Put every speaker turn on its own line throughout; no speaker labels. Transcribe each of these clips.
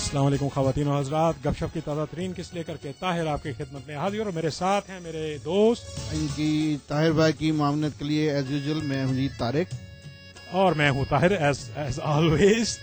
السلام علیکم خواتین و حضرات، گپ شپ کی تازہ ترین قسط لے کر کے طاہر آپ کی خدمت میں حاضر، اور میرے ساتھ ہیں میرے دوست
ان کی طاہر بھائی کی معاونت کے لیے ایز یوزول میں ہوں جی طارق،
اور میں ہوں Tahir as always.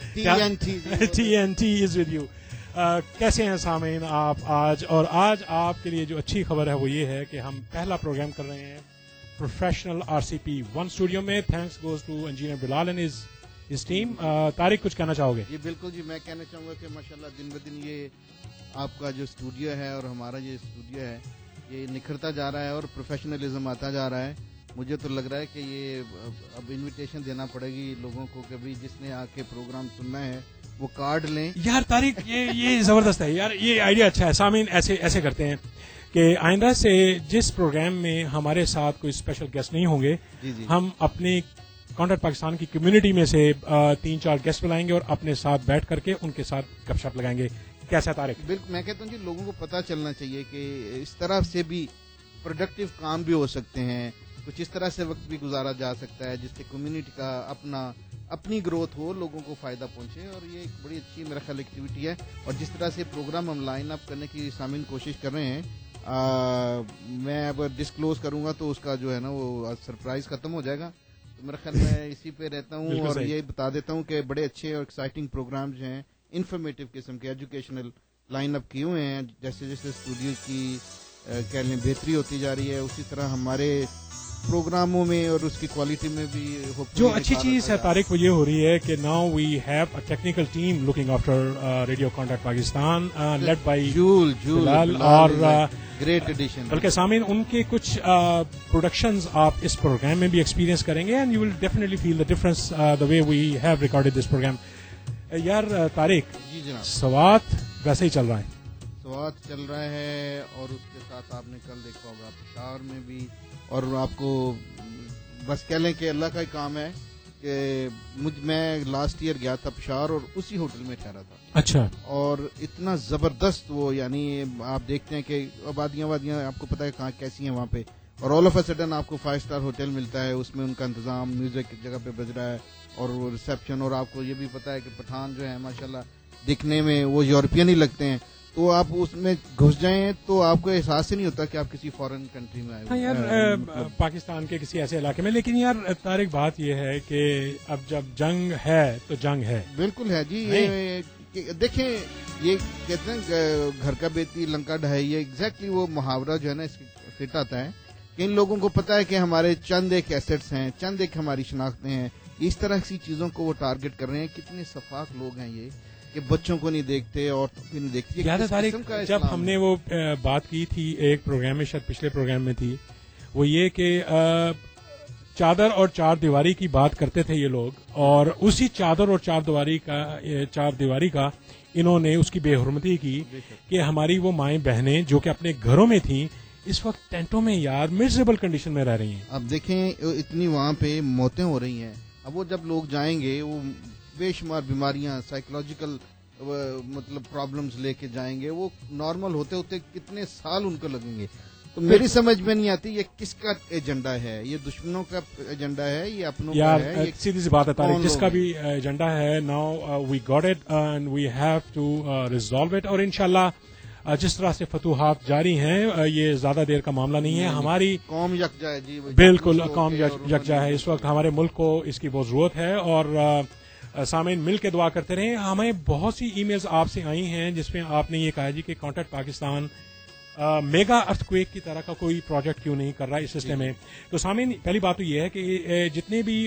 TNT is with you. کیسے ہیں سامعین آپ آج؟ اور آج آپ کے لیے جو اچھی خبر ہے وہ یہ ہے کہ ہم پہلا پروگرام کر رہے ہیں پروفیشنل RCP1 اسٹوڈیو میں. Thanks goes to engineer Bilal and his team. Tariq کچھ کہنا چاہو گے؟
جی بالکل جی، میں کہنا چاہوں گا کہ ماشاءاللہ دن بدن یہ آپ کا جو اسٹوڈیو ہے اور ہمارا یہ اسٹوڈیو ہے یہ نکھرتا جا رہا ہے اور پروفیشنلزم آتا جا رہا ہے. مجھے تو لگ رہا ہے کہ یہ اب انویٹیشن دینا پڑے گی لوگوں کو کہ بھی جس نے آ کے پروگرام سننا ہے وہ کارڈ لیں.
یار طارق یہ زبردست ہے یار، یہ آئیڈیا اچھا ہے. سامعین ایسے کرتے ہیں کہ آئندہ سے جس پروگرام میں ہمارے ساتھ کوئی اسپیشل گیسٹ نہیں ہوں گے، ہم اپنے کانٹیکٹ پاکستان کی کمیونٹی میں سے 3-4 گیسٹ بلائیں گے اور اپنے ساتھ بیٹھ کر کے ان کے ساتھ گپ شپ لگائیں گے. کیسا طارق؟
بالکل، میں کہتا ہوں کہ لوگوں کو پتہ چلنا چاہیے کہ اس طرح سے بھی پروڈکٹیو کام بھی ہو سکتے ہیں، کچھ اس طرح سے وقت بھی گزارا جا سکتا ہے جس سے کمیونٹی کا اپنی گروتھ ہو، لوگوں کو فائدہ پہنچے. اور یہ ایک بڑی اچھی میرا خیال ایکٹیویٹی ہے. اور جس طرح سے پروگرام ہم لائن اپ کرنے کی سامعین کوشش کر رہے ہیں، میں اب ڈسکلوز کروں گا تو اس کا جو ہے نا وہ سرپرائز ختم ہو جائے گا. تو میرا خیال میں اسی پہ رہتا ہوں اور یہ بتا دیتا ہوں کہ بڑے اچھے اور ایکسائٹنگ پروگرام جو ہیں انفارمیٹیو قسم کے ایجوکیشنل لائن اپ کیے ہوئے ہیں. جیسے جیسے اسٹوڈیو کی کہہ لیں بہتری ہوتی جا رہی ہے، اسی طرح ہمارے پروگراموں میں اور اس کی کوالٹی میں بھی
جو اچھی چیز ہے طارق وہ یہ ہو رہی ہے کہ now we have a technical team looking after radio contact Pakistan lead by Jalal, اور
گریٹ ایڈیشن.
بلکہ سامعین ان کے کچھ پروڈکشنز آپ اس پروگرام میں بھی ایکسپیرینس کریں گے and you will definitely feel the difference the way we have recorded this program. یار طارق،
جی جناب،
سوات ویسے ہی چل رہا ہے،
سوات چل رہا ہے اور اس کے ساتھ آپ نے کل دیکھا ہوگا پشاور میں بھی. اور آپ کو بس کہہ لیں کہ اللہ کا ہی کام ہے کہ میں لاسٹ ایئر گیا تھا پشاور اور اسی ہوٹل میں ٹھہرا تھا.
اچھا.
اور اتنا زبردست وہ، یعنی آپ دیکھتے ہیں کہ آبادیاں آپ کو پتا ہے کہاں کیسی ہیں وہاں پہ، اور آل آف اے سڈن آپ کو 5 اسٹار ہوٹل ملتا ہے، اس میں ان کا انتظام، میوزک ایک جگہ پہ بج رہا ہے اور وہ ریسپشن. اور آپ کو یہ بھی پتا ہے کہ پٹھان جو ہے ماشاءاللہ دکھنے میں وہ یورپین ہی لگتے ہیں، تو آپ اس میں گھس جائیں تو آپ کو احساس ہی نہیں ہوتا کہ آپ کسی فورن کنٹری میں آئے.
ہاں یار، پاکستان کے کسی ایسے علاقے میں. لیکن یار طارق بات یہ ہے کہ اب جب جنگ ہے تو جنگ ہے.
بالکل ہے جی. دیکھیں یہ کہتے ہیں گھر کا بیتی لنکا ڈھائی، یہ ایگزیکٹلی وہ محاورہ جو ہے نا اس کی فٹ آتا ہے کہ ان لوگوں کو پتا ہے کہ ہمارے چند ایک ایسٹس ہیں، چند ایک ہماری شناختیں ہیں. اس طرح کی چیزوں کو وہ ٹارگٹ کر رہے ہیں. کتنے شفاف لوگ ہیں یہ کہ بچوں کو نہیں دیکھتے اور نہیں دیکھتے.
یاد ہے طارق جب ہم نے وہ بات کی تھی ایک پروگرام میں، شاید پچھلے پروگرام میں تھی، وہ یہ کہ چادر اور چار دیواری کی بات کرتے تھے یہ لوگ، اور اسی چادر اور چار دیواری کا انہوں نے اس کی بے حرمتی کی کہ ہماری وہ مائیں بہنیں جو کہ اپنے گھروں میں تھیں اس وقت ٹینٹوں میں یار میزریبل کنڈیشن میں رہ رہی ہیں.
اب دیکھیں اتنی وہاں پہ موتیں ہو رہی ہیں. اب وہ جب لوگ جائیں گے وہ بے شمار بیماریاں، سائیکولوجیکل مطلب پرابلمز لے کے جائیں گے. وہ نارمل ہوتے ہوتے کتنے سال ان کو لگیں گے. تو میری سمجھ میں نہیں آتی یہ کس کا ایجنڈا ہے. یہ دشمنوں کا ایجنڈا ہے، یہ اپنوں کا ہے.
یار سیدھی سی بات ہے طارق، جس کا بھی ایجنڈا ہے now we got it and we have to resolve it. اور انشاءاللہ جس طرح سے فتوحات جاری ہیں یہ زیادہ دیر کا معاملہ نہیں ہے. ہماری
قوم یکجا ہے جی،
بالکل قوم یکجا ہے. اس وقت ہمارے ملک کو اس کی بہت ضرورت ہے. اور سامعین مل کے دعا کرتے رہیں. ہمیں بہت سی ای میلز آپ سے آئی ہیں جس میں آپ نے یہ کہا جی کہ contact Pakistan mega earthquake کی طرح کا کوئی پروجیکٹ کیوں نہیں کر رہا اس سسٹم میں. تو سامعین پہلی بات تو یہ ہے کہ جتنے بھی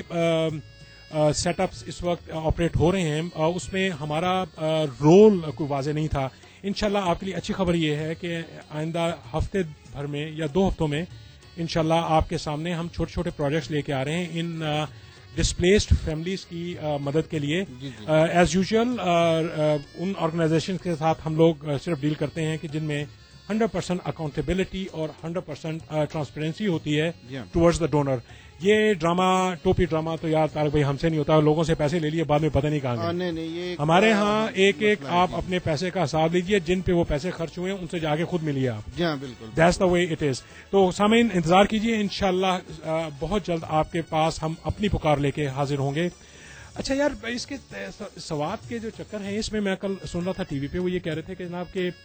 سیٹ اپس اس وقت آپریٹ ہو رہے ہیں اس میں ہمارا رول کوئی واضح نہیں تھا. انشاءاللہ آپ کے لیے اچھی خبر یہ ہے کہ آئندہ ہفتے بھر میں یا 2 ہفتوں میں انشاءاللہ آپ کے سامنے ہم چھوٹے چھوٹے پروجیکٹس لے کے آ رہے ہیں ان ڈسپلیسڈ فیملیز کی مدد کے لیے. ایز یوزول ان آرگنائزیشن کے ساتھ ہم لوگ صرف ڈیل کرتے ہیں کہ جن میں 100% اکاؤنٹیبلٹی اور 100% ٹرانسپیرنسی ہوتی ہے ٹورڈز دا ڈونر. یہ ڈرامہ ٹوپی ڈرامہ تو یار طارق بھائی ہم سے نہیں ہوتا. لوگوں سے پیسے لے لیے بعد میں پتہ نہیں کہاں گئے. ہمارے ہاں ایک آپ اپنے پیسے کا حساب لیجئے، جن پہ وہ پیسے خرچ ہوئے ہیں ان سے جا کے خود ملیے آپ.
بالکل
that's the way it is. تو سامعین انتظار کیجیے، انشاءاللہ بہت جلد آپ کے پاس ہم اپنی پکار لے کے حاضر ہوں گے. اچھا یار، اس کے سوات کے جو چکر ہیں اس میں میں کل سن رہا تھا ٹی وی پہ، وہ یہ کہہ رہے تھے کہ جناب کہ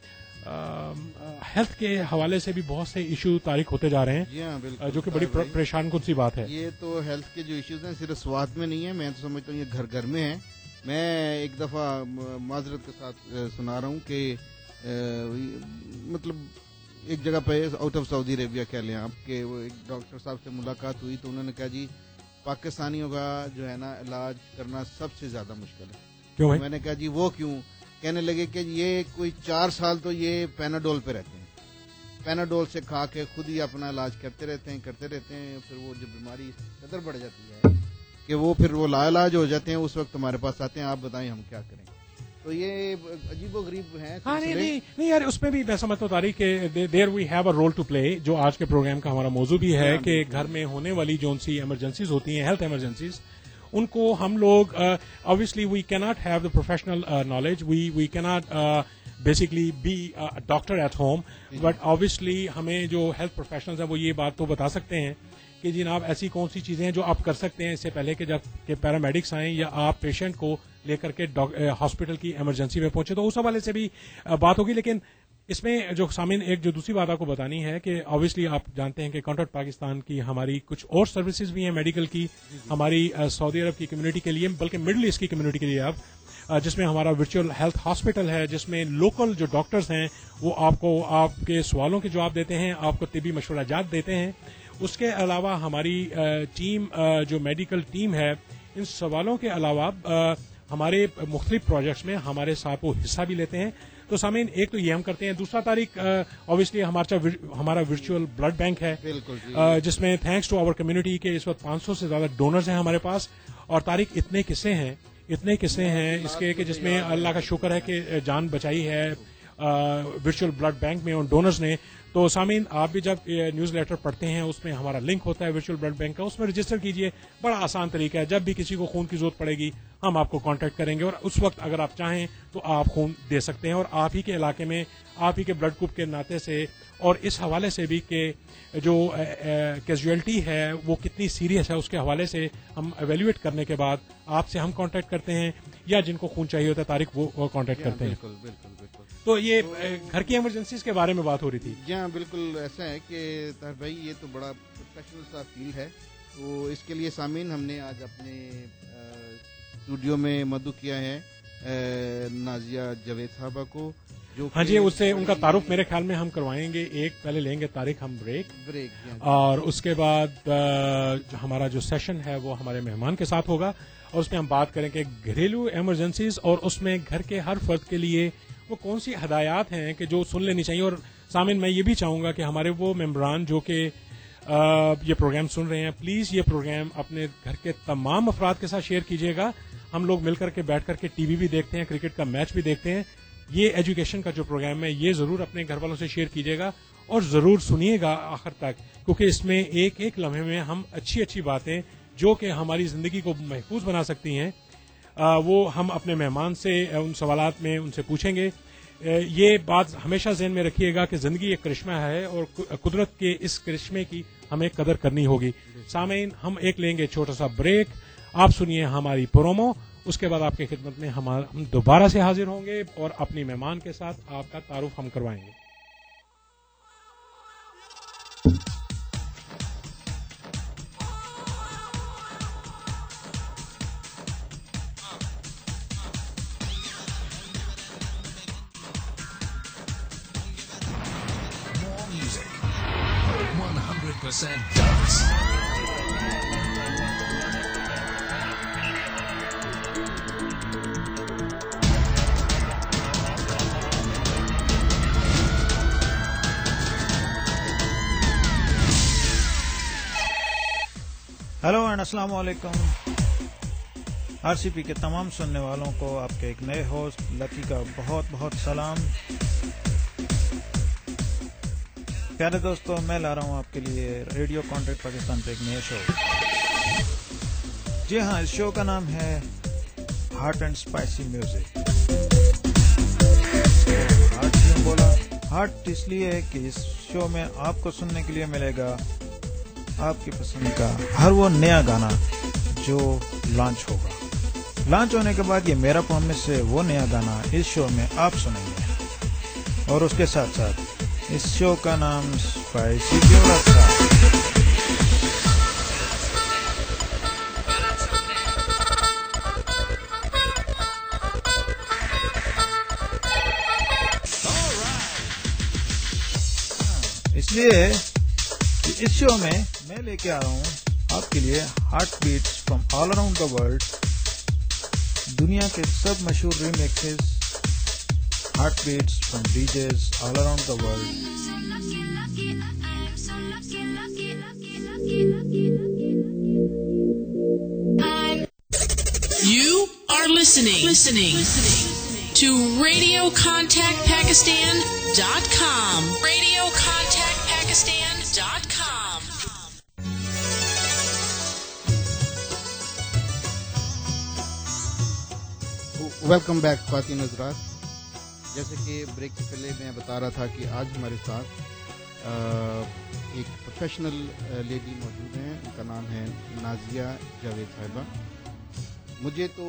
ہیلتھ کے حوالے سے بھی بہت سے ایشو تاریخ ہوتے جا رہے ہیں.
جی ہاں بالکل،
جو کہ بڑی پریشان کن سی بات ہے.
یہ تو ہیلتھ کے جو ایشوز ہیں صرف سوات میں نہیں ہے، میں تو سمجھتا ہوں یہ گھر گھر میں ہیں. میں ایک دفعہ معذرت کے ساتھ سنا رہا ہوں کہ مطلب ایک جگہ پہ آؤٹ آف سعودی عربیہ کہہ لیں آپ، کہ وہ ایک ڈاکٹر صاحب سے ملاقات ہوئی تو انہوں نے کہا جی پاکستانیوں کا جو ہے نا علاج کرنا سب سے زیادہ مشکل ہے.
کیوں بھائی؟
میں نے کہا جی وہ کیوں؟ کہنے لگے کہ یہ کوئی 4 سال تو یہ پیناڈول پہ رہتے ہیں، پیناڈول سے کھا کے خود ہی اپنا علاج کرتے رہتے ہیں. پھر وہ جو بیماری قدر بڑھ جاتی ہے کہ وہ پھر وہ لا علاج ہو جاتے ہیں، اس وقت ہمارے پاس آتے ہیں آپ بتائیں ہم کیا کریں. تو یہ عجیب و غریب ہیں.
ہاں نہیں یار، اس میں بھی میں سمجھتا ہوں تاریخ کہ there we have a role to play, جو آج کے پروگرام کا ہمارا موضوع بھی ہے کہ گھر میں ہونے والی جو سی ایمرجنسیز ہوتی ہیں، ہیلتھ ایمرجنسیز، ان کو ہم لوگ obviously we cannot have the professional knowledge, we cannot basically be a doctor at home, but obviously ہمیں جو ہیلتھ پروفیشنلز ہیں وہ یہ بات تو بتا سکتے ہیں کہ جناب ایسی کون سی چیزیں ہیں جو آپ کر سکتے ہیں اس سے پہلے کہ جب کہ پیرامیڈکس آئیں یا آپ پیشنٹ کو لے کر کے ہاسپٹل کی ایمرجنسی میں پہنچے. تو اس حوالے سے بھی بات ہوگی. لیکن اس میں جو سامعین ایک جو دوسری بات آپ کو بتانی ہے کہ obviously آپ جانتے ہیں کہ کانٹیکٹ پاکستان کی ہماری کچھ اور سروسز بھی ہیں میڈیکل کی، ہماری سعودی عرب کی کمیونٹی کے لیے، بلکہ مڈل ایسٹ کی کمیونٹی کے لیے اب، جس میں ہمارا ورچوئل ہیلتھ ہاسپٹل ہے، جس میں لوکل جو ڈاکٹرز ہیں وہ آپ کو آپ کے سوالوں کے جواب دیتے ہیں، آپ کو طبی مشورہ جات دیتے ہیں. اس کے علاوہ ہماری ٹیم جو میڈیکل ٹیم ہے، ان سوالوں کے علاوہ ہمارے مختلف پروجیکٹس میں ہمارے ساتھ وہ حصہ بھی لیتے ہیں. تو سامعین ایک تو یہ ہم کرتے ہیں. دوسرا تاریخ obviously ہمارا ورچوئل بلڈ بینک ہے، جس میں تھینکس ٹو آور کمیونٹی کے اس وقت 500 سے زیادہ ڈونرز ہیں ہمارے پاس. اور تاریخ اتنے قصے ہیں اس کے کہ جس میں اللہ کا شکر ہے کہ جان بچائی ہے ورچوئل بلڈ بینک میں ان ڈونرز نے. تو سامعین آپ بھی جب نیوز لیٹر پڑھتے ہیں اس میں ہمارا لنک ہوتا ہے ورچوئل بلڈ بینک کا، اس میں رجسٹر کیجئے. بڑا آسان طریقہ ہے. جب بھی کسی کو خون کی ضرورت پڑے گی ہم آپ کو کانٹیکٹ کریں گے، اور اس وقت اگر آپ چاہیں تو آپ خون دے سکتے ہیں. اور آپ ہی کے علاقے میں آپ ہی کے بلڈ گروپ کے ناطے سے اور اس حوالے سے بھی کہ جو کیجویلٹی ہے وہ کتنی سیریس ہے اس کے حوالے سے ہم ایویلویٹ کرنے کے بعد آپ سے ہم کانٹیکٹ کرتے ہیں، یا جن کو خون چاہیے ہوتا ہے طارق وہ کانٹیکٹ کرتے ہیں.
بالکل.
تو یہ گھر کی ایمرجنسیز کے بارے میں بات ہو رہی تھی.
جی ہاں بالکل ایسا ہے کہ طاہر بھائی یہ تو بڑا پروفیشنل سا فیلڈ ہے. تو اس کے لیے سامعین ہم نے آج اپنے اسٹوڈیو میں مدعو کیا ہے نازیہ جاوید صاحبہ کو، جو
ہاں جی اس سے ان کا تعارف میرے خیال میں ہم کروائیں گے. ایک پہلے لیں گے طارق ہم بریک اور اس کے بعد ہمارا جو سیشن ہے وہ ہمارے مہمان کے ساتھ ہوگا، اور اس میں ہم بات کریں کہ گھریلو ایمرجنسیز اور اس میں گھر کے ہر فرد کے لیے وہ کون سی ہدایات ہیں کہ جو سن لینی چاہیے. اور سامعین میں یہ بھی چاہوں گا کہ ہمارے وہ ممبران جو کہ یہ پروگرام سن رہے ہیں، پلیز یہ پروگرام اپنے گھر کے تمام افراد کے ساتھ شیئر کیجیے گا. ہم لوگ مل کر کے بیٹھ کر کے ٹی وی بھی دیکھتے ہیں، کرکٹ کا میچ بھی دیکھتے ہیں. یہ ایجوکیشن کا جو پروگرام ہے یہ ضرور اپنے گھر والوں سے شیئر کیجیے گا اور ضرور سنیے گا آخر تک، کیونکہ اس میں ایک ایک لمحے میں ہم اچھی باتیں جو کہ ہماری زندگی کو محفوظ بنا سکتی ہیں وہ ہم اپنے مہمان سے ان سوالات میں ان سے پوچھیں گے. یہ بات ہمیشہ ذہن میں رکھیے گا کہ زندگی ایک کرشمہ ہے اور قدرت کے اس کرشمے کی ہمیں قدر کرنی ہوگی. سامعین ہم ایک لیں گے چھوٹا سا بریک، آپ سنیے ہماری پرومو، اس کے بعد آپ کی خدمت میں ہم دوبارہ سے حاضر ہوں گے اور اپنی مہمان کے ساتھ آپ کا تعارف ہم کروائیں گے.
ہیلو اینڈ السلام علیکم. آر سی پی کے تمام سننے والوں کو آپ کے ایک نئے ہوسٹ لکی کا بہت بہت سلام. پیارے دوستو، میں لا رہا ہوں آپ کے لیے ریڈیو کانٹیکٹ پاکستان پہ ایک نیا شو. جی ہاں، اس شو کا نام ہے heart and spicy music. Heart کیوں بولا؟ ہارٹ اس لیے ہے کہ اس شو میں آپ کو سننے کے لیے ملے گا آپ کی پسند کا ہر وہ نیا گانا جو لانچ ہوگا. لانچ ہونے کے بعد یہ میرا پرومس سے وہ نیا گانا اس شو میں آپ سنیں گے، اور اس کے ساتھ ساتھ اس شو کا نام اسپائسی کیوں رکھا؟ اس لیے اس شو میں لے کے آ رہا ہوں آپ کے لیے heart beats from all around the world, دنیا کے سب مشہور remixes, heart beats from DJs all around the world.
You are listening to RadioContactPakistan.com. RadioContactPakistan.com.
Welcome back خواتین حضرات. جیسے کہ بریک سے پہلے میں بتا رہا تھا کہ آج ہمارے ساتھ ایک پروفیشنل لیڈی موجود ہیں، ان کا نام ہے نازیہ جاوید صاحبہ. مجھے تو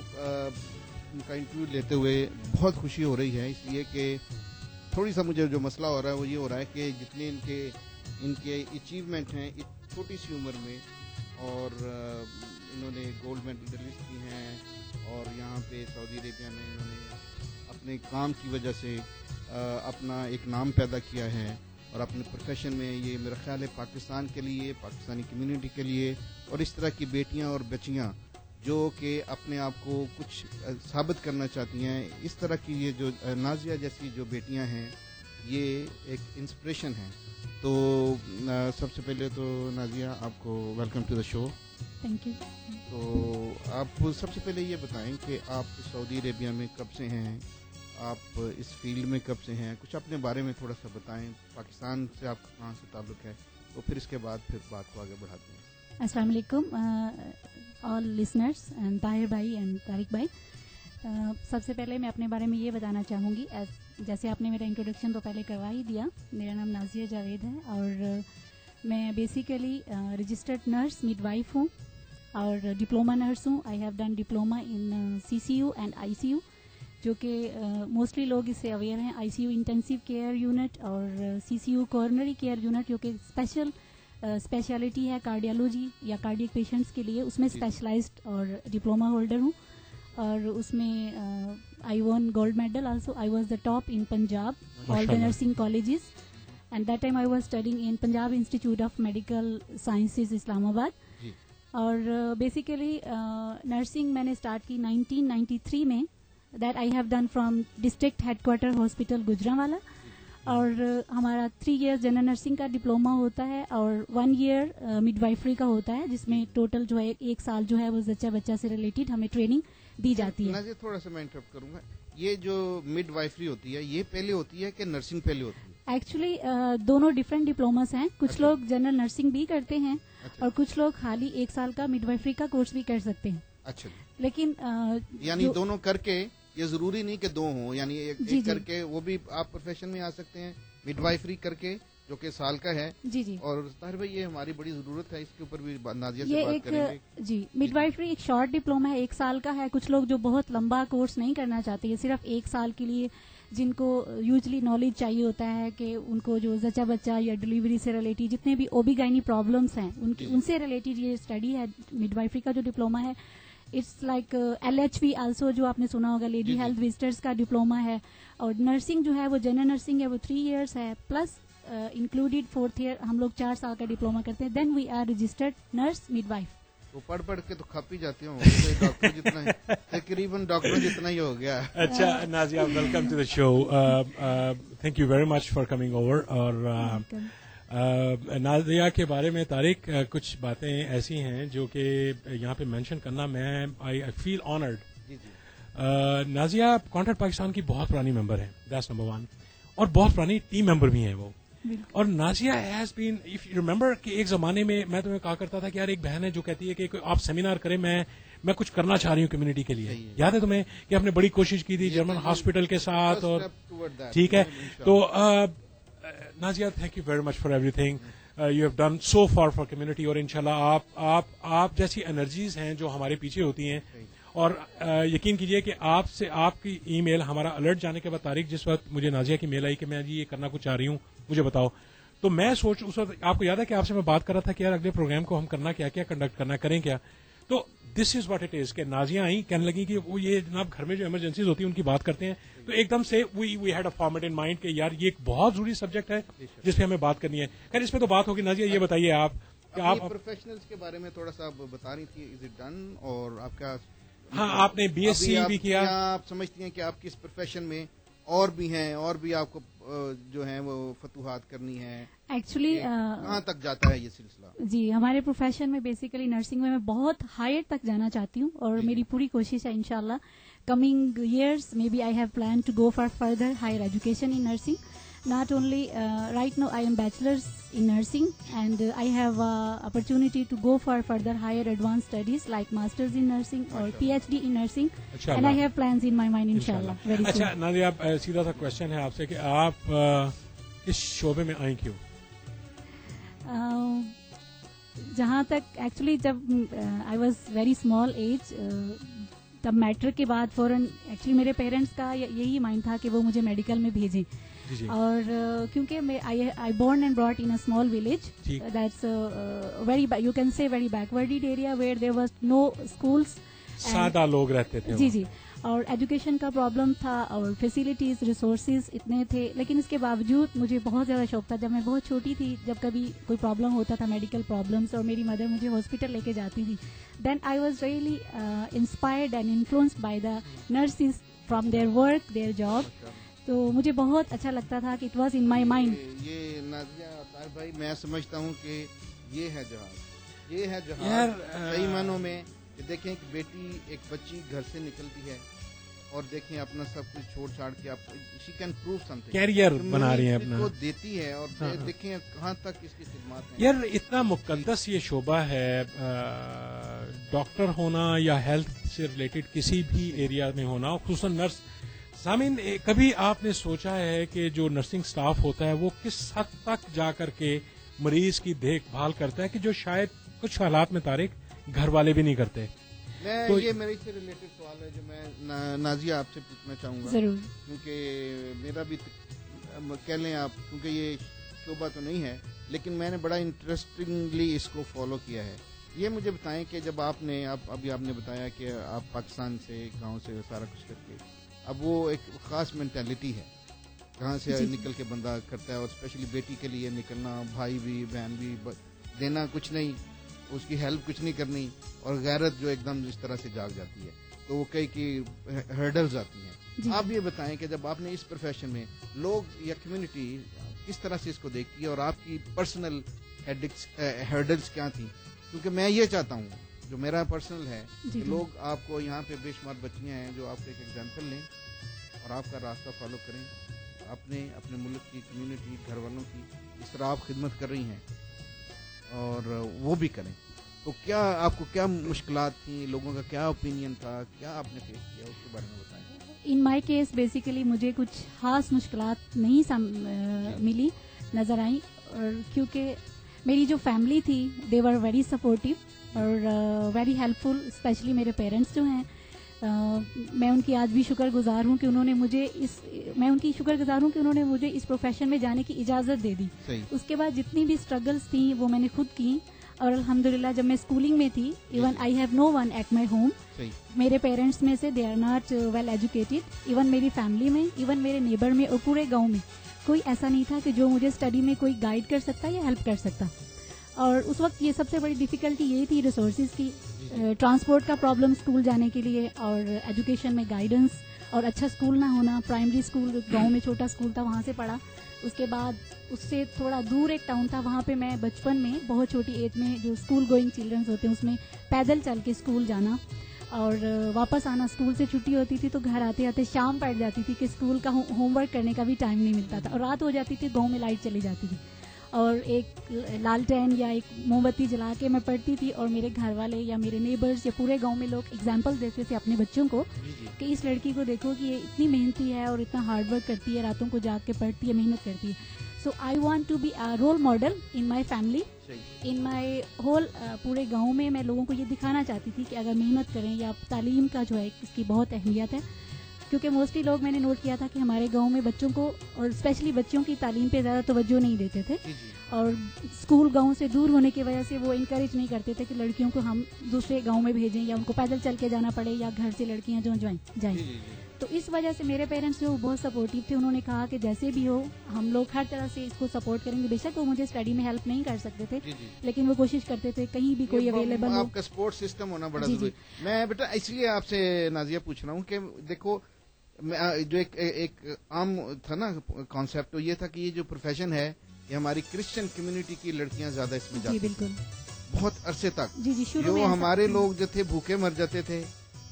ان کا انٹرویو لیتے ہوئے بہت خوشی ہو رہی ہے، اس لیے کہ تھوڑی سا مجھے جو مسئلہ ہو رہا ہے وہ یہ ہو رہا ہے کہ جتنے ان کے اچیومنٹ ہیں چھوٹی سی عمر میں، اور انہوں نے گولڈ میڈلسٹ کی ہیں، اور یہاں پہ سعودی عربیہ میں انہوں نے اپنے کام کی وجہ سے اپنا ایک نام پیدا کیا ہے، اور اپنے پروفیشن میں یہ میرا خیال ہے پاکستان کے لیے، پاکستانی کمیونٹی کے لیے، اور اس طرح کی بیٹیاں اور بچیاں جو کہ اپنے آپ کو کچھ ثابت کرنا چاہتی ہیں، اس طرح کی یہ جو نازیہ جیسی جو بیٹیاں ہیں یہ ایک انسپریشن ہے. تو سب سے پہلے تو نازیہ آپ کو welcome to the show.
Thank you.
تو آپ سب سے پہلے یہ بتائیں کہ آپ سعودی عربیہ میں کب سے ہیں، آپ اس فیلڈ میں کب سے ہیں، کچھ اپنے بارے میں تھوڑا سا بتائیں. پاکستان سے آپ کا کہاں سے تعلق ہے، تو پھر اس کے بعد پھر بات کو آگے بڑھاتے ہیں.
السلام علیکم آل لسنرس اینڈ طاہر بھائی اینڈ طارق بھائی. سب سے پہلے میں اپنے بارے میں یہ بتانا چاہوں گی، جیسے آپ نے میرا انٹروڈکشن تو پہلے کروا ہی دیا. میرا نام نازیہ جاوید ہے، اور میں basically registered nurse midwife ہوں اور ڈپلوما نرس ہوں. I have done diploma in CCU and ICU، جو کہ موسٹلی لوگ اس سے اویئر ہیں. ICU انٹینسیو کیئر یونٹ اور CCU کورنری کیئر یونٹ، جو کہ اسپیشلٹی ہے کارڈیالوجی یا کارڈیک پیشنٹس کے لیے، اس میں اسپیشلائزڈ اور ڈپلوما ہولڈر ہوں. اور اس میں I won gold medal also. I was the top in Punjab all the nursing colleges, and that time I was studying in Punjab institute of medical sciences Islamabad. اور basically nursing میں نے start کی 1993 میں. That I have done from district headquarter hospital Gujranwala. اور ہمارا 3 year general nursing کا diploma ہوتا ہے اور 1 ایئر مڈ وائفری کا ہوتا ہے، جس میں ٹوٹل جو ہے 1 سال جو ہے وہ زچہ بچہ سے ریلیٹڈ ہمیں ٹریننگ دی جاتی ہے.
تھوڑا سا میں انٹرپٹ کروں گا، یہ جو مڈ وائفری ہوتی ہے یہ پہلے ہوتی ہے کہ نرسنگ پہلے ہوتی ہے؟
ایکچولی دونوں ڈفرینٹ ڈپلوماس ہیں. کچھ لوگ جنرل نرسنگ بھی کرتے ہیں اور کچھ لوگ خالی 1 سال کا مڈ وائفری کا کورس بھی کر سکتے ہیں.
اچھا،
لیکن
یعنی دونوں کر کے، یہ ضروری نہیں کہ 2 ہوں، یعنی ایک کر کے وہ بھی آپ پروفیشن میں آ سکتے ہیں، مڈ وائفری کر کے جو کہ سال کا ہے.
جی. اور
طاہر بھائی یہ ہماری بڑی ضرورت ہے، اس کے اوپر بھی نازیہ سے بات کریں گے.
جی، مڈ وائفری ایک شارٹ ڈپلوما ہے، 1 سال کا ہے. کچھ لوگ جو بہت لمبا کورس نہیں کرنا چاہتے، یہ صرف 1 سال کے لیے، جن کو یوزلی نالج چاہیے ہوتا ہے کہ ان کو جو زچہ بچہ یا ڈلیوری سے ریلیٹڈ جتنے بھی اوبی گائنی پرابلمس ہیں ان سے ریلیٹڈ یہ اسٹڈی ہے. مڈ وائفری کا جو ڈپلوما ہے اٹس لائک LHV آلسو، جو آپ نے سنا ہوگا، لیڈی ہیلتھ وزٹرز کا ڈپلوما ہے. اور نرسنگ جو ہے وہ جنرل نرسنگ ہے، وہ 3 ایئرس ہے، پلس انکلوڈیڈ 4th ایئر ہم لوگ 4 سال کا ڈپلوما کرتے ہیں. Then we are registered nurse midwife.
وہ پڑھ کے تو کھپ ہی جاتی ہوں، ڈاکٹر جتنا تقریباً ڈاکٹر جتنا ہی ہو گیا.
اچھا Nazia, welcome to the show. Thank you very much for coming over. اور نازیہ کے بارے میں طارق کچھ باتیں ایسی ہیں جو کہ یہاں پہ مینشن کرنا میں I feel honoured. Nazia contact Pakistan کی بہت پرانی ممبر ہے، دیٹس نمبر 1، اور بہت پرانی ٹیم ممبر بھی ہیں وہ. اور Nazia has been, if you remember کہ ایک زمانے میں میں تمہیں کہا کرتا تھا کہ یار ایک بہن ہے جو کہتی ہے کہ آپ سیمینار کریں، میں کچھ کرنا چاہ رہی ہوں کمیونٹی کے لیے. یاد ہے تمہیں کہ آپ نے بڑی کوشش کی تھی جرمن ہاسپٹل کے ساتھ؟ اور ٹھیک ہے، تو Nazia thank you very much for everything you have done so far community. اور انشاءاللہ آپ جیسی انرجیز ہیں جو ہمارے پیچھے ہوتی ہیں، اور یقین کیجئے کہ آپ سے آپ کی ای میل ہمارا الرٹ جانے کے بعد طارق جس وقت مجھے نازیہ کی میل آئی کہ میں جی یہ کرنا کچھ چاہ رہی ہوں مجھے بتاؤ, تو میں اس وقت آپ کو یاد ہے کہ آپ سے میں بات کر رہا تھا کہ یار اگلے پروگرام کو ہم کرنا کیا کنڈکٹ کرنا کریں کیا. تو دس از واٹ اٹ از کہ نازیہ آئیں کہنے لگی کہ وہ یہ جناب گھر میں جو ایمرجنسیز ہوتی ہیں ان کی بات کرتے ہیں, تو ایک دم سے we had a format in mind کہ یار یہ ایک بہت ضروری سبجیکٹ ہے جس پہ ہمیں بات کرنی ہے. خیر اس پہ تو بات ہوگی. نازیہ یہ بتائیے آپ کہ آپ
پروفیشنلز کے بارے میں تھوڑا سا بتا رہی تھی, از اٹ ڈن, اور آپ کا
ہاں آپ نے بی ایس سی بھی کیا,
آپ سمجھتی ہیں کہ آپ کی اس پروفیشن میں اور بھی ہیں, اور بھی آپ کو جو ہیں وہ فتوحات کرنی ہے,
ایکچولی
کہاں تک جاتا ہے یہ سلسلہ؟
جی ہمارے پروفیشن میں بیسیکلی نرسنگ میں بہت ہائر تک جانا چاہتی ہوں, اور میری پوری کوشش ہے انشاءاللہ کمنگ ایئرس میں be I have plan to go for further higher education in nursing. Not only right now I am bachelor's in nursing, and I have opportunity to go for further higher advanced studies like masters in nursing or PhD in nursing, and I have plans in my mind inshallah very soon.
اچھا نازیہ آپ سیدھا سا question ہے آپ سے کہ آپ اس شعبے میں آئیں کیوں؟
جہاں تک ایکچولی جب I was very small age, تب میٹرک کے بعد فوراً ایکچولی میرے پیرنٹس کا یہی مائنڈ تھا کہ وہ مجھے میڈیکل میں بھیجیں, اور کیونکہ I born and brought in a small village that's very you can say very backward area where there was no schools,
سادہ لوگ رہتے تھے.
جی اور ایجوکیشن کا پرابلم تھا اور فیسلٹیز ریسورسز اتنے تھے, لیکن اس کے باوجود مجھے بہت زیادہ شوق تھا. جب میں بہت چھوٹی تھی, جب کبھی کوئی پرابلم ہوتا تھا میڈیکل پرابلمس اور میری مدر مجھے ہاسپٹل لے کے جاتی تھی, then I was really inspired and influenced by the nurses from their work their job. تو مجھے بہت اچھا لگتا تھا کہ it was in my mind.
یہ نازیہ طاہر بھائی میں سمجھتا ہوں کہ یہ ہے جہاز, یہ ہے جہاز صحیح معنوں میں. دیکھیں ایک بیٹی ایک بچی گھر سے نکلتی ہے اور دیکھیں اپنا سب کچھ چھوڑ چھاڑ کے she can prove something,
career بنا رہی ہیں اپنا,
کو دیتی ہے, اور دیکھیں کہاں تک اس کی خدمات ہیں.
یار اتنا مقدس یہ شعبہ ہے, ڈاکٹر ہونا یا ہیلتھ سے ریلیٹڈ کسی بھی ایریا میں ہونا, خصوصاً نرس. سامعین کبھی آپ نے سوچا ہے کہ جو نرسنگ سٹاف ہوتا ہے وہ کس حد تک جا کر کے مریض کی دیکھ بھال کرتا ہے کہ جو شاید کچھ حالات میں طارق گھر والے بھی نہیں کرتے؟
تو یہ میرے سے ریلیٹڈ سوال ہے جو میں نازیہ آپ سے پوچھنا چاہوں گا,
ضرور,
کیونکہ میرا بھی کہہ لیں آپ, کیونکہ یہ شعبہ تو نہیں ہے لیکن میں نے بڑا انٹرسٹنگلی اس کو فالو کیا ہے. یہ مجھے بتائیں کہ جب آپ نے ابھی آپ نے بتایا کہ آپ پاکستان سے گاؤں سے سارا کچھ کر کے, اب وہ ایک خاص مینٹیلٹی ہے کہاں سے نکل کے بندہ کرتا ہے, اور اسپیشلی بیٹی کے لیے نکلنا, بھائی بھی بہن بھی دینا کچھ نہیں, اس کی ہیلپ کچھ نہیں کرنی, اور غیرت جو ایک دم اس طرح سے جاگ جاتی ہے, تو وہ کئی کی ہرڈلز آتی ہیں. آپ یہ بتائیں کہ جب آپ نے اس پروفیشن میں لوگ یا کمیونٹی کس طرح سے اس کو دیکھتی ہے, اور آپ کی پرسنل ہرڈلز کیا تھیں, کیونکہ میں یہ چاہتا ہوں جو میرا پرسنل ہے کہ لوگ آپ کو یہاں پہ بے شمار بچیاں ہیں جو آپ کو ایک ایگزامپل لیں اور آپ کا راستہ فالو کریں, اپنے ملک کی کمیونٹی گھر والوں کی اس طرح آپ خدمت کر رہی ہیں اور وہ بھی کریں. تو کیا آپ کو کیا مشکلات تھیں, لوگوں کا کیا اوپینین تھا, کیا آپ نے فیس کیا, اس کے بارے میں بتائیں.
ان مائی کیس بیسیکلی مجھے کچھ خاص مشکلات نہیں ملی نظر آئیں, اور کیونکہ میری جو فیملی تھی دے ور ویری سپورٹیو اور ویری ہیلپ فل, اسپیشلی میرے پیرنٹس جو ہیں, میں ان کی آج بھی شکر گزار ہوں کہ انہوں نے مجھے اس پروفیشن میں جانے کی اجازت دے دی. اس کے بعد جتنی بھی اسٹرگلس تھیں وہ میں نے خود کی, اور الحمدللہ جب میں اسکولنگ میں تھی, even I have no one at my home, میرے پیرنٹس میں سے they are not well educated, even میری فیملی میں, ایون میرے نیبر میں اور پورے گاؤں میں کوئی ایسا نہیں تھا کہ جو مجھے اسٹڈی میں کوئی گائیڈ کر سکتا یا ہیلپ کر سکتا. اور اس وقت یہ سب سے بڑی ڈیفیکلٹی یہی تھی ریسورسز کی, ٹرانسپورٹ کا پرابلم اسکول جانے کے لیے, اور ایجوکیشن میں گائیڈنس, اور اچھا اسکول نہ ہونا. پرائمری اسکول گاؤں میں چھوٹا اسکول تھا, وہاں سے پڑھا. اس کے بعد اس سے تھوڑا دور ایک ٹاؤن تھا, وہاں پہ میں بچپن میں بہت چھوٹی ایج میں جو اسکول گوئنگ چلڈرنس ہوتے ہیں اس میں پیدل چل کے اسکول جانا, اور واپس آنا. اسکول سے چھٹی ہوتی تھی تو گھر آتے آتے شام پڑ جاتی تھی کہ اسکول کا ہوم ورک کرنے کا بھی ٹائم نہیں ملتا تھا, اور رات ہو جاتی تھی, گاؤں میں لائٹ چلی جاتی تھی, اور ایک لالٹین یا ایک موم بتی جلا کے میں پڑھتی تھی, اور میرے گھر والے یا میرے نیبرز یا پورے گاؤں میں لوگ ایگزامپل دیتے تھے اپنے بچوں کو کہ اس لڑکی کو دیکھو کہ یہ اتنی محنتی ہے اور اتنا ہارڈ ورک کرتی ہے, راتوں کو جاگ کے پڑھتی ہے, محنت کرتی ہے. So I want to be a role model in my family,
सही
in my whole पूरे गांव में मैं लोगों को ये दिखाना चाहती थी कि अगर मेहनत करें या तालीम का जो है इसकी बहुत अहमियत है, क्योंकि मोस्टली लोग मैंने नोट किया था कि हमारे गांव में बच्चों को और स्पेशली बच्चों की तालीम पे ज़्यादा तवज्जो नहीं देते थे,
जी जी
और स्कूल गांव से दूर होने की वजह से वो इनकरेज नहीं करते थे कि लड़कियों को हम दूसरे गांव में भेजें या उनको पैदल चल के जाना पड़े या घर से लड़कियां जो जाएं।
जी जी
तो इस वजह से मेरे पेरेंट्स जो बहुत सपोर्टिव थे, उन्होंने कहा कि जैसे भी हो हम लोग हर तरह से इसको सपोर्ट करेंगे। बेशक वो मुझे स्टडी में हेल्प नहीं कर सकते थे,
जी जी
लेकिन वो कोशिश करते थे कहीं भी कोई अवेलेबल हो।
आपका सपोर्ट सिस्टम होना बड़ा
जी,
जरूरी। मैं बेटा इसलिए आपसे नाजिया पूछ रहा हूँ कि देखो जो एक आम था ना कॉन्सेप्ट, तो ये था कि ये जो प्रोफेशन है ये हमारी क्रिश्चियन कम्युनिटी की लड़कियां ज्यादा इसमें
जी
जाती
बिल्कुल,
बहुत अरसे तक।
जी जी शुरू
जो
में ऐसा-
हमारे लोग जो थे भूखे मर जाते थे,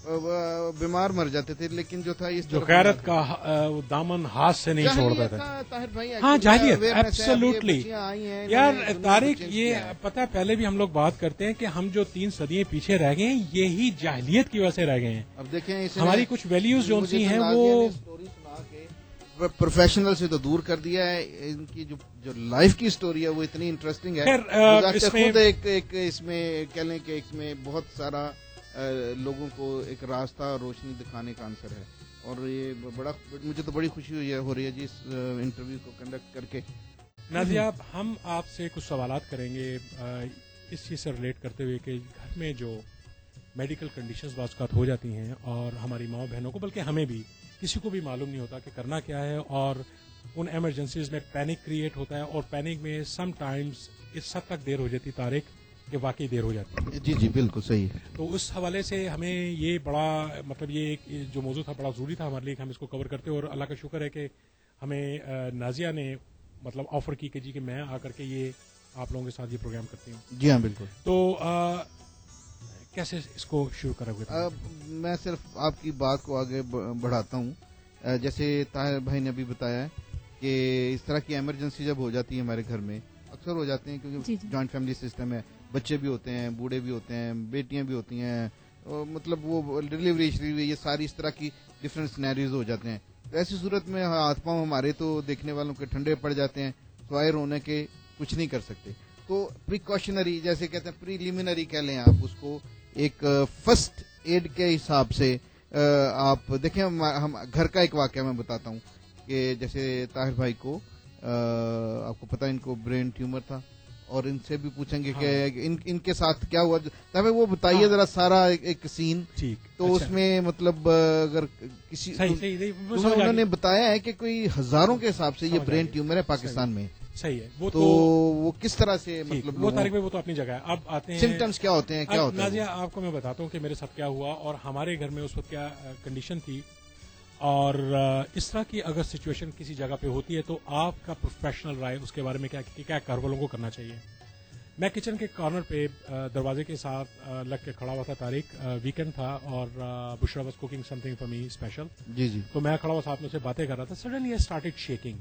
बीमार मर जाते थे, लेकिन जो था इस
जो
तरफ
गैरत का वो दामन हाथ से नहीं छोड़ते
जाहिलियत
थे।
था, ताहिर भाई,
हाँ,
actually
जाहिलियत,
awareness है, अब ये
absolutely।
बच्चियां आई हैं,
यार
इन्होंने दुनिया को
तारिक,
change
ये
किया है।
पता है पहले भी हम लोग बात करते हैं कि हम जो 3 सदियां पीछे रह गए हैं यही जाहिलियत की वजह से रह गए हैं।
अब देखें इसने
हमारी कुछ वैल्यूज जो
मुझे
सी
तो
हैं
नाज़िया
वो
ने स्टोरी सुना के प्रोफेशनल से तो दूर कर दिया है। इनकी जो लाइफ की स्टोरी है वो इतनी इंटरेस्टिंग है।
खैर,
गुज़ाश्ता
इसमें-
खुद एक इसमें कह लें कि इसमें बहुत सारा लोगों को एक रास्ता और रोशनी दिखाने का आंसर है, और ये बड़ा मुझे तो बड़ी खुशी हुई है हो रही है जी इस इंटरव्यू को कंडक्ट करके।
नाजिया, हम आपसे कुछ सवालात करेंगे इस चीज से रिलेट करते हुए कि घर में जो मेडिकल कंडीशंस बाज़ हो जाती हैं और हमारी माँ बहनों को, बल्कि हमें भी, किसी को भी मालूम नहीं होता कि करना क्या है, और उन एमरजेंसीज में पैनिक क्रिएट होता है, और पैनिक में सम टाइम्स इस हद तक देर हो जाती तारिक कि वाकई देर हो जाती है।
जी जी बिल्कुल सही है।
तो उस हवाले से हमें ये बड़ा मतलब ये एक जो मौजू था बड़ा ज़रूरी था हमारे लिए कि हम इसको कवर करते, और अल्लाह का शुक्र है कि हमें नाजिया ने मतलब ऑफर की कि जी कि मैं आकर के ये आप लोगों के साथ ये प्रोग्राम करती हूँ।
जी हाँ बिल्कुल।
तो कैसे इसको शुरू करोगे?
अब मैं सिर्फ आपकी बात को आगे बढ़ाता हूँ। जैसे ताहिर भाई ने अभी बताया है कि इस तरह की इमरजेंसी जब हो जाती है हमारे घर में, अक्सर हो जाते हैं
जी,
क्योंकि
जी।
जॉइंट फैमिली सिस्टम है, बच्चे भी होते हैं, बूढ़े भी होते हैं, बेटियां भी होती हैं, और मतलब वो डिलीवरी ये सारी इस तरह की डिफरेंट सिनेरियोज हो जाते हैं। तो ऐसी सूरत में हाथ पांव हमारे तो देखने वालों के ठंडे पड़ जाते हैं, स्वायर होने के कुछ नहीं कर सकते। तो प्रिकॉशनरी जैसे कहते हैं, प्रीलिमिनरी कह लें आप उसको, एक फर्स्ट एड के हिसाब से आप देखें। हम घर का एक वाकया मैं बताता हूँ कि जैसे ताहिर भाई को आपको पता है इनको ब्रेन ट्यूमर था, और इनसे भी पूछेंगे
हाँ।
कि इनके साथ क्या हुआ, तभी वो बताइए जरा सारा एक सीन।
ठीक,
तो
अच्छा।
उसमें मतलब अगर किसी
सही सही सही, वो
तो
समझ आ गई।
उन्होंने बताया है कि कोई हजारों के हिसाब से ये
समझ आ
ब्रेन
गई।
ट्यूमर है पाकिस्तान में।
सही है वो
तो वो किस तरह से
ठीक,
मतलब
वो तारिक भाई वो तो अपनी जगह है। अब आते हैं
सिम्टम्स क्या होते हैं, क्या
अब
होता है
नाजिया, आपको मैं बताता हूँ कि मेरे साथ क्या हुआ और हमारे घर में उस वक्त क्या कंडीशन थी, और इस तरह की अगर सिचुएशन किसी जगह पे होती है तो आपका प्रोफेशनल राय उसके बारे में क्या घर वालों को करना चाहिए। मैं किचन के कॉर्नर पे दरवाजे के साथ लग के खड़ा हुआ था तारिक, वीकेंड था, और Bushra was cooking something for me special.
जी जी
तो मैं खड़ा हुआ साथ में से बातें कर रहा था, सडनली आई स्टार्टेड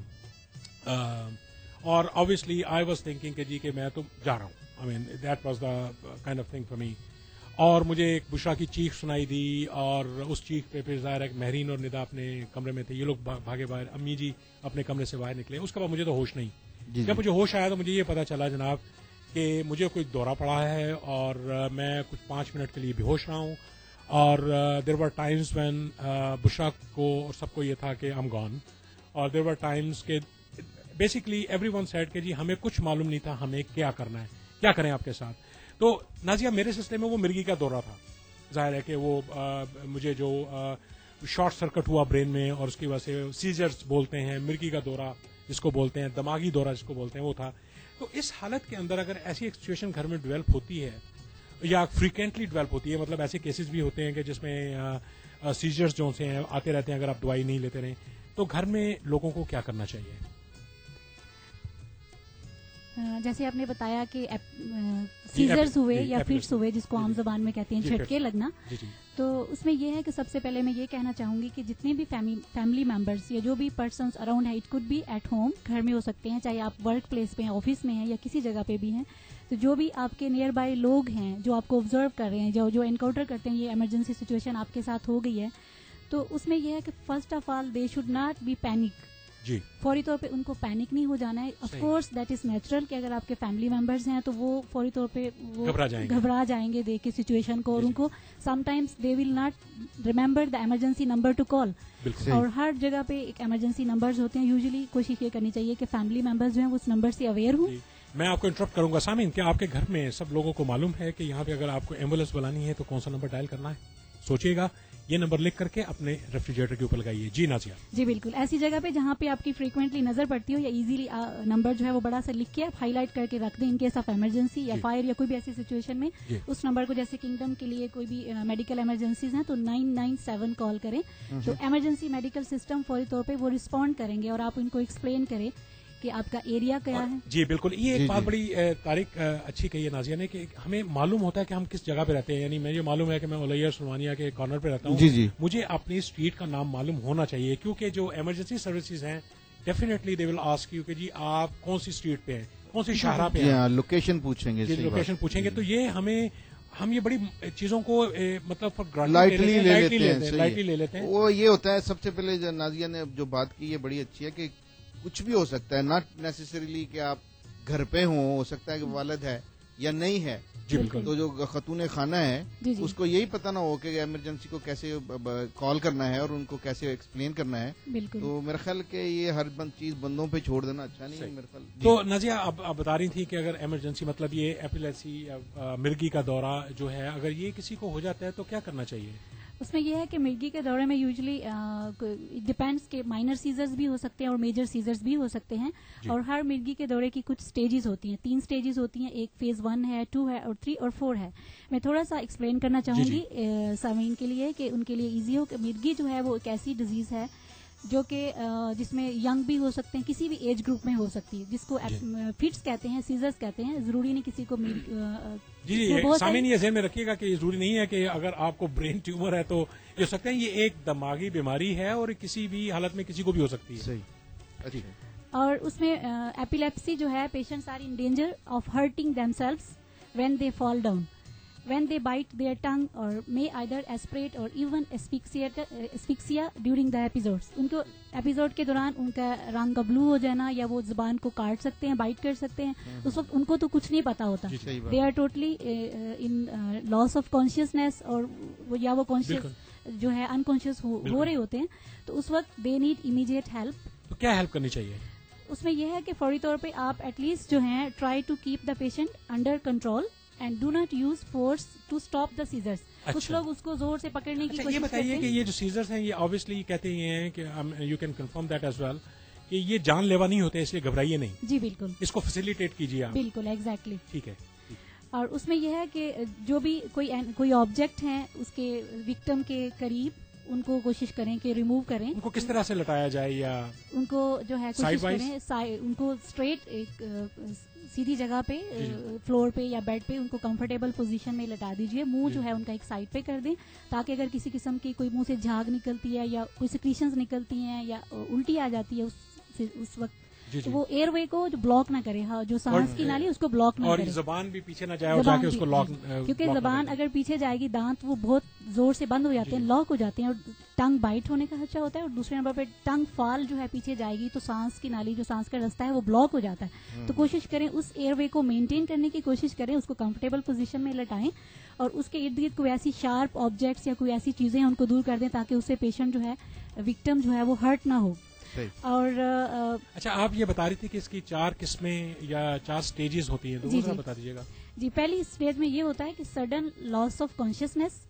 शेकिंग, और ऑब्वियसली आई वाज थिंकिंग कि जी कि मैं तो जा रहा हूँ, I mean that was the kind of thing for me. और मुझे एक बुशरा की चीख सुनाई दी, और उस चीख पे फिर ज़ाहिर है कि महरीन और निदा अपने कमरे में थे, ये लोग भागे बाहर, अम्मी जी अपने कमरे से बाहर निकले। उसके बाद मुझे तो होश नहीं।
जी
जब मुझे होश आया तो मुझे ये पता चला जनाब कि मुझे कोई दौरा पड़ा है, और मैं कुछ 5 मिनट के लिए बेहोश रहा हूँ, और there were times when Bushra को और सबको ये था कि आई एम गॉन, और देयर वर टाइम्स के बेसिकली एवरीवन सेड कि जी हमें कुछ मालूम नहीं था हमें क्या करना है, क्या करें आपके साथ। तो नाजिया, मेरे सिलसिले में वो मिर्गी का दौरा था। जाहिर है कि वो मुझे जो शॉर्ट सर्किट हुआ ब्रेन में, और उसकी वजह से सीजर्स बोलते हैं, मिर्गी का दौरा जिसको बोलते हैं, दिमागी दौरा जिसको बोलते हैं, वो था। तो इस हालत के अंदर अगर ऐसी एक सिचुएशन घर में डेवलप होती है या फ्रीक्वेंटली डेवलप होती है, मतलब ऐसे केसेस भी होते हैं कि जिसमें सीजर्स जो से हैं आते रहते हैं अगर आप दवाई नहीं लेते रहें, तो घर में लोगों को क्या करना चाहिए?
जैसे आपने बताया कि सीजर्स हुए
जी,
या फिट्स
epilepsy।
हुए जिसको
जी,
आम
जी।
जबान में कहते हैं
जी,
झटके
fits।
लगना,
जी जी
तो उसमें ये है कि सबसे पहले मैं ये कहना चाहूंगी कि जितने भी फैमिली मेंबर्स या जो भी पर्सन्स अराउंड है, it could be at home, घर में हो सकते हैं, चाहे आप वर्क प्लेस पे हैं, ऑफिस में हैं, या किसी जगह पे भी हैं, तो जो भी आपके नियर बाय लोग हैं जो आपको ऑब्जर्व कर रहे हैं, जो एनकाउंटर करते हैं ये इमरजेंसी सिचुएशन आपके साथ हो गई है, तो उसमें यह है कि first of all they should not be panic.
جی
فوری طور پہ ان کو پینک نہیں ہو جانا ہے. Of course that is natural کہ اگر آپ کے فیملی ممبرز ہیں تو وہ فوری طور پہ وہ گھبرا جائیں گے دیکھ کے سچویشن کو, اور ان کو sometimes they will not remember the emergency number to call. اور ہر جگہ پہ ایک ایمرجنسی نمبرز ہوتے ہیں. یوزلی کوشش یہ کرنی چاہیے کہ فیملی ممبرز جو ہیں وہ اس نمبر سے اویئر ہوں.
میں آپ کو انٹرپٹ کروں گا. سامعین, کیا آپ کے گھر میں سب لوگوں کو معلوم ہے کہ یہاں پہ اگر آپ کو ایمبولینس بلانی ہے تو کون سا نمبر ڈائل کرنا ہے؟ سوچیے گا, یہ نمبر لکھ کر کے اپنے ریفریجریٹر کے اوپر لگائیے. جی نازیہ.
جی بالکل, ایسی جگہ پہ جہاں پہ آپ کی فریکوینٹلی نظر پڑتی ہو یا ایزیلی نمبر جو ہے وہ بڑا سا لکھ کے آپ ہائی لائٹ کر کے رکھ دیں ان کیس آف ایمرجنسی یا فائر یا کوئی بھی ایسی سچویشن میں. اس نمبر کو, جیسے کنگڈم کے لیے کوئی بھی میڈیکل ایمرجنسیز ہیں تو 997 کال کریں. تو ایمرجنسی میڈیکل سسٹم فوری طور پہ وہ رسپونڈ کریں گے اور آپ ان کو ایکسپلین کریں کہ آپ کا ایریا کیا ہے.
جی بالکل, یہ ایک بات بڑی طارق اچھی کہی ہے نازیہ نے کہ ہمیں معلوم ہوتا ہے کہ ہم کس جگہ پہ رہتے ہیں. یعنی مجھے معلوم ہے کہ میں اولیا سلمانیہ کے کارنر پہ رہتا ہوں, مجھے اپنی اسٹریٹ کا نام معلوم ہونا چاہیے, کیونکہ جو ایمرجنسی سروسز ہیں definitely they will ask you کہ جی آپ کون سی اسٹریٹ پہ ہیں, کون سی شاہراہ پہ ہیں,
لوکیشن پوچھیں گے.
لوکیشن پوچھیں گے. تو یہ ہم یہ بڑی چیزوں کو مطلب لائٹلی لے لیتے ہیں.
وہ یہ ہوتا ہے, سب سے پہلے نازیہ نے جو بات کی یہ بڑی اچھی ہے کہ کچھ بھی ہو سکتا ہے, ناٹ نیسیسریلی کہ آپ گھر پہ ہو سکتا ہے کہ والد ہے یا نہیں ہے.
جی بالکل.
تو جو خاتون خانہ ہے اس کو یہی پتہ نہ ہو کہ ایمرجنسی کو کیسے کال کرنا ہے اور ان کو کیسے ایکسپلین کرنا ہے. تو میرا خیال کہ یہ ہر چیز بندوں پہ چھوڑ دینا اچھا نہیں ہے میرا خیال.
تو نازیہ آپ بتا رہی تھی کہ اگر ایمرجنسی مطلب یہ ایپیلیسی مرگی کا دورہ جو ہے اگر یہ کسی کو ہو جاتا ہے تو کیا کرنا چاہیے؟
اس میں یہ ہے کہ مرگی کے دورے میں یوزلی ڈپینڈس کہ مائنر سیزرز بھی ہو سکتے ہیں اور میجر سیزرز بھی ہو سکتے ہیں. اور ہر مرگی کے دورے کی کچھ سٹیجز ہوتی ہیں, 3 سٹیجز ہوتی ہیں, ایک فیز 1 ہے, 2 ہے اور 3 اور 4 ہے. میں تھوڑا سا ایکسپلین کرنا چاہوں گی سامعین کے لیے کہ ان کے لیے ایزی ہو کہ مرگی جو ہے وہ ایک ایسی ڈیزیز ہے جو کہ جس میں ینگ بھی ہو سکتے ہیں, کسی بھی ایج گروپ میں ہو سکتی ہے, جس کو فٹس کہتے ہیں, سیزرز کہتے ہیں. ضروری نہیں کسی کو
جی سامعین یہ ذہن میں رکھیے گا کہ یہ ضروری نہیں ہے کہ اگر آپ کو برین ٹیومر ہے تو یہ ہو سکتا ہے, یہ ایک دماغی بیماری ہے اور کسی بھی حالت میں کسی کو بھی ہو سکتی ہے.
صحیح.
اور اس میں ایپیلیپسی جو ہے, patients are in danger of hurting themselves when they fall down, when they bite their tongue or may either aspirate or even asphyxia during the episodes. ان کو ایپیسوڈ کے دوران ان کا رنگ کا بلو ہو جانا یا وہ زبان کو کاٹ سکتے ہیں, بائٹ کر سکتے ہیں. اس وقت ان کو تو کچھ نہیں پتا ہوتا, they are totally in loss of consciousness اور یا وہ کانشیس جو ہے انکانشیس ہو رہے ہوتے ہیں. تو اس وقت they need immediate help.
تو کیا ہیلپ کرنی چاہیے؟
اس میں یہ ہے کہ فوری طور پہ آپ ایٹ لیسٹ جو ہیں try to keep the patient under control and do not use force to stop the seizures. کچھ لوگ اس کو زور سے پکڑنے کی کوشش کرتے ہیں.
یہ بتائیے کہ یہ جو سیزرز ہیں یہ obviously کہتے ہیں کہ you can confirm that as well کہ یہ جان لیوا نہیں ہوتے, اس لیے گھبرائیے نہیں.
جی بالکل,
اس کو فیسیلیٹیٹ کیجیے آپ.
بالکل ایگزیکٹلی.
ٹھیک ہے.
اور اس میں یہ ہے کہ جو بھی کوئی آبجیکٹ ہے اس کے وکٹم کے قریب ان کو کوشش کریں کہ ریموو کریں. ان
کو کس طرح سے لٹایا جائے یا
ان کو جو ہے کوشش کریں ان کو اسٹریٹ ایک سیدھی جگہ پہ فلور پہ یا بیڈ پہ ان کو کمفرٹیبل پوزیشن میں لٹا دیجیے. منہ جو ہے ان کا ایک سائڈ پہ کر دیں تاکہ اگر کسی قسم کی کوئی منہ سے جھاگ نکلتی ہے یا کوئی سیکریشنز نکلتی ہیں یا الٹی آ جاتی ہے اس وقت تو وہ ایئر وے کو جو بلاک نہ کرے, جو سانس کی نالی اس کو بلاک نہ کرے,
اور زبان بھی پیچھے نہ جائے اور جا کے اس کو لاک,
کیونکہ زبان اگر پیچھے جائے گی دانت وہ بہت زور سے بند ہو جاتے ہیں, لاک ہو جاتے ہیں اور ٹنگ بائٹ ہونے کا خدشہ ہوتا ہے. اور دوسرے نمبر پہ ٹنگ فال جو ہے پیچھے جائے گی تو سانس کی نالی جو سانس کا رستہ ہے وہ بلاک ہو جاتا ہے. تو کوشش کریں اس ایئر وے کو مینٹین کرنے کی کوشش کریں, اس کو کمفرٹیبل پوزیشن میں لٹائیں اور اس کے ارد گرد کوئی ایسی شارپ آبجیکٹس یا کوئی ایسی چیزیں ان کو دور کر دیں تاکہ اس سے پیشنٹ جو ہے وکٹم جو ہے وہ ہرٹ نہ ہو. اور
اچھا آپ یہ بتا رہی تھی کہ اس کی 4 قسمیں یا 4 سٹیجز ہوتی ہیں, تو وہ بتا دیجیے گا.
جی پہلی اسٹیج میں یہ ہوتا ہے کہ sudden loss of consciousness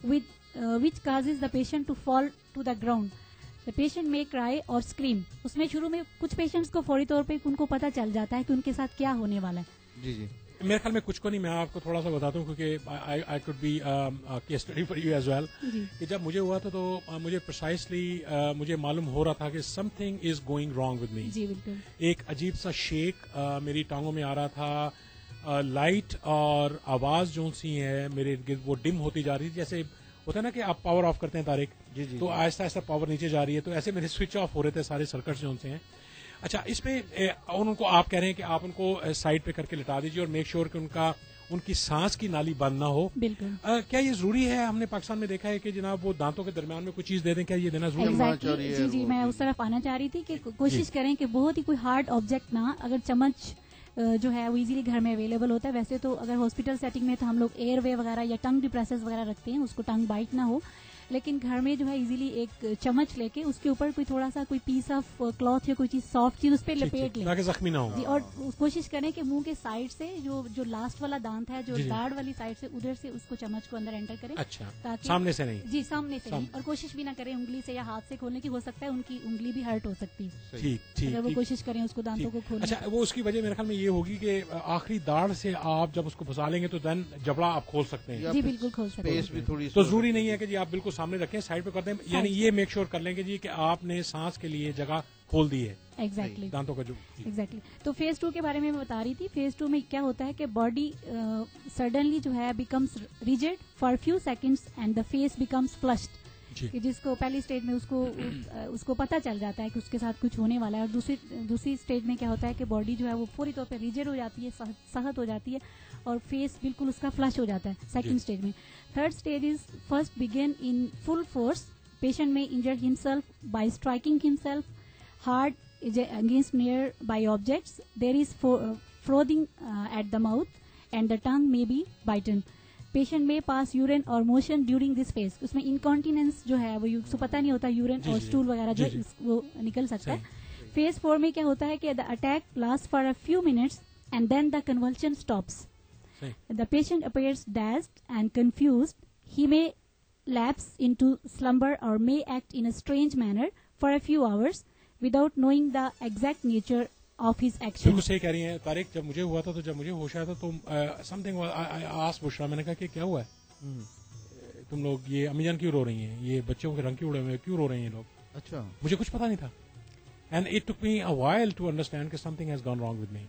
which causes the patient to fall to the ground. The patient may cry or scream. اس میں شروع میں کچھ پیشنٹس کو فوری طور پہ ان کو پتہ چل جاتا ہے کہ ان کے ساتھ کیا ہونے والا ہے.
جی جی
میرے خیال میں کچھ کو نہیں, میں آپ کو تھوڑا سا بتاتا ہوں کیونکہ I could be case study for you as well. کہ جب مجھے ہوا تھا تو مجھے پرسائسلی مجھے معلوم ہو رہا تھا کہ something is going wrong with me.
جی بالکل.
ایک عجیب سا شیک میری ٹانگوں میں آ رہا تھا, لائٹ اور آواز جو سی ہے میرے ارد گرد وہ ڈم ہوتی جا رہی تھی. جیسے ہوتا ہے نا کہ آپ پاور آف کرتے ہیں طارق, تو آہستہ آہستہ پاور نیچے جا رہی ہے, تو ایسے میرے سوئچ آف ہو رہے تھے سارے سرکٹس جو سے ہیں. اچھا اس میں ان کو آپ کہہ رہے ہیں کہ آپ ان کو سائڈ پہ کر کے لٹا دیجیے اور میک شیور کہ ان کا ان کی سانس کی نالی بند نہ ہو.
بالکل.
کیا یہ ضروری ہے؟ ہم نے پاکستان میں دیکھا ہے کہ جناب وہ دانتوں کے درمیان میں کوئی چیز دے دیں, کیا یہ دینا ضروری ہے؟
جی جی, میں اس طرف آنا چاہ رہی تھی کہ کوشش کریں کہ بہت ہی کوئی ہارڈ آبجیکٹ نہ, اگر چمچ جو ہے وہ ایزیلی گھر میں اویلیبل ہوتا ہے. ویسے تو اگر ہاسپٹل سیٹنگ میں تو ہم لوگ ایئر وے وغیرہ یا ٹنگ ڈپریسرز وغیرہ رکھتے ہیں, اس کو ٹنگ بائٹ نہ ہو, لیکن گھر میں جو ہے ایزیلی ایک چمچ لے کے اس کے اوپر کوئی تھوڑا سا کوئی پیس آف کلاتھ یا کوئی چیز سافٹ چیز اس پہ لپیٹ لیں
تاکہ زخمی نہ ہو.
جی, اور کوشش کریں کہ منہ کے سائڈ سے جو لاسٹ والا دانت ہے, جو داڑھ والی سائڈ سے, ادھر سے اس کو چمچ کو اندر انٹر کریں.
اچھا,
تاکہ
سامنے سے نہیں.
جی, سامنے سے نہیں, اور کوشش بھی نہ کریں انگلی سے یا ہاتھ سے کھولنے کی, ہو سکتا ہے ان کی انگلی بھی ہرٹ ہو سکتی ہے.
ٹھیک,
اگر وہ کوشش کریں اس کو دانتوں کو کھولنے.
اچھا, وہ اس کی وجہ میرے خیال میں یہ ہوگی کہ آخری داڑھ سے آپ جب اس کو پھنسا لیں گے تو دین جبڑا آپ کھول سکتے ہیں.
جی بالکل کھول سکتے ہیں.
تو ضروری نہیں ہے کہ جی آپ بالکل سامنے رکھیں, سائڈ پہ کر دیں, یعنی یہ میک شیور کر لیں گے جی کہ آپ نے سانس کے لیے جگہ کھول دی ہے.
ایگزیکٹلی,
دانتوں کا جو
ایگزیکٹلی. تو فیز 2 کے بارے میں بتا رہی تھی. فیز 2 میں کیا ہوتا ہے کہ باڈی سڈنلی جو ہے becomes rigid for few seconds and the face becomes flushed, جس کو پہلی اسٹیج میں اس کو پتہ چل جاتا ہے کہ اس کے ساتھ کچھ ہونے والا ہے. اور دوسری اسٹیج میں کیا ہوتا ہے کہ باڈی جو ہے وہ پوری طور پہ ریجڈ ہو جاتی ہے, سخت ہو جاتی ہے, اور فیس بالکل اس کا فلش ہو جاتا ہے سیکنڈ اسٹیج میں. Third stage is first begin in full force. Patient may injure himself by striking himself hard against nearby objects. There is frothing at the mouth and the tongue may be bitten. Patient may pass urine or motion during this phase. اس میں incontinence جو ہے وہ اس کو پتہ نہیں ہوتا, urine اور اسٹول وغیرہ جو وہ نکل سکتا ہے. فیز 4 میں کیا ہوتا ہے کہ the attack lasts for a few minutes and then the convulsion stops. The patient appears dazed and confused. He may lapse into slumber or may act in a strange manner for a few hours without knowing the exact nature of his action.
بالکل صحیح کہہ رہی ہیں طارق. جب مجھے ہوا تھا, تو جب مجھے ہوش آیا تھا تو سم تھنگ آس بشرا, میں نے کہا کہ کیا ہوا ہے, تم لوگ یہ امی جان کیوں رو رہی ہیں, یہ بچوں کے رنگ کیوں اڑے ہوئے, کیوں رو رہے ہیں یہ لوگ.
اچھا,
مجھے کچھ پتا نہیں تھا. And it took me a while to understand کہ something has gone wrong with me.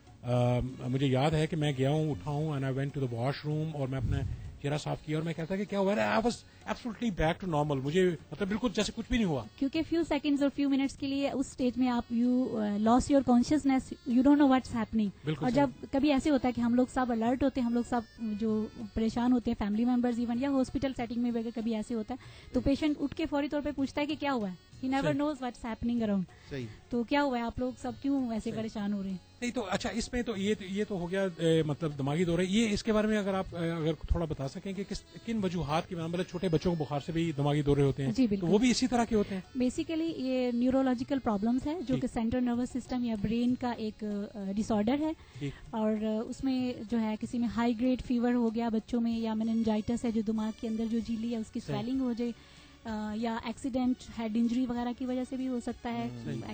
مجھے یاد ہے کہ میں گیا ہوں, اٹھا ہوں, and I went to the washroom, اور میں اپنے چہرہ صاف کیا, اور میں کہتا کہ کیا ہوا ہے, I was absolutely back to normal. مجھے مطلب بالکل جیسے کچھ بھی نہیں ہوا,
کیونکہ فیو سیکنڈز اور فیو منٹس کے لیے اس اسٹیج میں آپ you lose your consciousness, you don't know what's happening. اور جب کبھی ایسے ہوتا ہے کہ ہم لوگ سب الرٹ ہوتے ہیں, ہم لوگ سب جو پریشان ہوتے ہیں, فیملی ممبرز ایون, یا ہاسپٹل سیٹنگ میں اگر کبھی ایسے ہوتا ہے تو پیشنٹ اٹھ کے فوری طور پہ پوچھتا ہے کہ کیا ہوا ہے. He never knows what's happening around. تو کیا ہوا ہے, آپ لوگ سب کیوں ایسے پریشان ہو رہے ہیں.
نہیں تو اچھا, اس میں تو یہ تو ہو گیا مطلب دماغی دورے. یہ اس کے بارے میں اگر آپ تھوڑا بتا سکیں کہ کن وجوہات کی, مطلب چھوٹے بچوں کو بخار سے بھی دماغی دورے ہوتے ہیں, تو وہ بھی اسی طرح کے ہوتے ہیں.
بیسیکلی یہ نیورولوجیکل پرابلمس ہے, جو کہ سینٹرل نروس سسٹم یا برین کا ایک ڈس آرڈر ہے, اور اس میں جو ہے کسی میں ہائی گریڈ فیور ہو گیا بچوں میں, یا میننجائٹس ہے جو دماغ کے اندر جو جھیلی ہے اس کی سویلنگ ہو جائے, یا ایکسیڈنٹ ہیڈ انجری وغیرہ کی وجہ سے بھی ہو سکتا ہے.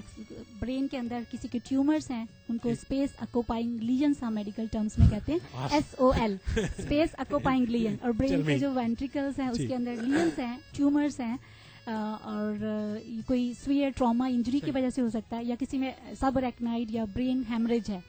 برین کے اندر کسی کے ٹیومرز ہیں, ان کو اسپیس اکوپائنگ لیجنز ہم میڈیکل ٹرمز میں کہتے ہیں, SOL, اسپیس اکوپائنگ لیجن. اور برین کے جو وینٹریکلز ہیں اس کے اندر لیجنز ہیں, ٹیومرز ہیں, اور کوئی سویئر ٹراما انجری کی وجہ سے ہو سکتا ہے, یا کسی میں سب ریکنائڈ یا برین ہیمریج ہے.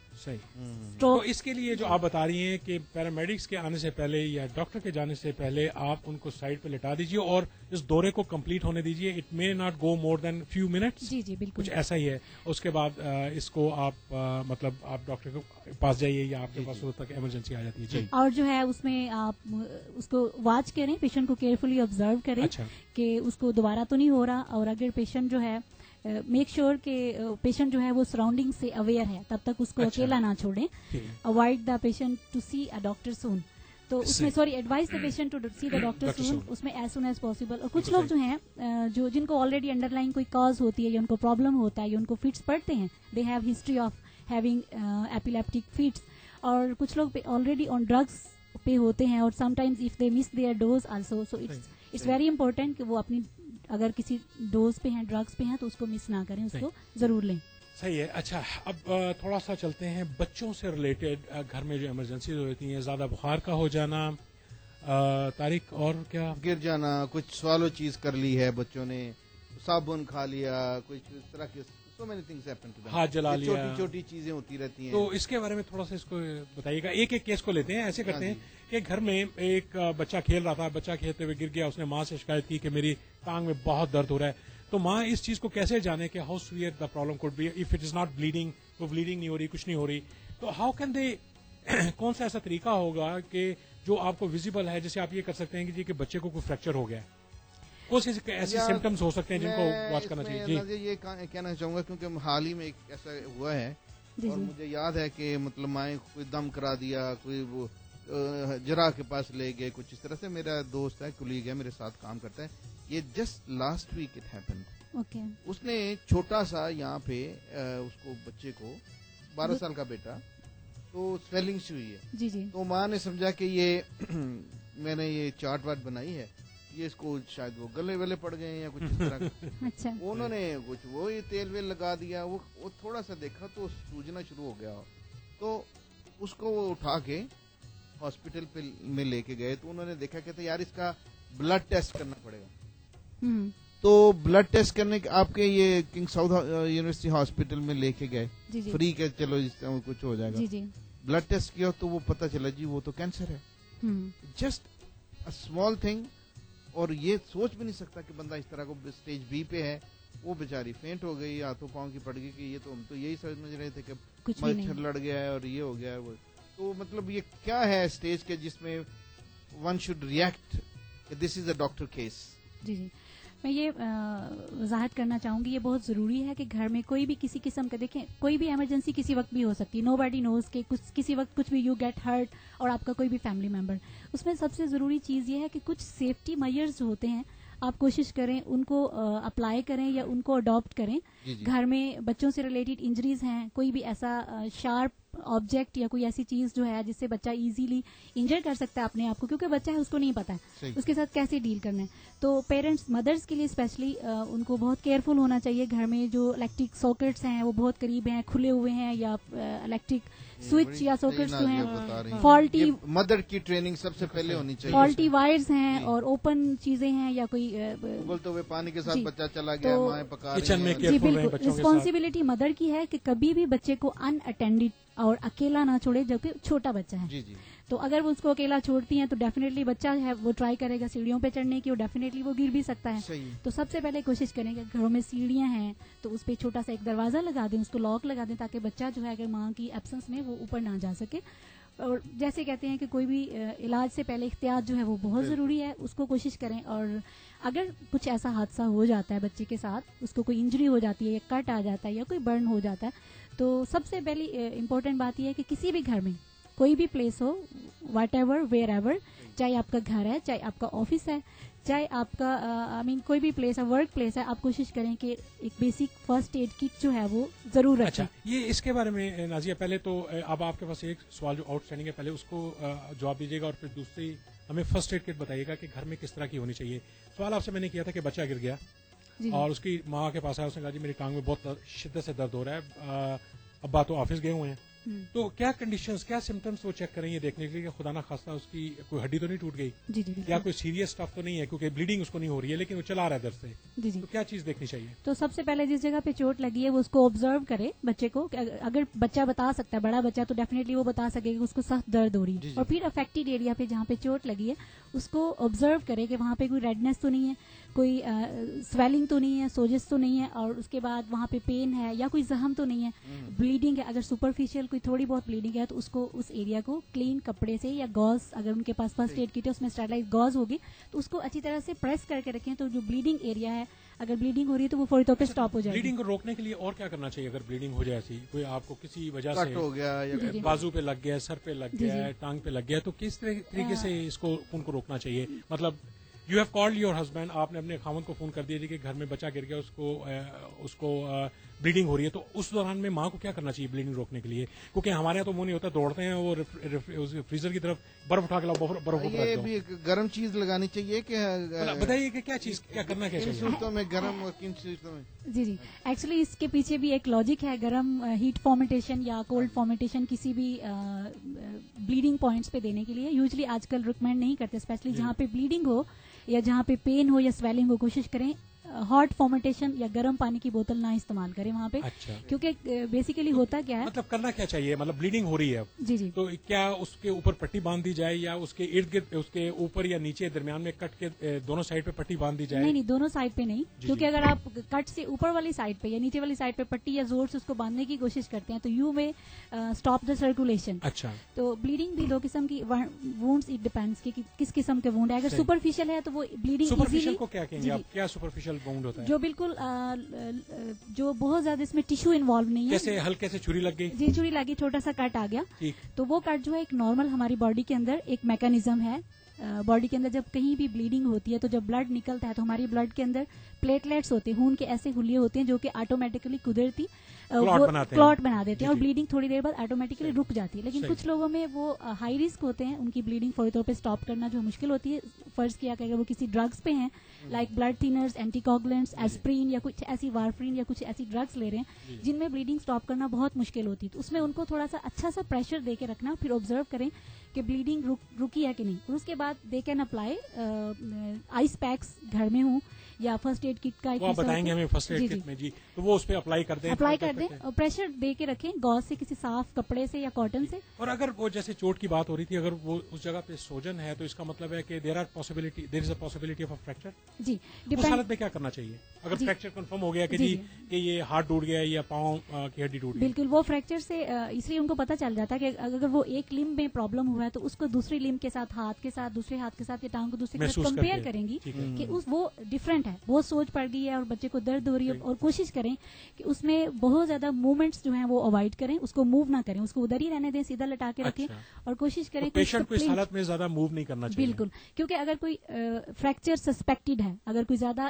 تو اس کے لیے جو آپ بتا رہی ہیں کہ پیرامیڈکس کے آنے سے پہلے یا ڈاکٹر کے جانے سے پہلے آپ ان کو سائڈ پہ لٹا دیجیے اور اس دورے کو کمپلیٹ ہونے دیجیے. It may not go more than few minutes.
جی جی بالکل,
کچھ ایسا ہی ہے. اس کے بعد اس کو آپ مطلب آپ ڈاکٹر کے پاس جائیے, یا آپ کے پاس ادھر تک ایمرجنسی آ جاتی ہے.
اور جو ہے اس میں آپ اس کو واچ کریں, پیشنٹ کو کیئرفلی آبزرو کریں کہ اس کو دوبارہ تو نہیں ہو رہا, اور اگر پیشنٹ جو ہے میک شیور کہ پیشنٹ جو ہے وہ سراؤنڈنگ سے اویئر ہے, تب تک اس کو اکیلا نہ چھوڑیں. Avoid the patient to see a doctor soon. تو اس میں advise the patient to see the doctor soon, اس میں ایز سون ایز پاسبل. اور کچھ لوگ جو ہیں جو جن کو آلریڈی انڈر لائن کوئی کاز ہوتی ہے, یا ان کو پرابلم ہوتا ہے, یا ان کو فٹس پڑتے ہیں, they have history of having epileptic fits, اور کچھ لوگ آلریڈی آن ڈرگس پہ ہوتے ہیں, اور sometimes if they miss their doses also. So it's very important کہ وہ اپنی اگر کسی ڈوز پہ ہیں, ڈرگس پہ ہیں, تو اس کو مس نہ کریں, اس کو ضرور لیں.
صحیح ہے. اچھا, اب تھوڑا سا چلتے ہیں بچوں سے ریلیٹڈ. گھر میں جو ایمرجنسیز ہوتی ہیں, زیادہ بخار کا ہو جانا, طارق, اور کیا
گر جانا, کچھ سوالو چیز کر لی ہے بچوں نے, صابن کھا لیا, کچھ اس طرح کے so many things happen to them.
ہاتھ جلا لیا,
چھوٹی چھوٹی چیزیں ہوتی رہتی ہیں.
تو اس کے بارے میں تھوڑا سا اس کو بتائیے گا. ایک ایک کیس کو لیتے ہیں. ایسے کرتے ہیں کہ گھر میں ایک بچہ کھیل رہا تھا, بچہ کھیلتے ہوئے گر گیا, اس نے ماں سے شکایت کی کہ میری ٹانگ میں بہت درد ہو رہا ہے. تو ماں اس چیز کو کیسے جانے کہ how severe the problem could be, if it is not bleeding, وہ بلیڈنگ نہیں ہو رہی, کچھ نہیں ہو رہی, تو ہاؤ کین دے कौन सा ऐसा तरीका होगा कि जो आपको विजिबल है, जैसे आप ये कर सकते हैं कि जी कि बच्चे को कोई फ्रैक्चर हो गया है, कौन से ऐसे सिम्टम्स हो सकते हैं जिनको वॉच करना चाहिए? जी,
ये कहना चाहूंगा क्योंकि हाल ही में एक ऐसा हुआ है और मुझे याद है कि मतलब माए कोई दम करा दिया, कोई वो जरा के पास ले गए, कुछ इस तरह से। मेरा दोस्त है, कुलीग है, मेरे साथ काम करता है, ये just last week it happened.
Okay.
उसने छोटा सा यहाँ पे उसको बच्चे को 12 साल का बेटा, तो स्वेलिंग सी हुई है।
जी जी।
तो माँ ने समझा कि ये मैंने ये चाट वाट बनाई है, ये इसको शायद वो गले वले पड़ गए हैं या कुछ इस तरह का।
अच्छा।
उन्होंने कुछ वो ये तेल वेल लगा दिया, वो थोड़ा सा देखा तो सूजना शुरू हो गया, तो उसको वो उठा के हॉस्पिटल पे में लेके गए। तो उन्होंने देखा कहते यार इसका ब्लड टेस्ट करना पड़ेगा। तो ब्लड टेस्ट करने के आपके ये किंग साउथ यूनिवर्सिटी हॉस्पिटल में लेके गए, फ्री के, चलो इससे कुछ हो जाएगा।
जी जी।
ब्लड टेस्ट किया तो वो पता चला जी वो तो कैंसर है। Just a small thing. और ये सोच भी नहीं सकता कि बंदा इस तरह को स्टेज बी पे है। वो बेचारी फेंट हो गई, हाथों पांव की पड़ गई कि ये तो हम तो यही समझ रहे थे कि मच्छर लड़ गया है और ये हो गया है वो। तो मतलब ये क्या है स्टेज के जिसमें one should react, this is a doctor case.
जी जी। मैं ये वजाहत करना चाहूंगी, ये बहुत ज़रूरी है कि घर में कोई भी किसी किस्म का, देखें कोई भी इमरजेंसी किसी वक्त भी हो सकती है, नोबडी नोज के कुछ किसी वक्त कुछ भी, यू गेट हर्ट और आपका कोई भी फैमिली मेंबर, उसमें सबसे ज़रूरी चीज़ ये है कि कुछ सेफ्टी मेजर्स जो होते हैं आप कोशिश करें उनको अप्लाई करें या उनको अडॉप्ट करें। घर में बच्चों से रिलेटेड इंजरीज हैं, कोई भी ऐसा शार्प ऑब्जेक्ट या कोई ऐसी चीज जो है जिससे बच्चा इजीली इंजर कर सकता है अपने आप को, क्योंकि बच्चा है उसको नहीं पता है उसके साथ कैसे डील करना है। तो पेरेंट्स, मदर्स के लिए स्पेशली उनको बहुत केयरफुल होना चाहिए। घर में जो इलेक्ट्रिक सॉकेट्स हैं वो बहुत करीब हैं, खुले हुए हैं, या इलेक्ट्रिक स्विच या सॉकेट्स जो हैं फॉल्टी,
मदर की ट्रेनिंग सबसे पहले होनी चाहिए।
फॉल्टी वायर्स हैं और ओपन चीजें हैं, या कोई
बोलते हुए पानी के साथ बच्चा चला गया, माएं पका रही हैं।
जी बिल्कुल, रिस्पॉन्सिबिलिटी मदर की है कि कभी भी बच्चे को अनअटेंडेड और अकेला ना छोड़े, जबकि छोटा बच्चा है।
जी जी।
तो अगर वो उसको अकेला छोड़ती हैं तो डेफिनेटली बच्चा है वो ट्राई करेगा सीढ़ियों पे चढ़ने की, और डेफिनेटली वो गिर भी सकता है। तो सबसे पहले कोशिश करेंगे, घरों में सीढ़ियां हैं तो उस पर छोटा सा एक दरवाजा लगा दें, उसको लॉक लगा दें, ताकि बच्चा जो है अगर माँ की एब्सेंस में वो ऊपर ना जा सके। और जैसे कहते हैं कि कोई भी इलाज से पहले एहतियात जो है वो बहुत ज़रूरी है, उसको कोशिश करें। और अगर कुछ ऐसा हादसा हो जाता है बच्चे के साथ, उसको कोई इंजरी हो जाती है या कट आ जाता है या कोई बर्न हो जाता है, तो सबसे पहली इम्पोर्टेंट बात यह है कि किसी भी घर में कोई भी प्लेस हो, वट एवर वेयर एवर, चाहे आपका घर है, चाहे आपका ऑफिस है, चाहे आपका कोई भी प्लेस है, वर्क प्लेस है, आप कोशिश करें कि एक बेसिक फर्स्ट एड किट जो है वो जरूर रखें।
अच्छा, ये इसके बारे में नाजिया, पहले तो अब आपके पास एक सवाल जो आउटस्टैंडिंग है, पहले उसको जवाब दीजिएगा, और फिर दूसरी हमें फर्स्ट एड किट बताइएगा कि घर में किस तरह की होनी चाहिए। सवाल आपसे मैंने किया था कि बच्चा गिर गया और उसकी माँ के पास आया, उसने कहा जी मेरी टांग में बहुत शिद्दत से दर्द हो रहा है, अब्बा तो ऑफिस गए हुए हैं, तो क्या कंडीशंस, क्या सिम्टम्स वो चेक करें ये देखने के लिए कि खुदा ना खास्ता उसकी कोई हड्डी तो नहीं टूट गई,
जी जी,
या कोई सीरियस स्टफ तो नहीं है, क्योंकि ब्लीडिंग उसको नहीं हो रही है लेकिन वो चला रहा है दर्द से।
जी जी।
तो क्या चीज देखनी चाहिए?
तो सबसे पहले जिस जगह पे चोट लगी है वो उसको ऑब्जर्व करे बच्चे को। अगर बच्चा बता सकता है, बड़ा बच्चा, तो डेफिनेटली वो बता सकेगा कि उसको सख्त दर्द हो रही है। और फिर अफेक्टेड एरिया पे जहाँ पे चोट लगी है उसको ऑब्जर्व करे कि वहाँ पे कोई रेडनेस तो नहीं है, कोई स्वेलिंग तो नहीं है, सोजिस तो नहीं है, और उसके बाद वहाँ पे पेन है या कोई जख्म तो नहीं है, ब्लीडिंग है। अगर सुपरफिशियल कोई थोड़ी बहुत ब्लीडिंग है तो उसको उस एरिया को क्लीन कपड़े से या गॉज, अगर उनके पास फर्स्ट एड किट है उसमें स्टेरिलाइज गॉज होगी तो उसको अच्छी तरह से प्रेस करके रखें। तो जो ब्लीडिंग एरिया है, अगर ब्लीडिंग हो रही है तो वो फौरी तौर पे स्टॉप हो जाएगी।
ब्लीडिंग को रोकने के लिए और क्या करना चाहिए अगर ब्लीडिंग हो जाए ऐसी, कोई आपको किसी वजह से
हो गया या
बाजू पे लग गया, सर पे लग गया, टांग पे लग गया, तो किस तरीके से इसको खून को रोकना चाहिए? मतलब you have called your husband, आपने अपने खामन को फोन कर दिया जी कि घर में बच्चा गिर गया, उसको ब्लीडिंग हो रही है, तो उस दौरान में माँ को क्या करना चाहिए ब्लीडिंग रोकने के लिए? क्योंकि हमारे यहाँ तो वो नहीं होता, दौड़ते हैं वो फ्रीजर की तरफ, बर्फ उठा के लाओ, बर्फ
ये भी गर्म चीज लगानी चाहिए कि
बताइए कि क्या चीज, क्या करना क्या चाहिए
सूरतों में गर्म और किन सूरतों में?
जी जी, एक्चुअली इसके पीछे भी एक लॉजिक है। गर्म हीट फॉर्मेटेशन या कोल्ड फॉर्मेटेशन किसी भी ब्लीडिंग पॉइंट्स पे देने के लिए यूजुअली आजकल रिकमेंड नहीं करते, स्पेशली जहाँ पे ब्लीडिंग हो या जहाँ पे पेन हो या स्वेलिंग हो। कोशिश करें हॉट फॉर्मेंटेशन या गर्म पानी की बोतल ना इस्तेमाल करें वहाँ पे,
अच्छा,
क्योंकि बेसिकली होता क्या है,
मतलब करना क्या चाहिए, मतलब ब्लीडिंग हो रही है अब,
जी जी,
तो क्या उसके ऊपर पट्टी बांध दी जाए या उसके इर्द गिर्द, उसके ऊपर या नीचे दरमियान में कट के दोनों साइड पे पट्टी बांध दी जाए?
नहीं दोनों साइड पे नहीं,
जी,
क्योंकि
जी।
अगर आप कट से ऊपर वाली साइड पे या नीचे वाली साइड पे पट्टी या जोर से उसको बांधने की कोशिश करते हैं तो यू में स्टॉप द सर्कुलेशन।
अच्छा,
तो ब्लीडिंग भी दो किस्म की, वुंड्स इट डिपेंड्स कि किस किस्म के वुंड है। अगर
सही।
सुपरफिशियल है तो वो ब्लीडिंग
सुपरफिशियल
इजीली,
को क्या कहेंगे
जी,
आप, क्या सुपरफिशियल बाउंड होता है?
जो बिल्कुल जो बहुत ज्यादा इसमें टिश्यू इन्वॉल्व नहीं है,
जैसे हल्के से छुरी लग गई,
जी छुरी लगी, छोटा सा कट आ गया,
ठीक,
तो वो कट जो है एक नॉर्मल हमारी बॉडी के अंदर एक मैकेनिज्म है। बॉडी के अंदर जब कहीं भी ब्लीडिंग होती है तो जब ब्लड निकलता है तो हमारी ब्लड के अंदर प्लेटलेट्स होते हैं, खून के ऐसे हुलिये होते हैं जो कि ऑटोमेटिकली कुदरती क्लॉट बना देते हैं और
जी।
ब्लीडिंग थोड़ी देर बाद ऑटोमेटिकली रुक जाती है। लेकिन
सही।
कुछ लोगों में वो हाई रिस्क होते हैं, उनकी ब्लीडिंग फौरी तौर पे स्टॉप करना जो मुश्किल होती है। फर्ज किया कि अगर वो किसी ड्रग्स पे हैं, like blood thinners, anticoagulants, aspirin या कुछ ऐसी वारफ्रीन या कुछ ऐसी ड्रग्स ले रहे हैं जिनमें ब्लीडिंग स्टॉप करना बहुत मुश्किल होती है, तो उसमें उनको थोड़ा सा अच्छा सा प्रेशर दे के रखना, फिर ऑब्जर्व करें कि ब्लीडिंग रुकी है कि नहीं, और उसके बाद they can apply ice packs घर में हो या फर्स्ट एड किट का एक
वो आप
हिस्सा
बताएंगे
होता है।
हमें फर्स्ट एड
जी,
किट
जी।
में, जी, तो वो उस पे अप्लाई कर दें,
अप्लाई कर दें और प्रेशर दे के रखें गॉज से, किसी साफ कपड़े से या कॉटन से।
और अगर वो जैसे चोट की बात हो रही थी, अगर वो उस जगह पे सोजन है तो इसका मतलब है कि there is a possibility of a fracture.
जी
उस
डिपेंड,
हालत में क्या करना चाहिए अगर
जी।
फ्रैक्चर कंफर्म हो गया कि
जी,
जी
जी।
कि ये हाथ टूट गया है या पाँव की हड्डी टूट गई?
बिल्कुल वो फ्रैक्चर से इसलिए उनको पता चल जाता है कि अगर वो एक लिम्ब में प्रॉब्लम हुआ है तो उसको दूसरी लिम्ब के साथ, हाथ के साथ, दूसरे हाथ के साथ या टांग को दूसरे के साथ
महसूस
कंपेयर
करके।
करेंगी
ठीक है।
कि वो डिफरेंट है, बहुत सोच पड़ गई है और बच्चे को दर्द हो रही है,
सही।
और कोशिश करें कि उसमें बहुत ज्यादा मूवमेंट्स जो हैं वो अवॉइड करें, उसको मूव ना करें, उसको उधर ही रहने दें, सीधा लटा के रखें
अच्छा।
और कोशिश करें
तो
कि
पेशेंट
उसको
को इस
प्लेन-
हालत में ज्यादा मूव नहीं करना चाहिए?
बिल्कुल, क्योंकि अगर कोई फ्रैक्चर सस्पेक्टेड है, अगर कोई ज्यादा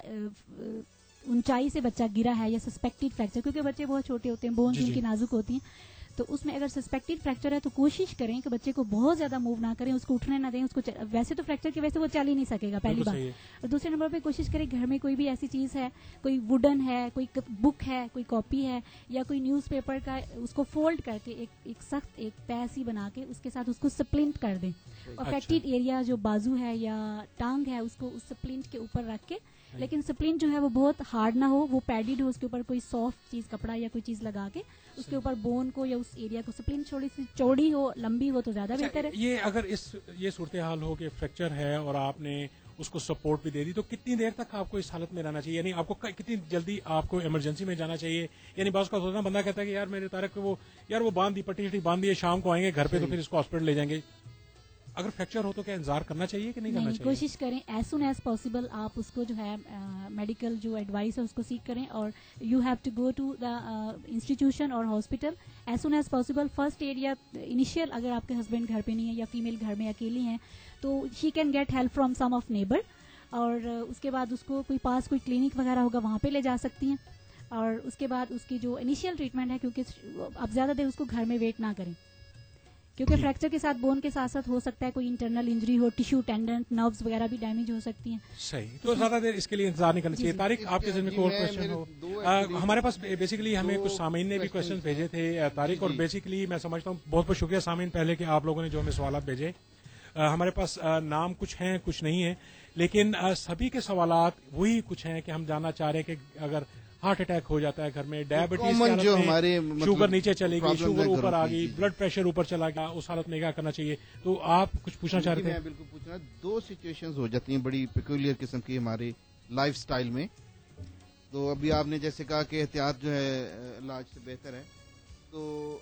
ऊंचाई से बच्चा गिरा है या सस्पेक्टेड फ्रैक्चर, क्योंकि बच्चे बहुत छोटे होते हैं, बोन्स
जी, जी।
उनकी नाजुक होती हैं, तो उसमें अगर सस्पेक्टेड फ्रैक्चर है तो कोशिश करें कि बच्चे को बहुत ज्यादा मूव ना करें, उसको उठने ना दें, उसको वैसे तो फ्रैक्चर की वजह से वो चल ही नहीं सकेगा पहली
बिल्कुल
बात।
सही है।
और दूसरे नंबर पे कोशिश करें घर में कोई भी ऐसी चीज है, कोई वुडन है, कोई बुक है, कोई कॉपी है या कोई न्यूज़पेपर का, उसको फोल्ड करके एक सख्त एक पैसी बना के उसके साथ उसको स्प्लिंट कर दें। अफेक्टेड एरिया जो बाजू है या टांग है उसको उस स्प्लिंट के ऊपर रख के, लेकिन स्प्लिंट जो है वो बहुत हार्ड ना हो, वो पैडिड हो, उसके ऊपर कोई सॉफ्ट चीज, कपड़ा या कोई चीज लगा के उसके ऊपर बोन को या उस एरिया को, स्प्लिंट थोड़ी सी चौड़ी हो, लंबी हो तो ज्यादा बेहतर है।
ये अगर ये सूरत हाल हो कि फ्रैक्चर है और आपने उसको सपोर्ट भी दे दी, तो कितनी देर तक आपको इस हालत में रहना चाहिए, यानी आपको कितनी जल्दी आपको इमरजेंसी में जाना चाहिए? यानी बात का सोचना, बंदा कहता है कि यार मेरे तारक को वो बांध दी, पट्टी शट्टी बांध दी है, शाम को आएंगे घर पे तो फिर इसको हॉस्पिटल ले जाएंगे। अगर फ्रैक्चर हो तो क्या इंतजार करना चाहिए कि नहीं करना
नहीं,
चाहिए?
कोशिश करें एज सुन एज पॉसिबल आप उसको जो है मेडिकल जो एडवाइस है उसको सीख करें, और you have to go to the institution और hospital as soon as possible. First aid या इनिशियल, अगर आपके हस्बैंड घर पे नहीं है या फीमेल घर में अकेली हैं तो she can get help from some of neighbour, और उसके बाद उसको कोई पास कोई क्लिनिक वगैरह होगा वहाँ पे ले जा सकती हैं, और उसके बाद उसकी जो इनिशियल ट्रीटमेंट है, क्योंकि आप ज्यादा देर उसको घर में वेट ना करें, क्योंकि फ्रैक्चर के साथ बोन के साथ साथ हो सकता है कोई इंटरनल इंजरी हो, टिश्यू, टेंडन, नर्व्स वगैरह भी डैमेज हो सकती हैं।
सही, तो ज्यादा देर इसके लिए इंतजार नहीं करना
जी,
चाहिए।
जी।
तारिक, आपके ज़हन में कोई और
मैं-
क्वेश्चन
मेरे
हो?
दो actually-
हमारे पास बेसिकली हमें
दो
कुछ सामीन ने भी क्वेश्चन
questions
भेजे थे तारिक,
जी,
और
जी।
बेसिकली मैं समझता हूँ बहुत बहुत शुक्रिया सामीन पहले कि आप लोगों ने जो हमें सवाल भेजे। हमारे पास नाम कुछ हैं कुछ नहीं है, लेकिन सभी के सवालात वही कुछ हैं कि हम जानना चाह रहे हैं कि अगर हार्ट अटैक हो जाता है घर में, डायबिटीज
common जो हमारे
शुगर
मतलब
नीचे चली गई,
problems
शुगर
हैं
ऊपर
घरों
आ
की,
गई,
जी, जी।
ब्लड प्रेशर ऊपर चला गया, उस हालत में क्या करना चाहिए? तो आप कुछ पूछना चाह
जी,
रहे
मैं
थे?
बिल्कुल पूछना, दो सिचुएशंस हो जाती हैं बड़ी पेक्यूलियर किस्म की हमारे लाइफ स्टाइल में। तो अभी आपने जैसे कहा कि एहतियात जो है इलाज से बेहतर है, तो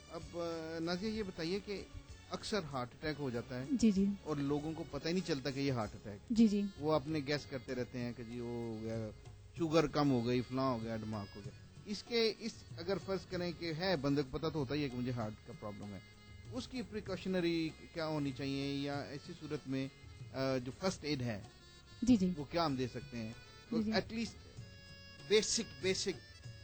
अब नाज़िया ये बताइए कि अक्सर हार्ट अटैक हो जाता है
जी जी
और लोगों को पता ही नहीं चलता कि ये हार्ट अटैक,
जी जी
वो अपने गैस करते रहते हैं कि जी वो हो गया, शुगर कम हो गई, फलां हो गया, दिमाग हो गया। इस अगर फर्ज करें कि है, बंदे को पता तो होता ही है कि मुझे हार्ट का प्रॉब्लम है, उसकी प्रिकॉशनरी क्या होनी चाहिए, या ऐसी सूरत में जो फर्स्ट एड है
जी जी
वो क्या हम दे सकते हैं? तो
जी, जी।
एटलीस्ट बेसिक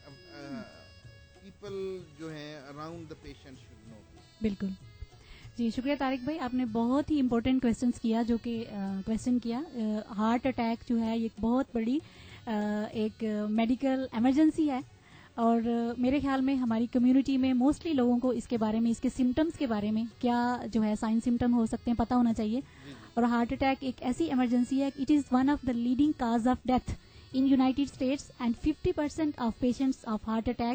पीपल जो है around the patient should know.
बिल्कुल जी, शुक्रिया तारिक भाई, आपने बहुत ही इम्पोर्टेंट क्वेश्चंस किया, जो कि क्वेश्चन किया। हार्ट अटैक जो है ये एक बहुत बड़ी एक मेडिकल इमरजेंसी है, और मेरे ख्याल में हमारी कम्युनिटी में मोस्टली लोगों को इसके बारे में, इसके सिम्टम्स के बारे में, क्या जो है साइन सिम्टम हो सकते हैं, पता होना चाहिए। और हार्ट अटैक एक ऐसी इमरजेंसी है, it is one of the leading cause of death in United States, and 50% of patients of heart attack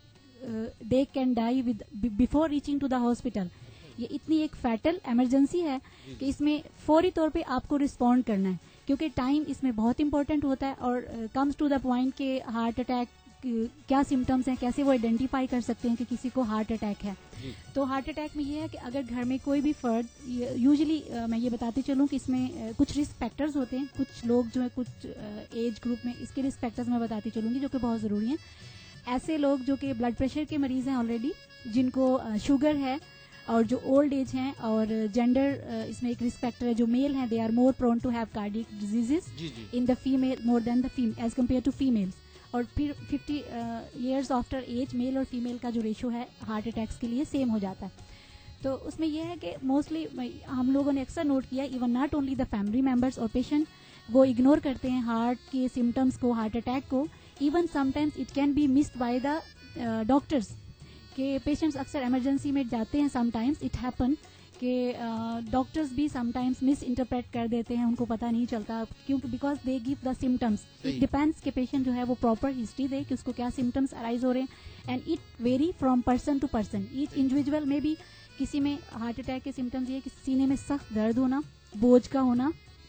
they can die before reaching to the hospital. یہ اتنی ایک فیٹل ایمرجنسی ہے کہ اس میں فوری طور پہ آپ کو رسپونڈ کرنا ہے, کیونکہ ٹائم اس میں بہت امپورٹنٹ ہوتا ہے. اور کمز ٹو دا پوائنٹ کہ ہارٹ اٹیک کیا سمٹمس ہیں, کیسے وہ آئیڈینٹیفائی کر سکتے ہیں کہ کسی کو ہارٹ اٹیک ہے. تو ہارٹ اٹیک میں یہ ہے کہ اگر گھر میں کوئی بھی فرد, یوزلی میں یہ بتاتی چلوں کہ اس میں کچھ رسک فیکٹرز ہوتے ہیں, کچھ لوگ جو ہے کچھ ایج گروپ میں اس کے رسک فیکٹرز میں بتاتی چلوں گی جو کہ بہت ضروری ہیں. ایسے لوگ جو کہ بلڈ پریشر کے مریض ہیں آلریڈی, جن کو شوگر ہے, اور جو اولڈ ایج ہیں, اور جینڈر اس میں ایک رسک فیکٹر ہے, جو میل ہیں they are more prone to have cardiac disease in the female more than the as compare to females. اور پھر 50 ایئرس آفٹر ایج میل اور فیمیل کا جو ریشو ہے ہارٹ اٹیکس کے لیے سیم ہو جاتا ہے. تو اس میں یہ ہے کہ موسٹلی ہم لوگوں نے اکثر نوٹ کیا, even not only the family members اور پیشنٹ, وہ اگنور کرتے ہیں ہارٹ کے سمٹمس کو, ہارٹ اٹیک کو. Even sometimes it can be missed by the doctors, کہ پیشنٹس اکثر ایمرجنسی میں جاتے ہیں, سم ٹائمس اٹ ہیپن کہ ڈاکٹرز بھی سم ٹائمس مس انٹرپریٹ کر دیتے ہیں, ان کو پتہ نہیں چلتا, کیونکہ because they give the symptoms. It depends کہ پیشنٹ جو ہے وہ پراپر ہسٹری دے کہ اس کو کیا سمٹمس ارائز ہو رہے ہیں, and it vary from person to person. Each individual میں بھی کسی میں ہارٹ اٹیک کے سمٹمس یہ کہ سینے میں سخت درد ہونا, بوجھ کا ہونا,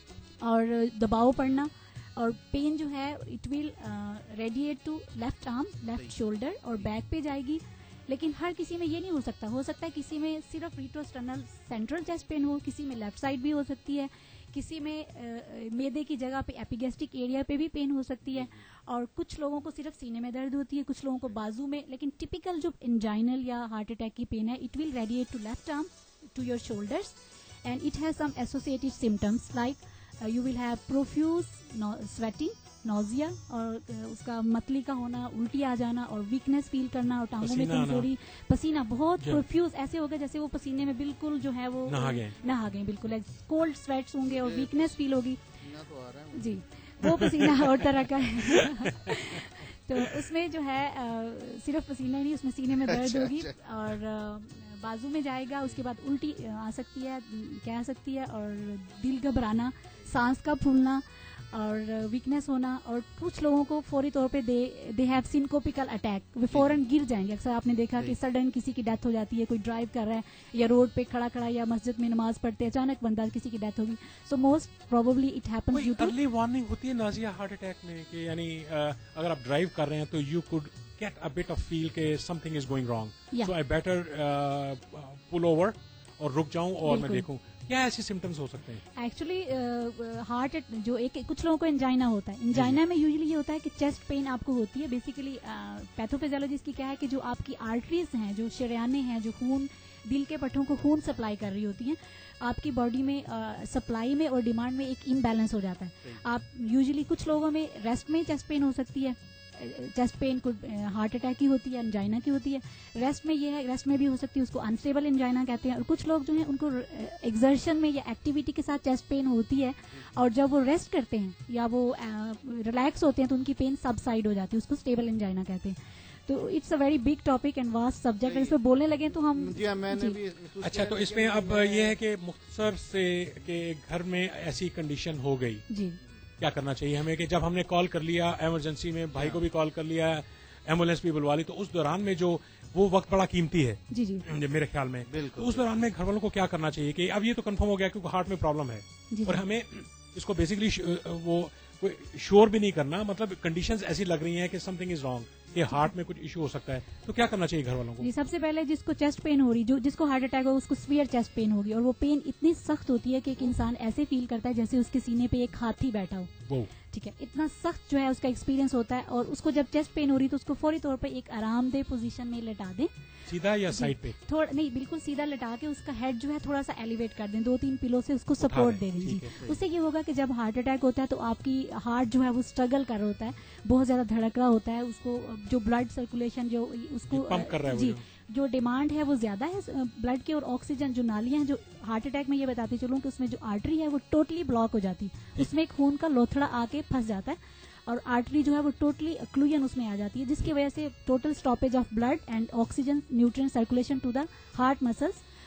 اور دباؤ پڑنا, اور پین جو ہے it will radiate to left arm, left shoulder اور بیک پہ جائے گی. لیکن ہر کسی میں یہ نہیں ہو سکتا ہے کسی میں صرف ریٹروسٹرنل سینٹرل چیسٹ پین ہو, کسی میں لیفٹ سائڈ بھی ہو سکتی ہے, کسی میں میدے کی جگہ پہ ایپیگیسٹک ایریا پہ بھی پین ہو سکتی ہے, اور کچھ لوگوں کو صرف سینے میں درد ہوتی ہے, کچھ لوگوں کو بازو میں. لیکن ٹپیکل جو انجائنل یا ہارٹ اٹیک کی پین ہے it will radiate to left arm to your shoulders, and it has some associated symptoms like you will have profuse sweating, nausea, اور اس کا متلی کا ہونا, الٹی آ جانا, اور ویکنیس فیل کرنا, اور ٹانگوں میں کمزوری, پسینہ بہت پروفیوز, ایسے ہوگا جیسے وہ پسینے میں بالکل جو ہے وہ نہا گئے, بالکل کولڈ سویٹس ہوں گے, اور ویکنیس فیل ہوگی. جی, وہ پسینہ اور طرح کا ہے. تو اس میں جو ہے صرف پسینہ نہیں, اس میں سینے میں درد ہوگی, اور بازو میں جائے گا, اس کے بعد الٹی آ سکتی ہے, کیا آ سکتی ہے, اور دل گھبرانا, سانس کا پھولنا, اور ویکنیس ہونا. اور کچھ لوگوں کو فوری طور پہ دے ہیو سنکوپیکل اٹیک, وہ فوراً گر جائیں گے. اکثر آپ نے دیکھا کہ سڈن کسی کی ڈیتھ ہو جاتی ہے, کوئی ڈرائیو کر رہا ہے یا روڈ پہ کھڑا یا مسجد میں نماز پڑھتے, اچانک بندہ کسی کی ڈیتھ ہوگی. So most probably it happens due to
early warning ہوتی ہے نازیہ ہارٹ اٹیک میں, کہ یعنی اگر آپ ڈرائیو کر رہے ہیں تو you could get a bit of feel کہ something is going wrong, so I better pull over اور رک جاؤں اور میں دیکھوں. کیا ایسے سمٹمس ہو سکتے ہیں؟
ایکچولی ہارٹ جو ایک کچھ لوگوں کو انجائنا ہوتا ہے, انجائنا میں یوزلی یہ ہوتا ہے کہ چیسٹ پین آپ کو ہوتی ہے. بیسیکلی پیتھوفیزیولوجسٹ کی کیا ہے کہ جو آپ کی آرٹریز ہیں, جو شریانے ہیں, جو خون دل کے پٹھوں کو خون سپلائی کر رہی ہوتی ہیں, آپ کی باڈی میں سپلائی میں اور ڈیمانڈ میں ایک امبیلنس ہو جاتا ہے. آپ یوزلی کچھ لوگوں میں ریسٹ میں چیسٹ پین ہو سکتی ہے, چیسٹ پین کو ہارٹ اٹیک کی ہوتی ہے, انجائنا کی ہوتی ہے. ریسٹ میں یہ ہے, ریسٹ میں بھی ہو سکتی ہے, اس کو انسٹیبل انجائنا کہتے ہیں. اور کچھ لوگ جو ہیں ان کو ایگزرشن میں یا ایکٹیویٹی کے ساتھ چیسٹ پین ہوتی ہے, اور جب وہ ریسٹ کرتے ہیں یا وہ ریلیکس ہوتے ہیں تو ان کی پین سب سائڈ ہو جاتی ہے, اس کو اسٹیبل انجائنا کہتے ہیں. تو it's a very big topic and vast subject, اس پہ بولنے لگے تو ہم.
اچھا, تو اس میں اب یہ ہے کہ مختصر سے کہ گھر میں ایسی کنڈیشن ہو گئی, جی کیا کرنا چاہیے ہمیں؟ کہ جب ہم نے کال کر لیا ایمرجنسی میں, بھائی کو بھی کال کر لیا, ایمبولینس بھی بلوا لی, تو اس دوران میں جو وہ وقت بڑا قیمتی ہے جی جی میرے خیال میں. تو اس دوران میں گھر والوں کو کیا کرنا چاہیے کہ اب یہ تو کنفرم ہو گیا کیونکہ ہارٹ میں پرابلم ہے, اور ہمیں اس کو بیسکلی وہ شور بھی نہیں کرنا, مطلب کنڈیشنز ایسی لگ رہی ہیں کہ سم تھنگ از رانگ, کہ ہارٹ میں کچھ ایشو ہو سکتا ہے, تو کیا کرنا چاہیے گھر والوں کو؟
جی, سب سے پہلے جس کو چیسٹ پین ہو رہی, جس کو ہارٹ اٹیک ہو اس کو سویئر چیسٹ پین ہوگی, اور وہ پین اتنی سخت ہوتی ہے کہ ایک انسان ایسے فیل کرتا ہے جیسے اس کے سینے پہ ایک ہاتھی بیٹھا ہو. ٹھیک ہے, اتنا سخت جو ہے اس کا ایکسپیرینس ہوتا ہے. اور اس کو جب چیسٹ پین ہو رہی تو اس کو فوری طور پہ ایک آرام دہ پوزیشن میں لٹا دیں,
سیدھا یا سائڈ پہ,
تھوڑا نہیں بالکل سیدھا لٹا کے اس کا ہیڈ جو ہے تھوڑا سا ایلیویٹ کر دیں, 2-3 پلو سے اس کو سپورٹ دے دیں. جی, اس سے یہ ہوگا کہ جب ہارٹ اٹیک ہوتا ہے تو آپ کی ہارٹ جو ہے وہ اسٹرگل کر رہا ہوتا ہے, بہت زیادہ دھڑک رہا ہوتا ہے, اس کو جو بلڈ سرکولیشن جو اس کو
پمپ کر رہا ہے,
جی جو ڈیمانڈ ہے وہ زیادہ ہے بلڈ کی, اور آکسیجن جو نالیاں ہیں, جو ہارٹ اٹیک میں یہ بتاتی چلوں کہ اس میں جو آرٹری ہے وہ ٹوٹلی بلاک ہو جاتی ہے, اس میں خون کا لوتھڑا آ کے پھنس جاتا ہے, اور آرٹری جو ہے وہ ٹوٹلی اکلوژن اس میں آ جاتی ہے, جس کی وجہ سے total stoppage of blood and oxygen nutrient circulation to the heart muscles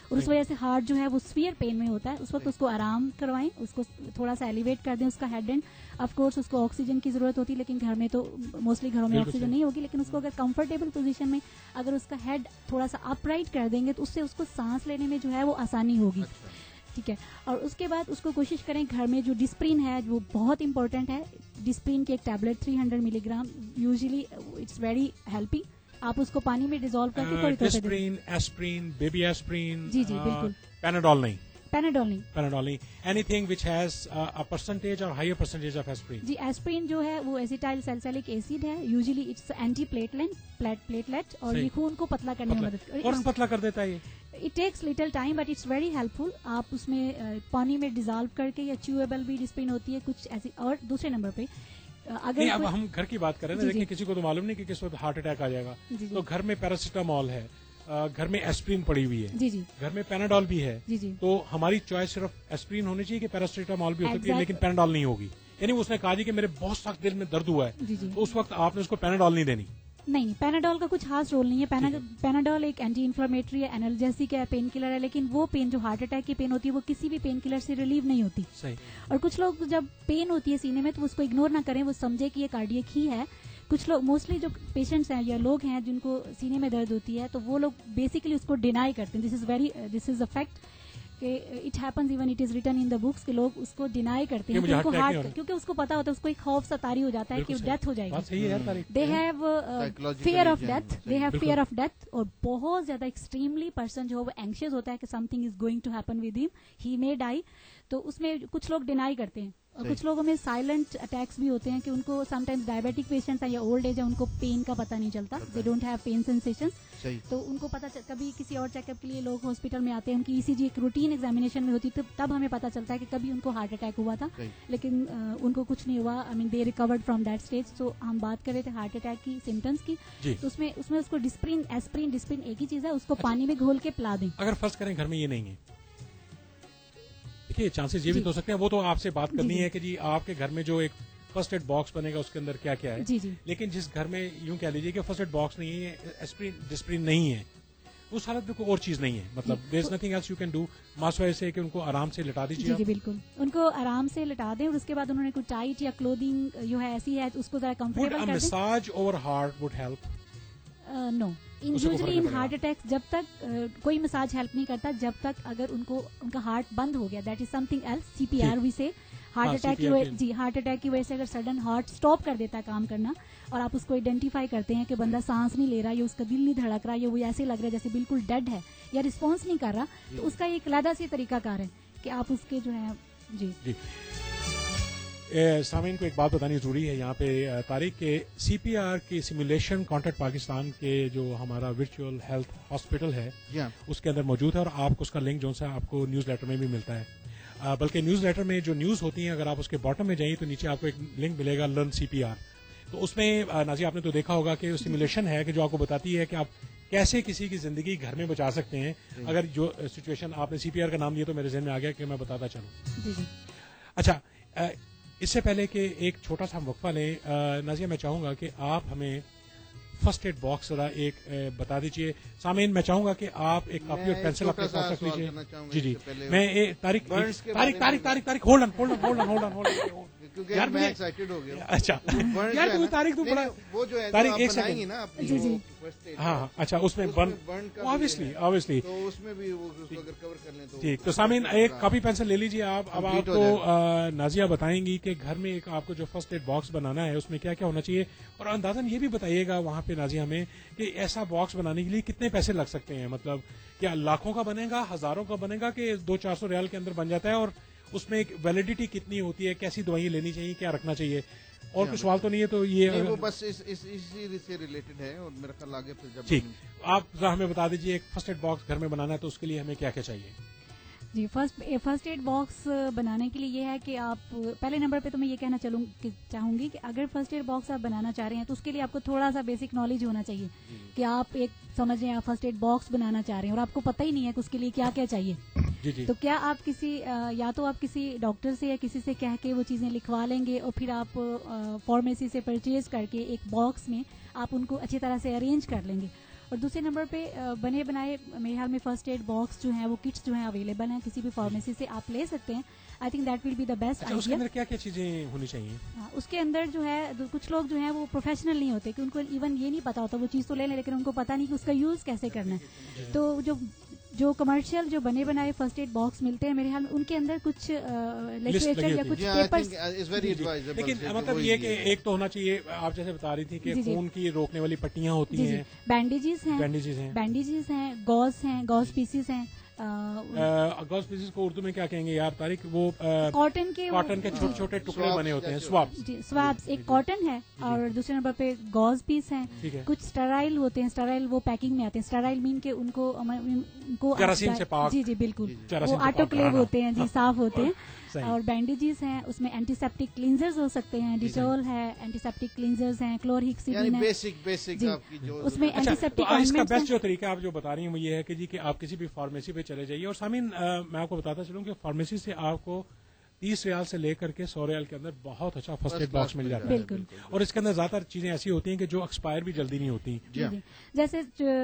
اور اس وجہ سے ہارٹ جو ہے وہ سویئر پین میں ہوتا ہے. اس وقت اس کو آرام کروائیں, اس کو تھوڑا سا ایلیویٹ کر دیں اس کا ہیڈ اینڈ. آف کورس اس کو آکسیجن کی ضرورت ہوتی ہے, لیکن گھر میں تو موسٹلی گھروں میں آکسیجن نہیں ہوگی, لیکن اس کو اگر کمفرٹیبل پوزیشن میں اگر اس کا ہیڈ تھوڑا سا اپ رائٹ کر دیں گے تو اس سے اس کو سانس لینے میں جو ہے وہ آسانی ہوگی. ٹھیک ہے. اور اس کے بعد اس کو کوشش کریں گھر میں جو ڈسپرین ہے وہ بہت امپورٹنٹ ہے. ڈسپرین کی ایک tablet 300 milligram usually it's very helping. آپ اس کو پانی میں ڈیزالو کر کے تھوڑی
ڈسپرین, ایسپرین, بیبی ایسپرین,
جی بالکل,
پیناڈول نہیں,
پیناڈول نہیں,
anything which has a percentage اور ہائر پرسنٹیج آف ایسپرین.
جی ایسپرین جو ہے وہ ایسیٹائل سیلسیلک ایسڈ ہے, یوزلی اٹس اینٹی پلیٹلیٹ اور یہ خون کو پتلا کرنے میں مدد
فوراً پتلا کر دیتا ہے یہ.
It takes little time but it's very helpful. آپ اس میں پانی میں ڈیزالو کر کے, یا چیویبل بھی ڈسپرین ہوتی ہے کچھ ایسی. اور دوسرے نمبر پہ اگر
اب ہم گھر کی بات کریں نا, دیکھیں کسی کو تو معلوم نہیں کہ کس وقت ہارٹ اٹیک آ جائے گا, تو گھر میں پیراسیٹامول ہے, گھر میں ایسپرین پڑی ہوئی ہے, گھر میں پیناڈول بھی ہے, تو ہماری چوائس صرف ایسپرین ہونی چاہیے کہ پیراسیٹامول بھی ہو سکتی ہے, لیکن پیناڈول نہیں ہوگی. یعنی اس نے کہا جی کہ میرے بہت سخت دل میں درد ہوا ہے, تو اس وقت آپ نے اس کو پیناڈول نہیں دینی.
نہیں, پیناڈول کا کچھ خاص رول نہیں ہے. پیناڈول ایک اینٹی انفلیمیٹری ہے, انالجیسک ہے, پین کلر ہے, لیکن وہ پین جو ہارٹ اٹیک کی پین ہوتی ہے وہ کسی بھی پین کلر سے ریلیو نہیں ہوتی.
صحیح.
اور کچھ لوگ جب پین ہوتی ہے سینے میں تو اس کو اگنور نہ کریں, وہ سمجھے کہ یہ کارڈیک ہی ہے. کچھ لوگ موسٹلی جو پیشنٹس ہیں یا لوگ ہیں جن کو سینے میں درد ہوتی ہے, تو وہ لوگ بیسیکلی اس کو ڈینائی کرتے ہیں. دس از اے فیکٹ کہ it happens even it is written in the books کہ لوگ اس کو ڈینائی کرتے ہیں کیونکہ اس کو پتا ہوتا ہے, اس کو ایک خوف ستاری ہو جاتا ہے کہ ڈیتھ ہو جائے گی. They have fear of death, اور بہت زیادہ ایکسٹریملی پرسن جو ہے وہ اینکشیس ہوتا ہے کہ something is going to happen with him, he مے ڈائی. تو اس میں کچھ لوگ ڈینائی کرتے ہیں, اور کچھ لوگوں میں سائلنٹ اٹیکس بھی ہوتے ہیں کہ ان کو سم ٹائمز ڈائبیٹک پیشنٹس ہیں یا اولڈ ایج ہے, ان کو پین کا پتہ نہیں چلتا, they don't have pain sensations. تو ان کو پتہ کبھی کسی اور چیک اپ کے لیے لوگ ہاسپٹل میں آتے ہیں, ان کی ECG ایک روٹین ایگزامینیشن میں ہوتی ہے, تب ہمیں پتہ چلتا ہے کہ کبھی ان کو ہارٹ اٹیک ہوا تھا, لیکن ان کو کچھ نہیں ہوا. I mean they recovered from that stage. تو ہم بات کر رہے تھے ہارٹ اٹیک کی سمٹمس کی, تو اس میں اس کو ڈسپرین, ایسپرین ایک ہی چیز ہے, اس کو پانی میں گھول کے پلا دیں.
اگر فرض کریں گھر میں یہ نہیں ہے, دیکھیے چانسز یہ بھی تو ہو سکتے ہیں, وہ تو آپ سے بات کرنی ہے کہ جی آپ کے گھر میں جو ایک فرسٹ ایڈ باکس بنے گا اس کے اندر کیا کیا ہے. لیکن جس گھر میں یوں کہہ لیجیے کہ فرسٹ ایڈ باکس نہیں ہے, ایسپرین ڈسپرین نہیں ہے, اس حالت میں کوئی اور چیز نہیں ہے, مطلب there is nothing else you can do, ماسوائے سے کہ ان کو آرام سے لٹا دیجیے.
جی بالکل, ان کو آرام سے لٹا دیں, اور اس کے بعد انہوں نے کوئی ٹائٹ یا کلودنگ جو ہے ایسی ہے اس کو ذرا کمفرٹیبل کر دیں.
Massage over heart would help.
No, usually in heart attack جب تک کوئی مساج ہیلپ نہیں کرتا جب تک اگر ان کا ہارٹ بند ہو گیا, that is something else. CPR وی سے ہارٹ اٹیک کی وجہ سے اگر سڈن ہارٹ اسٹاپ کر دیتا ہے کام کرنا, اور آپ اس کو آئیڈینٹیفائی کرتے ہیں کہ بندہ سانس نہیں لے رہا, یا اس کا دل نہیں دھڑک رہا, یا وہ ایسے لگ رہا ہے جیسے بالکل ڈیڈ ہے, یا رسپانس نہیں کر رہا, تو اس کا ایک علیحدہ سی طریقہ کار ہے کہ آپ اس کے جو ہے. جی
سامعین کو ایک بات بتانی ضروری ہے یہاں پہ طارق, کے CPR کی سیمولیشن کانٹیکٹ پاکستان کے جو ہمارا ورچوئل ہیلتھ ہاسپٹل ہے اس کے اندر موجود ہے, اور آپ کو اس کا لنک جو ہے آپ کو نیوز لیٹر میں بھی ملتا ہے. بلکہ نیوز لیٹر میں جو نیوز ہوتی ہیں اگر آپ اس کے باٹم میں جائیں تو نیچے آپ کو ایک لنک ملے گا لرن CPR. تو اس میں نازی آپ نے تو دیکھا ہوگا کہ سیمولیشن ہے کہ جو آپ کو بتاتی ہے کہ آپ کیسے کسی کی زندگی گھر میں بچا سکتے ہیں. اگر جو سچویشن آپ نے CPR کا نام لیا تو میرے ذہن میں آ گیا کہ میں بتاتا چلوں. اچھا, اس سے پہلے کہ ایک چھوٹا سا وقفہ لیں, نازیہ میں چاہوں گا کہ آپ ہمیں فرسٹ ایڈ باکس ذرا ایک بتا دیجیے. سامعین میں چاہوں گا کہ آپ ایک کاپی اور پینسل اپنے ساتھ رکھ لیجیے. جی میں طارق ہولڈ آن یار میں ایکسائٹڈ ہو گیا. اچھا یار طارق تو بڑا طارق ایک سیکنڈ. ہاں اچھا, اس میں برن obviously
تو اس میں بھی وہ اگر کور کر لیں تو
ٹھیک. تو سامعین ایک کاپی پینسل لے لیجیے آپ. اب آپ کو نازیہ بتائیں گی کہ گھر میں ایک آپ کو جو فرسٹ ایڈ باکس بنانا ہے اس میں کیا کیا ہونا چاہیے, اور اندازاً یہ بھی بتائیے گا وہاں پہ نازیہ ہمیں کہ ایسا باکس بنانے کے لیے کتنے پیسے لگ سکتے ہیں. مطلب کیا لاکھوں کا بنے گا, ہزاروں کا بنے گا, کہ 200-400 ریال کے اندر بن جاتا ہے, اور اس میں ایک ویلیڈیٹی کتنی ہوتی ہے, کیسی دوائیں لینی چاہیے, کیا رکھنا چاہیے, اور کچھ سوال تو نہیں ہے. تو یہ
وہ بس اسی سے ریلیٹڈ ہے, اور میرا خیال آگے پھر جب
ٹھیک آپ ذرا ہمیں بتا دیجیے ایک فرسٹ ایڈ باکس گھر میں بنانا ہے تو اس کے لیے ہمیں کیا کیا چاہیے.
جی فرسٹ ایڈ باکس بنانے کے لیے یہ ہے کہ آپ پہلے نمبر پہ تو میں یہ کہنا چاہوں گی کہ اگر فرسٹ ایڈ باکس آپ بنانا چاہ رہے ہیں تو اس کے لیے آپ کو تھوڑا سا بیسک نالج ہونا چاہیے کہ آپ ایک سمجھیں آپ فرسٹ ایڈ باکس بنانا چاہ رہے ہیں اور آپ کو پتہ ہی نہیں ہے کہ اس کے لیے کیا کیا چاہیے. تو کیا آپ یا تو آپ کسی ڈاکٹر سے یا کسی سے کہہ کے وہ چیزیں لکھوا لیں گے, اور پھر آپ فارمیسی سے پرچیز کر کے ایک باکس میں آپ ان کو اچھی طرح سے ارینج کر لیں گے, اور دوسرے نمبر پہ بنے بنائے میرے خیال میں فرسٹ ایڈ باکس جو ہیں وہ کٹس جو ہیں اویلیبل ہیں, کسی بھی فارمیسی سے آپ لے سکتے ہیں. I think that will be the best
اچھا, اس کے
آئیڈیا.
اندر کیا کیا چیزیں ہونی چاہیے؟
اس کے اندر جو ہے کچھ لوگ جو ہیں وہ پروفیشنل نہیں ہوتے, کہ ان کو ایون یہ نہیں پتا ہوتا, وہ چیز تو لے لیں لیکن ان کو پتا نہیں کہ اس کا یوز کیسے کرنا ہے. تو جو کمرشل جو بنے بنائے فرسٹ ایڈ باکس ملتے ہیں میرے خیال میں ان کے اندر کچھ لٹریچر یا کچھ پیپرز,
لیکن مطلب یہ کہ ایک تو ہونا چاہیے, آپ جیسے بتا رہی تھی کہ خون کی روکنے والی پٹیاں ہوتی ہیں,
بینڈیجز ہیں, گاز پیسز ہیں.
گاز پیسز کو اردو میں کیا کہیں گے یار طارق؟ وہ
کاٹن کے
چھوٹے چھوٹے ٹکڑے بنے ہوتے ہیں,
سوابس. ایک کاٹن ہے اور دوسرے نمبر پہ گاز پیس ہیں. کچھ اسٹرائل ہوتے ہیں, اسٹرائل وہ پیکنگ میں آتے ہیں. اسٹرائل مین کے ان کو
جراثیم سے پاک,
جی بالکل, وہ آٹوکلیو ہوتے ہیں, جی صاف ہوتے ہیں. اور بینڈیجز ہیں, اس میں اینٹی سیپٹک کلینزرز ہو سکتے ہیں, ڈیٹول ہے, اینٹی سیپٹک کلینزرز ہیں, کلورہیکسیڈین ہے, اس میں اینٹی سیپٹک.
اس کا بیسٹ جو طریقہ آپ جو بتا رہی ہیں وہ یہ ہے کہ جی کہ آپ کسی بھی فارمیسی پہ چلے جائیے. اور سامعین میں آپ کو بتاتا چلوں کہ فارمیسی سے آپ کو 30 ریال سے لے کر کے 100 ریال کے اندر بہت اچھا فرسٹ ایڈ باکس مل جاتا ہے. اور اس کے اندر زیادہ تر چیزیں ایسی ہوتی ہیں کہ جو ایکسپائر بھی جلدی نہیں ہوتی.
جیسے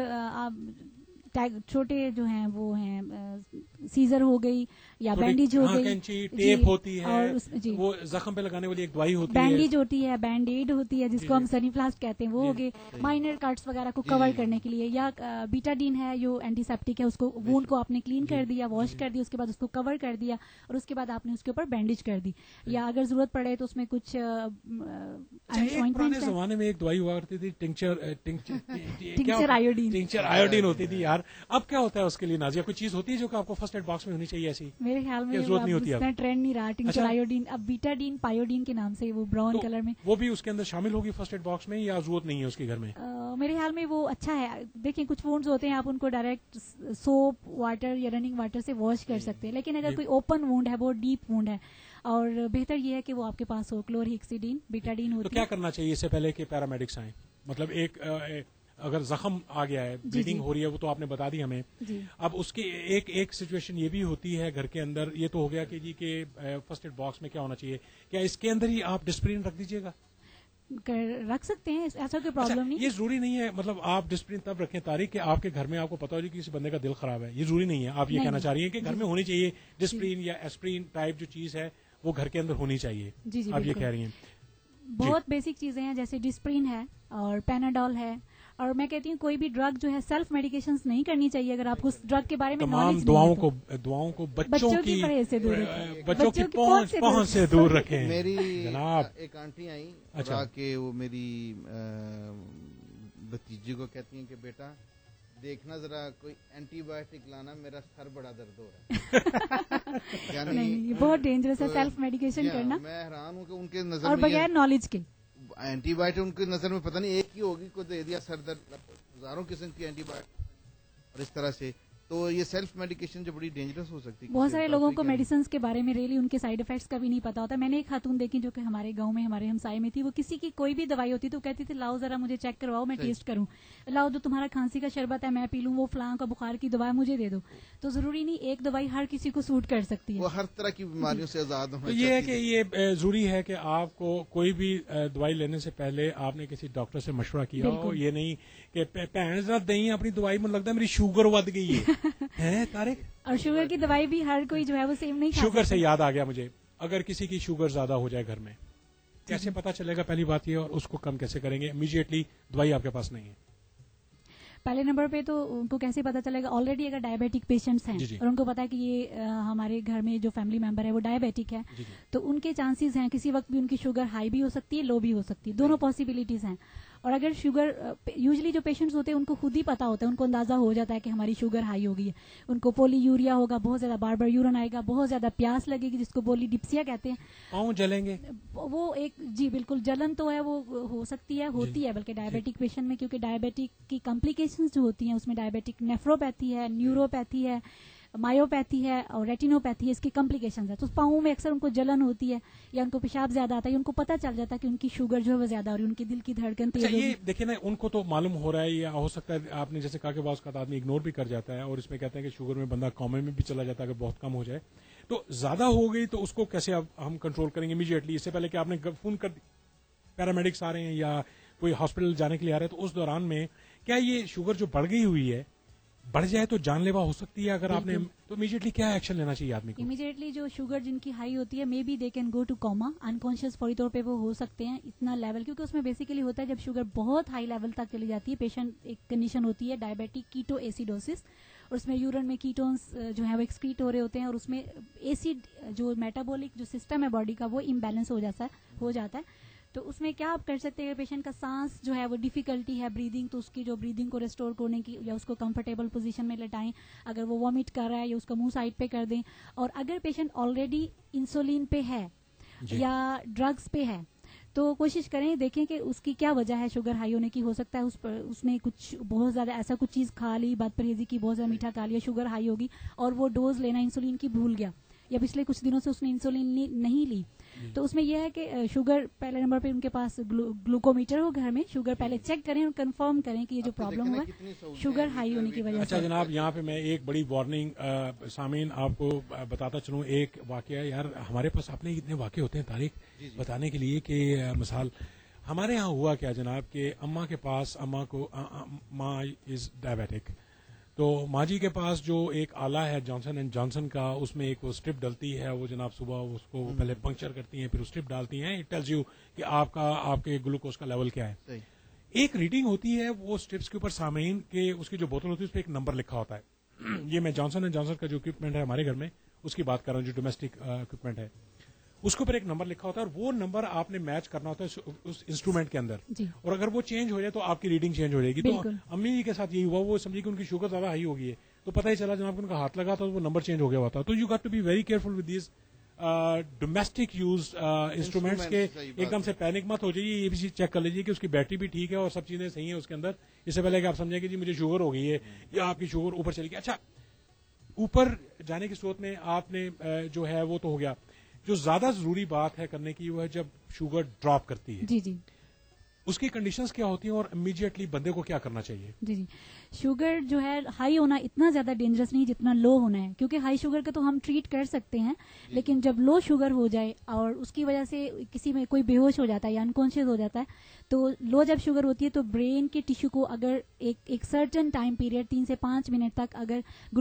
چھوٹے جو ہیں وہ ہیں سیزر ہو گئی یا بینڈیج ہو گئی,
کینچی, ٹیپ ہوتی ہے, وہ زخم پہ لگانے والی ایک دوائی ہوتی ہے,
بینڈیج ہوتی ہے, بینڈ ایڈ ہوتی ہے جس کو ہم سنیپلاسٹ کہتے ہیں, وہ ہو گئے مائنر کٹس وغیرہ کو کور کرنے کے لیے. یا بیٹاڈین ہے جو اینٹی سیپٹک ہے, اس کو وونڈ کو آپ نے کلین کر دیا, واش کر دیا, اس کے بعد اس کو کور کر دیا اور اس کے بعد آپ نے اس کے اوپر بینڈیج کر دی. یا اگر ضرورت پڑے تو اس میں کچھ
پرانے زمانے میں ایک دوائی ہوا کرتی تھی
ٹنکچر
آیوڈین ہوتی تھی یار. اب کیا ہوتا ہے اس کے لیے نازیہ؟ کوئی چیز ہوتی ہے جو کہ آپ کو فرسٹ ایڈ باکس میں ہونی چاہیے ایسی؟
میرے خیال میں
ضرورت نہیں ہوتی,
ٹرینڈ نہیں رہا ٹنکچر آیوڈین. اب بیٹاڈین پایوڈین کے نام سے وہ براؤن کلر میں,
وہ بھی اس کے اندر شامل ہوگی فرسٹ ایڈ باکس میں یا ضرورت نہیں ہے اس کے گھر میں؟
میرے خیال میں وہ اچھا ہے. دیکھیں کچھ وونڈز ہوتے ہیں آپ ان کو direct soap water or running water سے واش کر سکتے ہیں, لیکن اگر کوئی اوپن وونڈ ہے, بہت ڈیپ وونڈ ہے, اور بہتر یہ ہے کہ وہ آپ کے پاس ہو کلورہیکسیڈین بیٹاڈین ہوتی ہے.
تو کیا کرنا چاہیے اس سے پہلے کہ پیرامیڈکس آئیں؟ مطلب ایک اگر زخم آ گیا ہے, بلیڈنگ ہو رہی ہے, وہ تو آپ نے بتا دی ہمیں. اب اس کی ایک سچویشن یہ بھی ہوتی ہے گھر کے اندر, یہ تو ہو گیا کہ جی کہ فرسٹ ایڈ باکس میں کیا ہونا چاہیے, کیا اس کے اندر ہی آپ ڈسپلن رکھ دیجیے گا؟
رکھ سکتے ہیں, ایسا کوئی پرابلم نہیں.
یہ ضروری نہیں ہے, مطلب آپ ڈسپلن تب رکھیں طارق کہ آپ کے گھر میں آپ کو پتا ہو جی کہ کسی بندے کا دل خراب ہے, یہ ضروری نہیں ہے. آپ یہ کہنا چاہ رہی ہیں کہ گھر میں ہونی چاہیے ڈسپلن یا ایسپرین ٹائپ جو چیز ہے وہ گھر کے اندر ہونی چاہیے. آپ یہ کہہ رہی ہیں
بہت بیسک چیزیں ہیں جیسے ڈسپرین ہے اور پیناڈول ہے. اور میں کہتی ہوں کوئی بھی ڈرگ جو ہے سیلف میڈیکیشنز نہیں کرنی چاہیے اگر آپ کو ڈرگ کے بارے میں نالج نہیں ہے.
دعاؤں کو بچوں کی
پرہیز سے دور رکھیں,
بچوں کی پہنچ سے دور رکھیں.
میری
جناب
ایک آنٹی آئی,
اچھا
کہ وہ میری بھتیجی کو کہتی ہیں کہ بیٹا دیکھنا ذرا کوئی اینٹی بایوٹک لانا, میرا سر بڑا درد ہو رہا ہے.
نہیں, بہت ڈینجرس ہے سیلف میڈیکیشن کرنا.
میں حیران ہوں کہ ان کے نظر
اور بغیر نالج کے
اینٹی بایوٹک ان کی نظر میں پتہ نہیں ایک ہی ہوگی, کو دے دیا سر درد, ہزاروں قسم کی اینٹی بایوٹک, اور اس طرح سے تو یہ سیلف میڈیکیشن جو بڑی ڈینجرس ہو سکتی ہے.
بہت سارے لوگوں کو میڈیسنز کے بارے میں ریلی ان کے سائیڈ افیکٹس کا بھی نہیں پتا ہوتا. میں نے ایک خاتون دیکھی جو کہ ہمارے گاؤں میں ہمارے ہمسائے میں تھی, وہ کسی کی کوئی بھی دوائی ہوتی تو کہتی تھی لاؤ ذرا مجھے چیک کرواؤ, میں ٹیسٹ کروں, لاؤ جو تمہارا کھانسی کا شربت ہے میں پی لوں, وہ فلاں کا بخار کی دوا مجھے دے دو. تو ضروری نہیں ایک دوائی ہر کسی کو سوٹ کر سکتی ہے,
وہ ہر طرح کی بیماریوں سے آزاد ہونا.
تو یہ ہے کہ یہ ضروری ہے کہ آپ کو کوئی بھی دوائی لینے سے پہلے آپ نے کسی ڈاکٹر سے مشورہ کیا ہو. یہ نہیں کہ بھین ذرا دیں اپنی دوائی میں لگتا ہے میری شوگر ود گئی ہے طارق.
اور شوگر کی دوائی بھی ہر کوئی جو ہے وہ سیم نہیں کھا
شوگر سے یاد آ گیا مجھے, اگر کسی کی شوگر زیادہ ہو جائے گھر میں کیسے پتا چلے گا؟ پہلی بات یہ, اور اس کو کم کیسے کریں گے؟ امیڈیٹلی دوائی آپ کے پاس نہیں ہے.
پہلے نمبر پہ تو ان کو کیسے پتا چلے گا؟ آلریڈی اگر ڈائبیٹک پیشنٹس ہیں اور ان کو پتا ہے کہ یہ ہمارے گھر میں جو فیملی ممبر ہے وہ ڈائبیٹک ہے, تو ان کے چانسز ہیں کسی وقت بھی ان کی شوگر ہائی بھی ہو سکتی ہے, لو بھی ہو سکتی ہے, دونوں پاسبلٹیز ہیں. اور اگر شوگر یوزلی جو پیشنٹس ہوتے ہیں ان کو خود ہی پتا ہوتا ہے, ان کو اندازہ ہو جاتا ہے کہ ہماری شوگر ہائی ہو گئی ہے. ان کو پولی یوریا ہوگا, بہت زیادہ بار بار یورین آئے گا, بہت زیادہ پیاس لگے گی جس کو پولی ڈپسیا کہتے ہیں,
پاؤں جلیں گے,
وہ ایک جی بالکل جلن تو ہے, وہ ہو سکتی ہے, ہوتی ہے بلکہ ڈائبیٹک پیشنٹ میں, کیونکہ ڈائبیٹک کی کمپلیکیشنز جو ہوتی ہیں اس میں ڈائبیٹک نیفروپیتھی ہے, نیوروپیتھی ہے, مایوپیتھی ہے اور ریٹینوپیتھی ہے, اس کی کمپلیکیشنز ہے. تو پاؤں میں اکثر ان کو جلن ہوتی ہے یا ان کو پیشاب زیادہ آتا ہے, ان کو پتہ چل جاتا ہے کہ ان کی شوگر جو ہے وہ زیادہ ہو رہی ہے, ان کی دل کی دھڑکن تیز ہوگی.
یہ دیکھیں نا, ان کو تو معلوم ہو رہا ہے, یا ہو سکتا ہے آپ نے جیسے کہا کہ بعض کا آدمی اگنور بھی کر جاتا ہے, اور اس میں کہتے ہیں کہ شوگر میں بندہ کومے میں بھی چلا جاتا ہے اگر بہت کم ہو جائے. تو زیادہ ہو گئی تو اس کو کیسے ہم کنٹرول کریں گے امیڈیٹلی, اس سے پہلے کہ آپ نے فون کر پیرامیڈکس آ رہے ہیں یا کوئی ہاسپٹل جانے کے لیے آ رہے ہیں, تو اس دوران میں کیا یہ شوگر جو بڑھ گئی ہوئی ہے بڑھ جائے تو جان لیوا ہو سکتی ہے اگر آپ نے, تو امیجیٹلی کیا ایکشن لینا چاہیے آدمی کو؟
امیجیٹلی جو شوگر جن کی ہائی ہوتی ہے maybe they can go to coma, unconscious فوری طور پہ وہ ہو سکتے ہیں اتنا لیول, کیونکہ اس میں بیسیکلی ہوتا ہے جب شوگر بہت ہائی لیول تک چلی جاتی ہے, پیشنٹ ایک کنڈیشن ہوتی ہے ڈائبیٹک کیٹو ایسیڈوسس, اور اس میں یورین میں کیٹونس جو ہے وہ ایکسکریٹ ہو رہے ہوتے ہیں, اور اس میں ایسڈ جو میٹابولک جو سسٹم ہے باڈی کا وہ امبیلنس ہو جاتا ہے. تو اس میں کیا آپ کر سکتے ہیں, پیشنٹ کا سانس جو ہے وہ ڈیفیکلٹی ہے بریدنگ, تو اس کی جو بریدنگ کو ریسٹور کرنے کی, یا اس کو کمفرٹیبل پوزیشن میں لٹائیں, اگر وہ وامٹ کر رہا ہے یا اس کا منہ سائڈ پہ کر دیں. اور اگر پیشنٹ آلریڈی انسولین پہ ہے یا ڈرگس پہ ہے تو کوشش کریں, دیکھیں کہ اس کی کیا وجہ ہے شوگر ہائی ہونے کی. ہو سکتا ہے اس نے کچھ بہت زیادہ ایسا کچھ چیز کھا لی, بد پرہیزی کی, بہت زیادہ میٹھا کھا لیا, شوگر ہائی ہوگی, اور وہ ڈوز لینا انسولین کی بھول گیا, یا پچھلے کچھ دنوں سے اس نے انسولین نہیں لی. تو اس میں یہ ہے کہ شوگر پہلے نمبر پہ ان کے پاس گلوکومیٹر ہو گھر میں, شوگر پہلے چیک کریں اور کنفرم کریں کہ یہ جو پرابلم ہوا ہے شوگر ہائی ہونے کی وجہ سے.
اچھا جناب, یہاں پہ میں ایک بڑی وارننگ سامعین آپ کو بتاتا چلوں, ایک واقعہ, یار ہمارے پاس اپنے اتنے واقع ہوتے ہیں طارق بتانے کے لیے کہ مثال ہمارے ہاں ہوا کیا جناب کہ اماں کے پاس, اماں کو ماں از ڈائبیٹک, تو ماں جی کے پاس جو ایک آلہ ہے جانسن اینڈ جانسن کا, اس میں ایک وہ اسٹرپ ڈلتی ہے, وہ جناب صبح اس کو پہلے پنکچر کرتی ہیں پھر اسٹرپ ڈالتی ہیں, اٹ ٹیلز یو کہ آپ کے گلوکوز کا لیول کیا ہے. ایک ریڈنگ ہوتی ہے وہ اسٹرپس کے اوپر سامعین کے, اس کی جو بوتل ہوتی ہے اس پہ ایک نمبر لکھا ہوتا ہے. یہ میں جانسن اینڈ جانسن کا جو اکوپمنٹ ہے ہمارے گھر میں اس کی بات کر رہا ہوں, جو ڈومیسٹک اکوپمنٹ ہے, اس کے اوپر ایک نمبر لکھا ہوتا ہے, اور وہ نمبر آپ نے میچ کرنا ہوتا ہے اس انسٹرومنٹ کے اندر, اور اگر وہ چینج ہو جائے تو آپ کی ریڈنگ چینج ہو جائے گی. تو امی جی کے ساتھ یہی ہوا, وہ سمجھے کہ ان کی شوگر زیادہ ہائی ہو گئی ہے, تو پتہ ہی چلا جناب ان کا ہاتھ لگا تو وہ نمبر چینج ہو گیا ہوا تھا. تو you get to be very careful with these domestic use instruments کے, ایک دم سے پینک مت ہو جائیے, یہ بھی چیز چیک کر لیجیے کہ اس کی بیٹری بھی ٹھیک ہے اور سب چیزیں صحیح ہیں اس کے اندر, اس سے پہلے کہ آپ سمجھیں کہ جی مجھے شوگر ہو گئی ہے یا آپ کی شوگر اوپر چلی گئی. اچھا, اوپر جانے کی صورت میں آپ نے جو ہے وہ تو ہو گیا, جو زیادہ ضروری بات ہے کرنے کی وہ ہے جب شوگر ڈراپ کرتی ہے,
جی
اس کی کنڈیشنز کیا ہوتی ہیں اور امیڈیٹلی بندے کو کیا کرنا چاہیے؟
جی شوگر جو ہے ہائی ہونا اتنا زیادہ ڈینجرس نہیں جتنا لو ہونا ہے, کیونکہ ہائی شوگر کا تو ہم ٹریٹ کر سکتے ہیں, لیکن جب لو شوگر ہو جائے اور اس کی وجہ سے کسی میں کوئی بے ہوش ہو جاتا ہے یا انکانشیس ہو جاتا ہے, تو لو جب شوگر ہوتی ہے تو برین کے ٹیشو کو اگر ایک سرٹن ٹائم پیریڈ 3 سے 5 منٹ تک اگر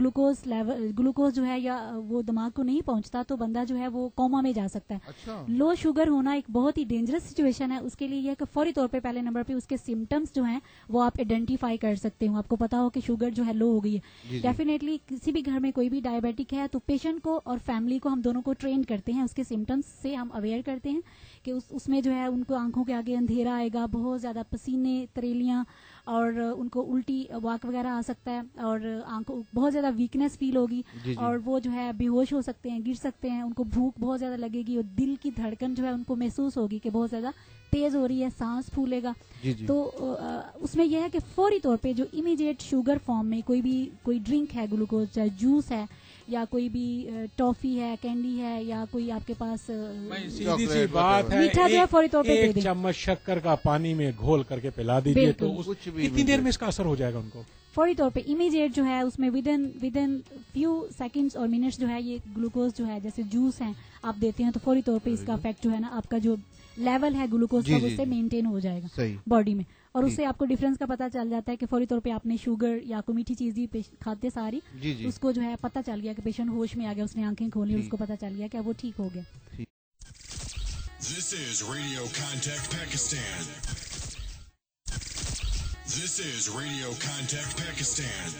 گلوکوز جو ہے یا وہ دماغ کو نہیں پہنچتا تو بندہ جو ہے وہ کوما میں جا سکتا ہے. لو شوگر ہونا ایک بہت ہی ڈینجرس سچویشن ہے, اس کے لیے یہ کہ فوری طور پہ پہلے نمبر پہ اس کے سمٹمس جو ہیں وہ آپ آئیڈینٹیفائی کر سکتے ہو, آپ کو پتا ہو کہ شوگر جو ہے لو ہو گئی ہے. ڈیفینیٹلی کسی بھی گھر میں کوئی بھی ڈائبیٹک ہے تو پیشنٹ کو اور فیملی کو ہم دونوں کو ٹرین کرتے ہیں, اس کے سمٹمس سے ہم اویئر کرتے ہیں کہ اس میں جو ہے ان کو آنکھوں کے آگے اندھیرا آئے گا, بہت زیادہ پسینے, تریلیاں, اور ان کو الٹی واک وغیرہ آ سکتا ہے, اور آنکھوں بہت زیادہ ویکنیس فیل ہوگی, اور وہ جو ہے بے ہوش ہو سکتے ہیں, گر سکتے ہیں, ان کو بھوک بہت زیادہ لگے گی, اور دل کی دھڑکن جو ہے ان کو محسوس ہوگی کہ بہت زیادہ تیز ہو رہی ہے, سانس پھولے گا. تو اس میں یہ ہے کہ فوری طور پہ جو امیڈیٹ شوگر فارم میں کوئی ڈرنک ہے, گلوکوز چاہے جوس ہے یا کوئی بھی ٹافی ہے, کینڈی ہے, یا کوئی آپ کے پاس
سیدھی سی بات ہے,
میٹھا جو ہے فوری طور پہ دے دیں,
1 چمچ شکر کا پانی میں گھول کر کے پلا دیجیے, تو کتنی دیر میں اس کا اثر ہو جائے گا ان کو
فوری طور پہ امیڈیٹ جو ہے اس میں ودن فیو سیکنڈز اور منٹس جو ہے یہ گلوکوز جو ہے جیسے جوس ہیں آپ دیتے ہیں, تو فوری طور پہ اس کا افیکٹ جو ہے نا آپ کا جو لیول ہے گلوکوز کا اس سے مینٹین ہو جائے گا باڈی میں, اور اس سے آپ کو ڈفرینس کا پتہ چل جاتا ہے کہ فوری طور پہ آپ نے شوگر یا کوئی میٹھی چیز بھی کھاتے ساری, اس کو جو ہے پتہ چل گیا کہ پیشنٹ ہوش میں آ گیا, اس نے آنکھیں کھولی, اس کو پتہ چل گیا کہ وہ ٹھیک ہو گیا.
This is Radio Contact Pakistan. This is Radio Contact Pakistan.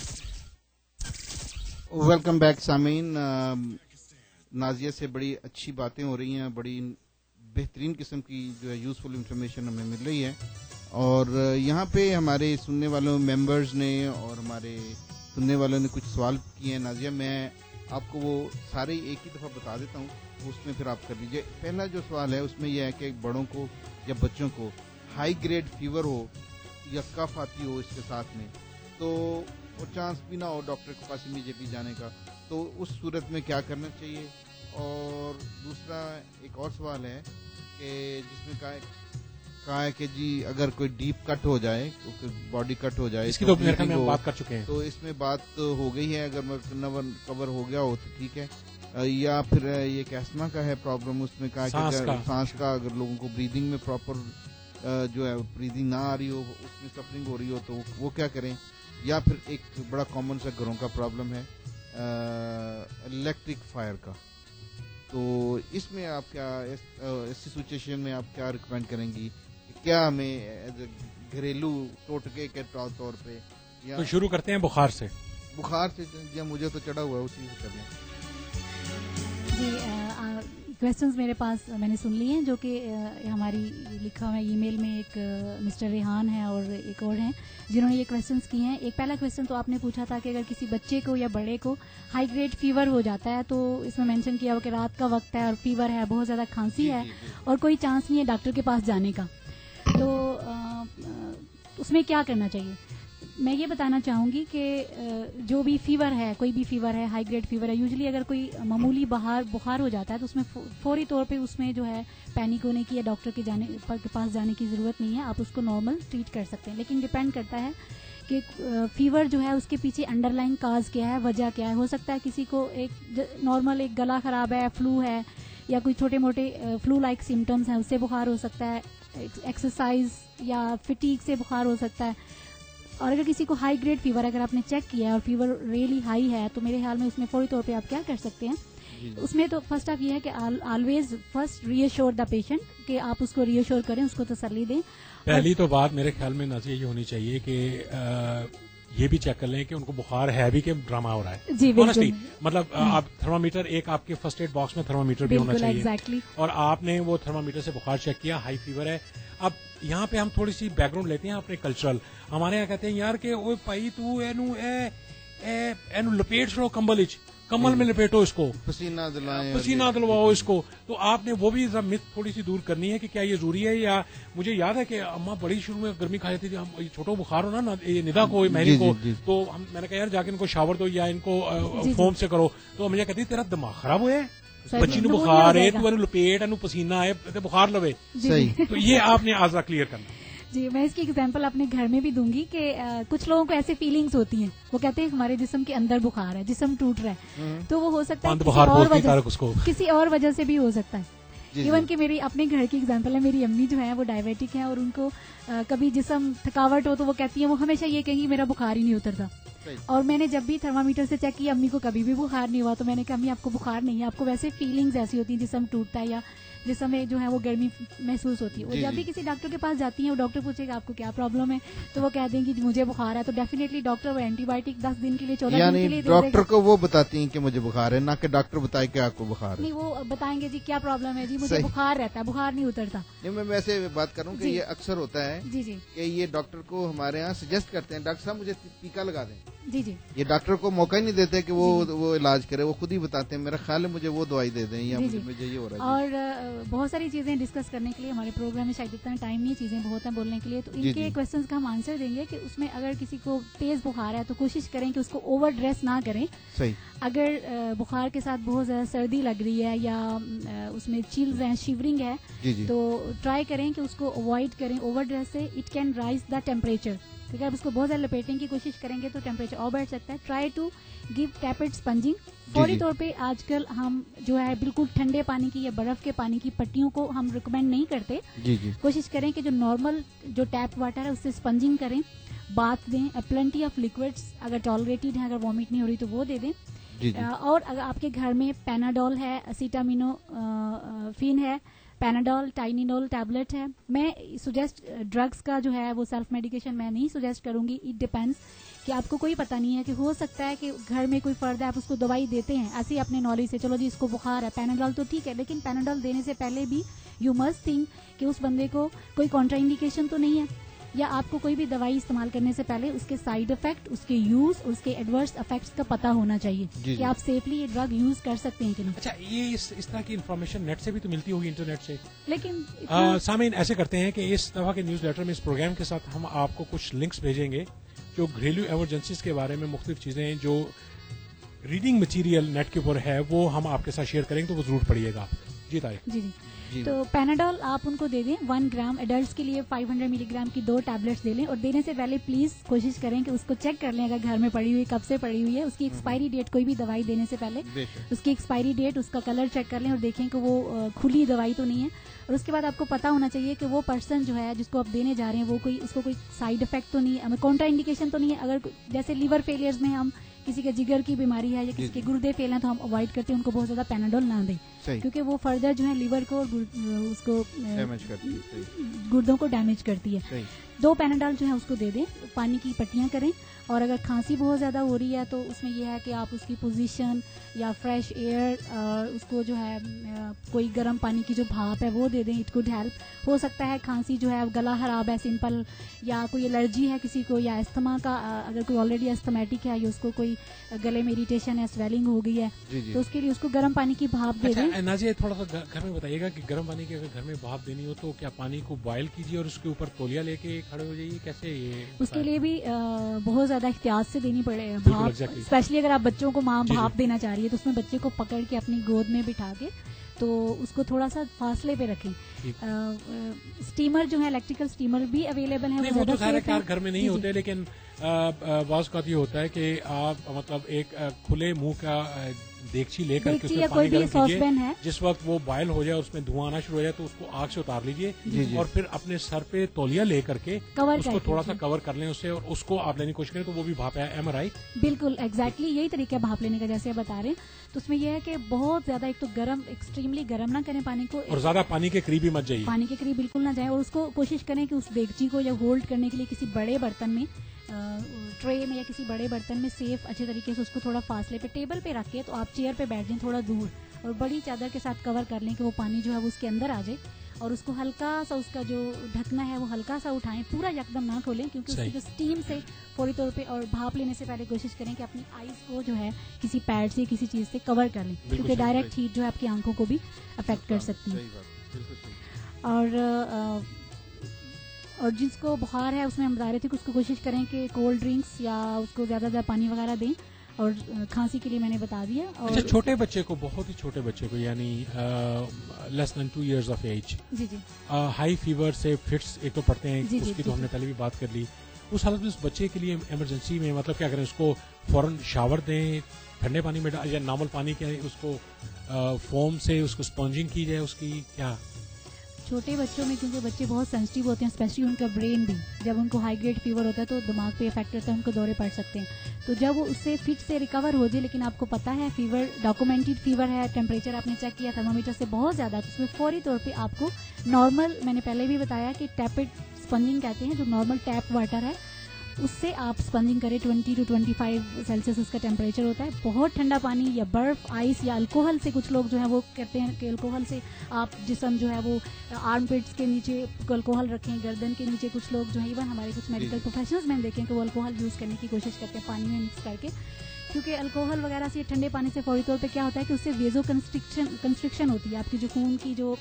Welcome back سامعین, نازیہ سے بڑی اچھی باتیں ہو رہی ہیں, بڑی بہترین قسم کی جو ہے یوزفل انفارمیشن ہمیں مل رہی ہے, اور یہاں پہ ہمارے سننے والوں ممبرز نے اور ہمارے سننے والوں نے کچھ سوال کیے ہیں. نازیہ میں آپ کو وہ سارے ایک ہی دفعہ بتا دیتا ہوں, اس میں پھر آپ کر لیجیے. پہلا جو سوال ہے اس میں یہ ہے کہ بڑوں کو یا بچوں کو ہائی گریڈ فیور ہو یا کف آتی ہو اس کے ساتھ میں, تو اور چانس بھی نہ ہو ڈاکٹر کے پاس امیڈیٹلی جانے کا, تو اس صورت میں کیا کرنا چاہیے. اور دوسرا ایک اور سوال ہے کہ جس میں کہا ہے کہ جی اگر کوئی ڈیپ کٹ ہو جائے, باڈی کٹ ہو جائے,
اس کی تو ہم بات کر چکے ہیں,
تو اس میں بات ہو گئی ہے, اگر کور ہو گیا ہو تو ٹھیک ہے, یا پھر یہ ایسما کا ہے پرابلم, اس میں کہا کہ سانس کا اگر لوگوں کو بریدنگ میں پراپر جو ہے بریدنگ نہ آ رہی ہو, اس میں سفرنگ ہو رہی ہو, تو وہ کیا کریں. یا پھر ایک بڑا کامن سا گھروں کا پرابلم ہے الیکٹرک فائر کا. تو اس میں آپ کیا, ایسی سچویشن میں آپ کیا ریکمینڈ کریں گی کہ کیا ہمیں گھریلو ٹوٹکے کے طور پہ, یا
تو شروع کرتے ہیں بخار سے.
بخار سے, یا مجھے تو چڑھا ہوا ہے اسی سے کر لیں.
جی کویسچنز میرے پاس میں نے سن لی ہیں, جو کہ ہماری لکھا ہوا ای میل میں ایک مسٹر ریحان ہے اور ایک اور ہیں جنہوں نے یہ کویسچنز کی ہیں. ایک پہلا کویسچن تو آپ نے پوچھا تھا کہ اگر کسی بچے کو یا بڑے کو ہائی گریڈ فیور ہو جاتا ہے, تو اس میں مینشن کیا ہو کہ رات کا وقت ہے اور فیور ہے, بہت زیادہ کھانسی ہے اور کوئی چانس نہیں ہے ڈاکٹر کے پاس جانے کا, تو اس میں کیا کرنا چاہیے. میں یہ بتانا چاہوں گی کہ جو بھی فیور ہے, کوئی بھی فیور ہے, ہائی گریڈ فیور ہے, یوزلی اگر کوئی معمولی بخار ہو جاتا ہے تو اس میں فوری طور پہ اس میں جو ہے پینک ہونے کی یا ڈاکٹر کے پاس جانے کی ضرورت نہیں ہے. آپ اس کو نارمل ٹریٹ کر سکتے ہیں, لیکن ڈپینڈ کرتا ہے کہ فیور جو ہے اس کے پیچھے انڈر لائن کاز کیا ہے, وجہ کیا ہے. ہو سکتا ہے کسی کو ایک نارمل ایک گلا خراب ہے, فلو ہے, یا کوئی چھوٹے موٹے فلو لائک سمٹمس ہیں, اس سے بخار ہو سکتا ہے. ایکسرسائز یا فٹیگ سے بخار ہو سکتا ہے. اور اگر کسی کو ہائی گریڈ فیور اگر آپ نے چیک کیا ہے اور فیور ریئلی ہائی ہے, تو میرے خیال میں اس میں فوری طور پہ آپ کیا کر سکتے ہیں. اس میں تو فرسٹ آپ یہ ہے کہ always first reassure the patient, کہ آپ اس کو ری ایشور کریں, اس کو تسلی دیں.
پہلی تو بات میرے خیال میں نازیہ یہ ہونی چاہیے کہ یہ بھی چیک کر لیں کہ ان کو بخار ہے بھی کہ ڈرامہ ہو رہا ہے.
جی بالکل,
مطلب آپ تھرمامیٹر, ایک آپ کے فرسٹ ایڈ باکس میں تھرمامیٹر بھی ہونا چاہیے,
ایگزیکٹلی.
اور آپ نے وہ تھرمامیٹر سے بخار چیک کیا, ہائی فیور ہے. اب یہاں پہ ہم تھوڑی سی بیک گراؤنڈ لیتے ہیں اپنے کلچرل. ہمارے یہاں کہتے ہیں یار کہ اوے بھائی تو اینو لپیٹ چھوڑو کمبل میں لپیٹو اس کو,
پسینہ
دلواؤ اس کو. تو آپ نے وہ بھی مت تھوڑی سی دور کرنی ہے کہ کیا یہ ضروری ہے. یا مجھے یاد ہے کہ اماں بڑی شروع میں گرمی کھا جاتی تھی, ہم چھوٹو بخار ہو نا یہ ندا کو مہری کو, تو میں نے کہا یار جا کے ان کو شاور دو یا ان کو فوم سے کرو. تو مجھے کہتی تیرا دماغ خراب ہوا ہے, بچی نو بخار ہے, تو لپیٹ پسینہ ہے, بخار لوے. تو یہ آپ نے آزا کلیئر کرنا.
جی میں اس کی ایگزامپل اپنے گھر میں بھی دوں گی کہ کچھ لوگوں کو ایسے فیلنگز ہوتی ہیں, وہ کہتے ہیں ہمارے جسم کے اندر بخار ہے, جسم ٹوٹ رہا ہے, تو وہ ہو سکتا ہے کسی اور وجہ سے بھی ہو سکتا ہے. ایون کہ میری اپنے گھر کی ایگزامپل ہے, میری امی جو ہیں وہ ڈائبیٹک ہیں, اور ان کو کبھی جسم تھکاوٹ ہو تو وہ کہتی ہیں, وہ ہمیشہ یہ کہیں گی میرا بخار ہی نہیں اترتا. اور میں نے جب بھی تھرمامیٹر سے چیک کیا, امی کو کبھی بھی بخار نہیں ہوا, تو میں نے کہا امی آپ کو بخار نہیں ہے, آپ کو ویسے فیلنگز ایسی ہوتی ہیں, جسم ٹوٹتا ہے یا جسم میں جو ہے وہ گرمی محسوس ہوتی ہے. اور جب بھی کسی ڈاکٹر کے پاس جاتی ہیں, وہ ڈاکٹر پوچھے گا آپ کو کیا پرابلم ہے, تو وہ کہہ دیں گی مجھے بخار ہے, تو ڈیفینیٹلی ڈاکٹر وہ اینٹی بایوٹک 10 دن کے لیے 14 دن کے لیے
ڈاکٹر کو وہ بتاتی ہیں کہ مجھے بخار ہے, نہ کہ ڈاکٹر بتائے کہ آپ کو بخار ہے.
نہیں, وہ بتائیں گے جی کیا پرابلم ہے, جی مجھے بخار رہتا ہے, بخار نہیں اترتا.
نہیں, میں ویسے بات کروں کہ یہ اکثر ہوتا ہے کہ یہ ڈاکٹر کو ہمارے ہاں سجیسٹ کرتے ہیں, ڈاکٹر صاحب مجھے ٹیکا لگا دیں.
جی
یہ ڈاکٹر کو موقع ہی نہیں دیتے کہ وہ علاج کرے, وہ خود ہی بتاتے ہیں میرا خیال ہے مجھے وہ دوائی دے دیں, یا مجھے یہ ہو رہا ہے.
اور بہت ساری چیزیں ڈسکس کرنے کے لیے ہمارے پروگرام میں شاید اتنا ٹائم نہیں, چیزیں بہت ہیں بولنے کے لیے, تو ان کے کویسچنس کا ہم آنسر دیں گے کہ اس میں اگر کسی کو تیز بخار ہے تو کوشش کریں کہ اس کو اوور ڈریس نہ کریں.
صحیح.
اگر بخار کے ساتھ بہت زیادہ سردی لگ رہی ہے یا اس میں چلز ہیں, شیورنگ ہے, تو ٹرائی کریں کہ اس کو اوائڈ کریں اوور ڈریس سے. It can raise the temperature, کیونکہ آپ اس کو بہت زیادہ لپیٹنے کی کوشش کریں گے تو ٹیمپریچر اور بڑھ سکتا ہے. Try to give tepid sponging. فوری طور پہ آج کل ہم جو ہے بالکل ٹھنڈے پانی کی یا برف کے پانی کی پٹیوں کو ہم ریکمینڈ نہیں کرتے. کوشش کریں کہ جو نارمل جو ٹیپ واٹر ہے اس سے اسپنجنگ کریں, بات دیں, پلنٹی آف لیکوڈس اگر ٹالریٹڈ ہیں, اگر وامٹ نہیں ہو رہی تو وہ دے دیں. اور اگر آپ کے گھر میں پیناڈول ہے, اسیٹامینو فین ہے, پیناڈول, ٹائنینول ٹیبلٹ ہے. میں سجیسٹ ڈرگس کا جو ہے وہ سیلف میڈیکیشن میں نہیں سجیسٹ کروں گی. اٹ ڈیپینڈس کہ آپ کو کوئی پتہ نہیں ہے, کہ ہو سکتا ہے کہ گھر میں کوئی فرد ہے, آپ اس کو دوائی دیتے ہیں ایسے ہی اپنے نالج سے, چلو جی اس کو بخار ہے, پیناڈول تو ٹھیک ہے, لیکن پیناڈول دینے سے پہلے بھی یو مسٹ تھنک کہ اس بندے کو کوئی کانٹرا انڈیکیشن تو نہیں ہے, یا آپ کو کوئی بھی دوائی استعمال کرنے سے پہلے اس کے سائڈ افیکٹ, اس کے یوز اور اس کے ایڈورس افیکٹس کا پتہ ہونا چاہیے کہ آپ سیفلی یہ ڈرگ یوز کر سکتے ہیں کہ نہیں.
اچھا, یہ اس طرح کی انفارمیشن نیٹ سے بھی تو ملتی ہوگی, انٹرنیٹ سے,
لیکن
سامعین ایسے کرتے ہیں کہ اس دفعہ کے نیوز لیٹر میں اس پروگرام کے ساتھ ہم آپ کو کچھ لنکس بھیجیں گے جو گھریلو ایمرجنسیز کے بارے میں مختلف چیزیں جو ریڈنگ مٹیریل نیٹ کے اوپر ہے وہ ہم آپ کے ساتھ شیئر کریں گے, تو وہ ضرور پڑھیے گا. जी तारीख
जी जी
जी
तो पैनाडोल आप उनको दे दें 1 ग्राम, एडल्ट्स के लिए 500 मिलीग्राम की 2 टैबलेट्स दे लें, और देने से पहले प्लीज कोशिश करें कि उसको चेक कर लें अगर घर में पड़ी हुई कब से पड़ी हुई है, उसकी एक्सपायरी डेट, कोई भी दवाई देने से पहले
बेशक
उसकी एक्सपायरी डेट, उसका कलर चेक कर लें और देखें कि वो खुली दवाई तो नहीं है। और उसके बाद आपको पता होना चाहिए कि वो पर्सन जो है जिसको आप देने जा रहे हैं वो उसको कोई साइड इफेक्ट तो नहीं है, काउंटर इंडिकेशन तो नहीं है। अगर जैसे लीवर फेलियर्स में हम किसी के जिगर की बीमारी है या किसी के गुर्दे फेल हैं तो हम अवॉइड करते हैं उनको बहुत ज्यादा पैनाडोल ना दें,
सही
क्योंकि वो फर्दर जो है लीवर को और उसको
डैमेज करती है, सही
गुर्दों को डैमेज करती है।
सही
2 पैनाडोल जो है उसको दे दें, पानी की पट्टियां करें। और अगर खांसी बहुत ज़्यादा हो रही है तो उसमें यह है कि आप उसकी पोजीशन या फ्रेश एयर, उसको जो है कोई गर्म पानी की जो भाप है वो दे दें, इट कुड हेल्प। हो सकता है खांसी जो है गला खराब है सिंपल, या कोई एलर्जी है किसी को, या अस्थमा का अगर कोई ऑलरेडी अस्थमेटिक है या उसको कोई गले में इरिटेशन है, स्वेलिंग हो गई है,
जी जी
तो उसके लिए उसको गर्म पानी की भाप दे दें।
अच्छा नाजिया, थोड़ा सा घर में बताइएगा कि गर्म पानी की अगर घर में भाप देनी हो तो क्या पानी को बॉयल कीजिए और उसके ऊपर तौलिया लेके खड़े हो जाइए, कैसे ये
उसके लिए भी बहुत ज्यादा एहतियात से देनी पड़े
बिल्कुल,
भाप,
exactly.
स्पेशली अगर आप बच्चों को माँ
जी,
भाप
जी.
देना चाह रही है तो उसमें बच्चे को पकड़ के अपनी गोद में बिठा के तो उसको थोड़ा सा फासले पे रखें। स्टीमर जो है, इलेक्ट्रिकल स्टीमर भी अवेलेबल है,
नहीं, वो तो
ज़्यादा
सारे
safe है।
कार घर में नहीं
जी, जी।
होते, लेकिन बाज़ का ये होता है कि आप मतलब एक खुले मुंह का देगची लेकर के
देगची
उसमें
या
पानी
कोई भी
गर्म
सॉसपैन
कीजिए,
है।
जिस वक्त वो बॉयल हो जाए उसमें धुआं आना शुरू हो जाए तो उसको आग से उतार
जी,
लीजिए
जी।
और फिर अपने सर पे तौलिया लेकर के
कवर
उसको
करके,
थोड़ा सा
जी।
कवर कर लें उससे, और उसको आप लेने की कोशिश करें तो वो भी भाप है। Am I?
बिल्कुल एग्जैक्टली यही तरीका है भाप लेने का जैसे आप बता रहे हैं। तो उसमें यह है कि बहुत ज्यादा एक तो गर्म, एक्सट्रीमली गर्म ना करें पानी को,
और ज्यादा पानी के करीब भी मत जाइए।
पानी के करीब बिल्कुल ना जाए, और उसको कोशिश करें कि उस देगची को या होल्ड करने के लिए किसी बड़े बर्तन में, ट्रे में या किसी बड़े बर्तन में सेफ अच्छे तरीके से उसको थोड़ा फासले पे टेबल पे रख के तो आप चेयर पे बैठ जाएं थोड़ा दूर, और बड़ी चादर के साथ कवर कर लें कि वो पानी जो है वो उसके अंदर आ जाए, और उसको हल्का सा उसका जो ढकना है वो हल्का सा उठाएं, पूरा एकदम ना खोलें, क्योंकि उसकी
सही।
जो स्टीम से फौरी तौर पे, और भाप लेने से पहले कोशिश करें कि अपनी आईज को जो है किसी पैड से किसी चीज से कवर कर लें, क्योंकि
सही,
डायरेक्ट हीट जो है आपकी आंखों को भी अफेक्ट कर सकती है।
सही बात, बिल्कुल सही।
और जिसको बुखार है उसमें हम बता रहे थे कि उसको कोशिश करें कि कोल्ड ड्रिंक्स या उसको ज़्यादा पानी वगैरह दें, और खांसी के लिए मैंने बता दिया। और
अच्छा, छोटे बच्चे को, बहुत ही छोटे बच्चे को, यानी less than 2 years of age,
जी जी
हाई फीवर से फिट्स एक तो पड़ते हैं,
जी, जी,
उसकी
जी,
तो हमने पहले भी बात कर ली। उस हालत में उस बच्चे के लिए इमरजेंसी में मतलब क्या करें, उसको फौरन शावर दें, ठंडे पानी में या नॉर्मल पानी के उसको फोम से उसको स्पॉन्जिंग की जाए, उसकी क्या?
छोटे बच्चों में क्योंकि बच्चे बहुत सेंसिटिव होते हैं, स्पेशली उनका ब्रेन भी, जब उनको हाई ग्रेड फीवर होता है तो दिमाग पे इफेक्ट करता है, उनको दौरे पड़ सकते हैं। तो जब वो उससे फिट से रिकवर हो जाए, लेकिन आपको पता है फीवर, डॉक्यूमेंटेड फीवर है, टेम्परेचर आपने चेक किया थर्मोमीटर से बहुत ज्यादा, तो उसमें फौरी तौर पे आपको नॉर्मल, मैंने पहले भी बताया कि टैपिड स्पंजिंग कहते हैं, जो नॉर्मल टैप वाटर है उससे आप स्पंजिंग करें। 20 to 25 सेल्सियस उसका टेम्परेचर होता है। बहुत ठंडा पानी या बर्फ, आइस या अल्कोहल से, कुछ लोग जो है वो कहते हैं कि अल्कोहल से आप जिस्म जो है वो आर्म पिट्स के नीचे अल्कोहल रखें, गर्दन के नीचे, कुछ लोग जो है, इवन हमारे कुछ मेडिकल प्रोफेशनल्स मैंने देखे कि वो अल्कोहल यूज करने की कोशिश करते हैं पानी में मिक्स करके, क्योंकि अल्कोहल वगैरह से, ठंडे पानी से फौरी तौर पे क्या होता है कि उससे वेजो कंस्ट्रिक्शन होती है, आपकी जो खून की जो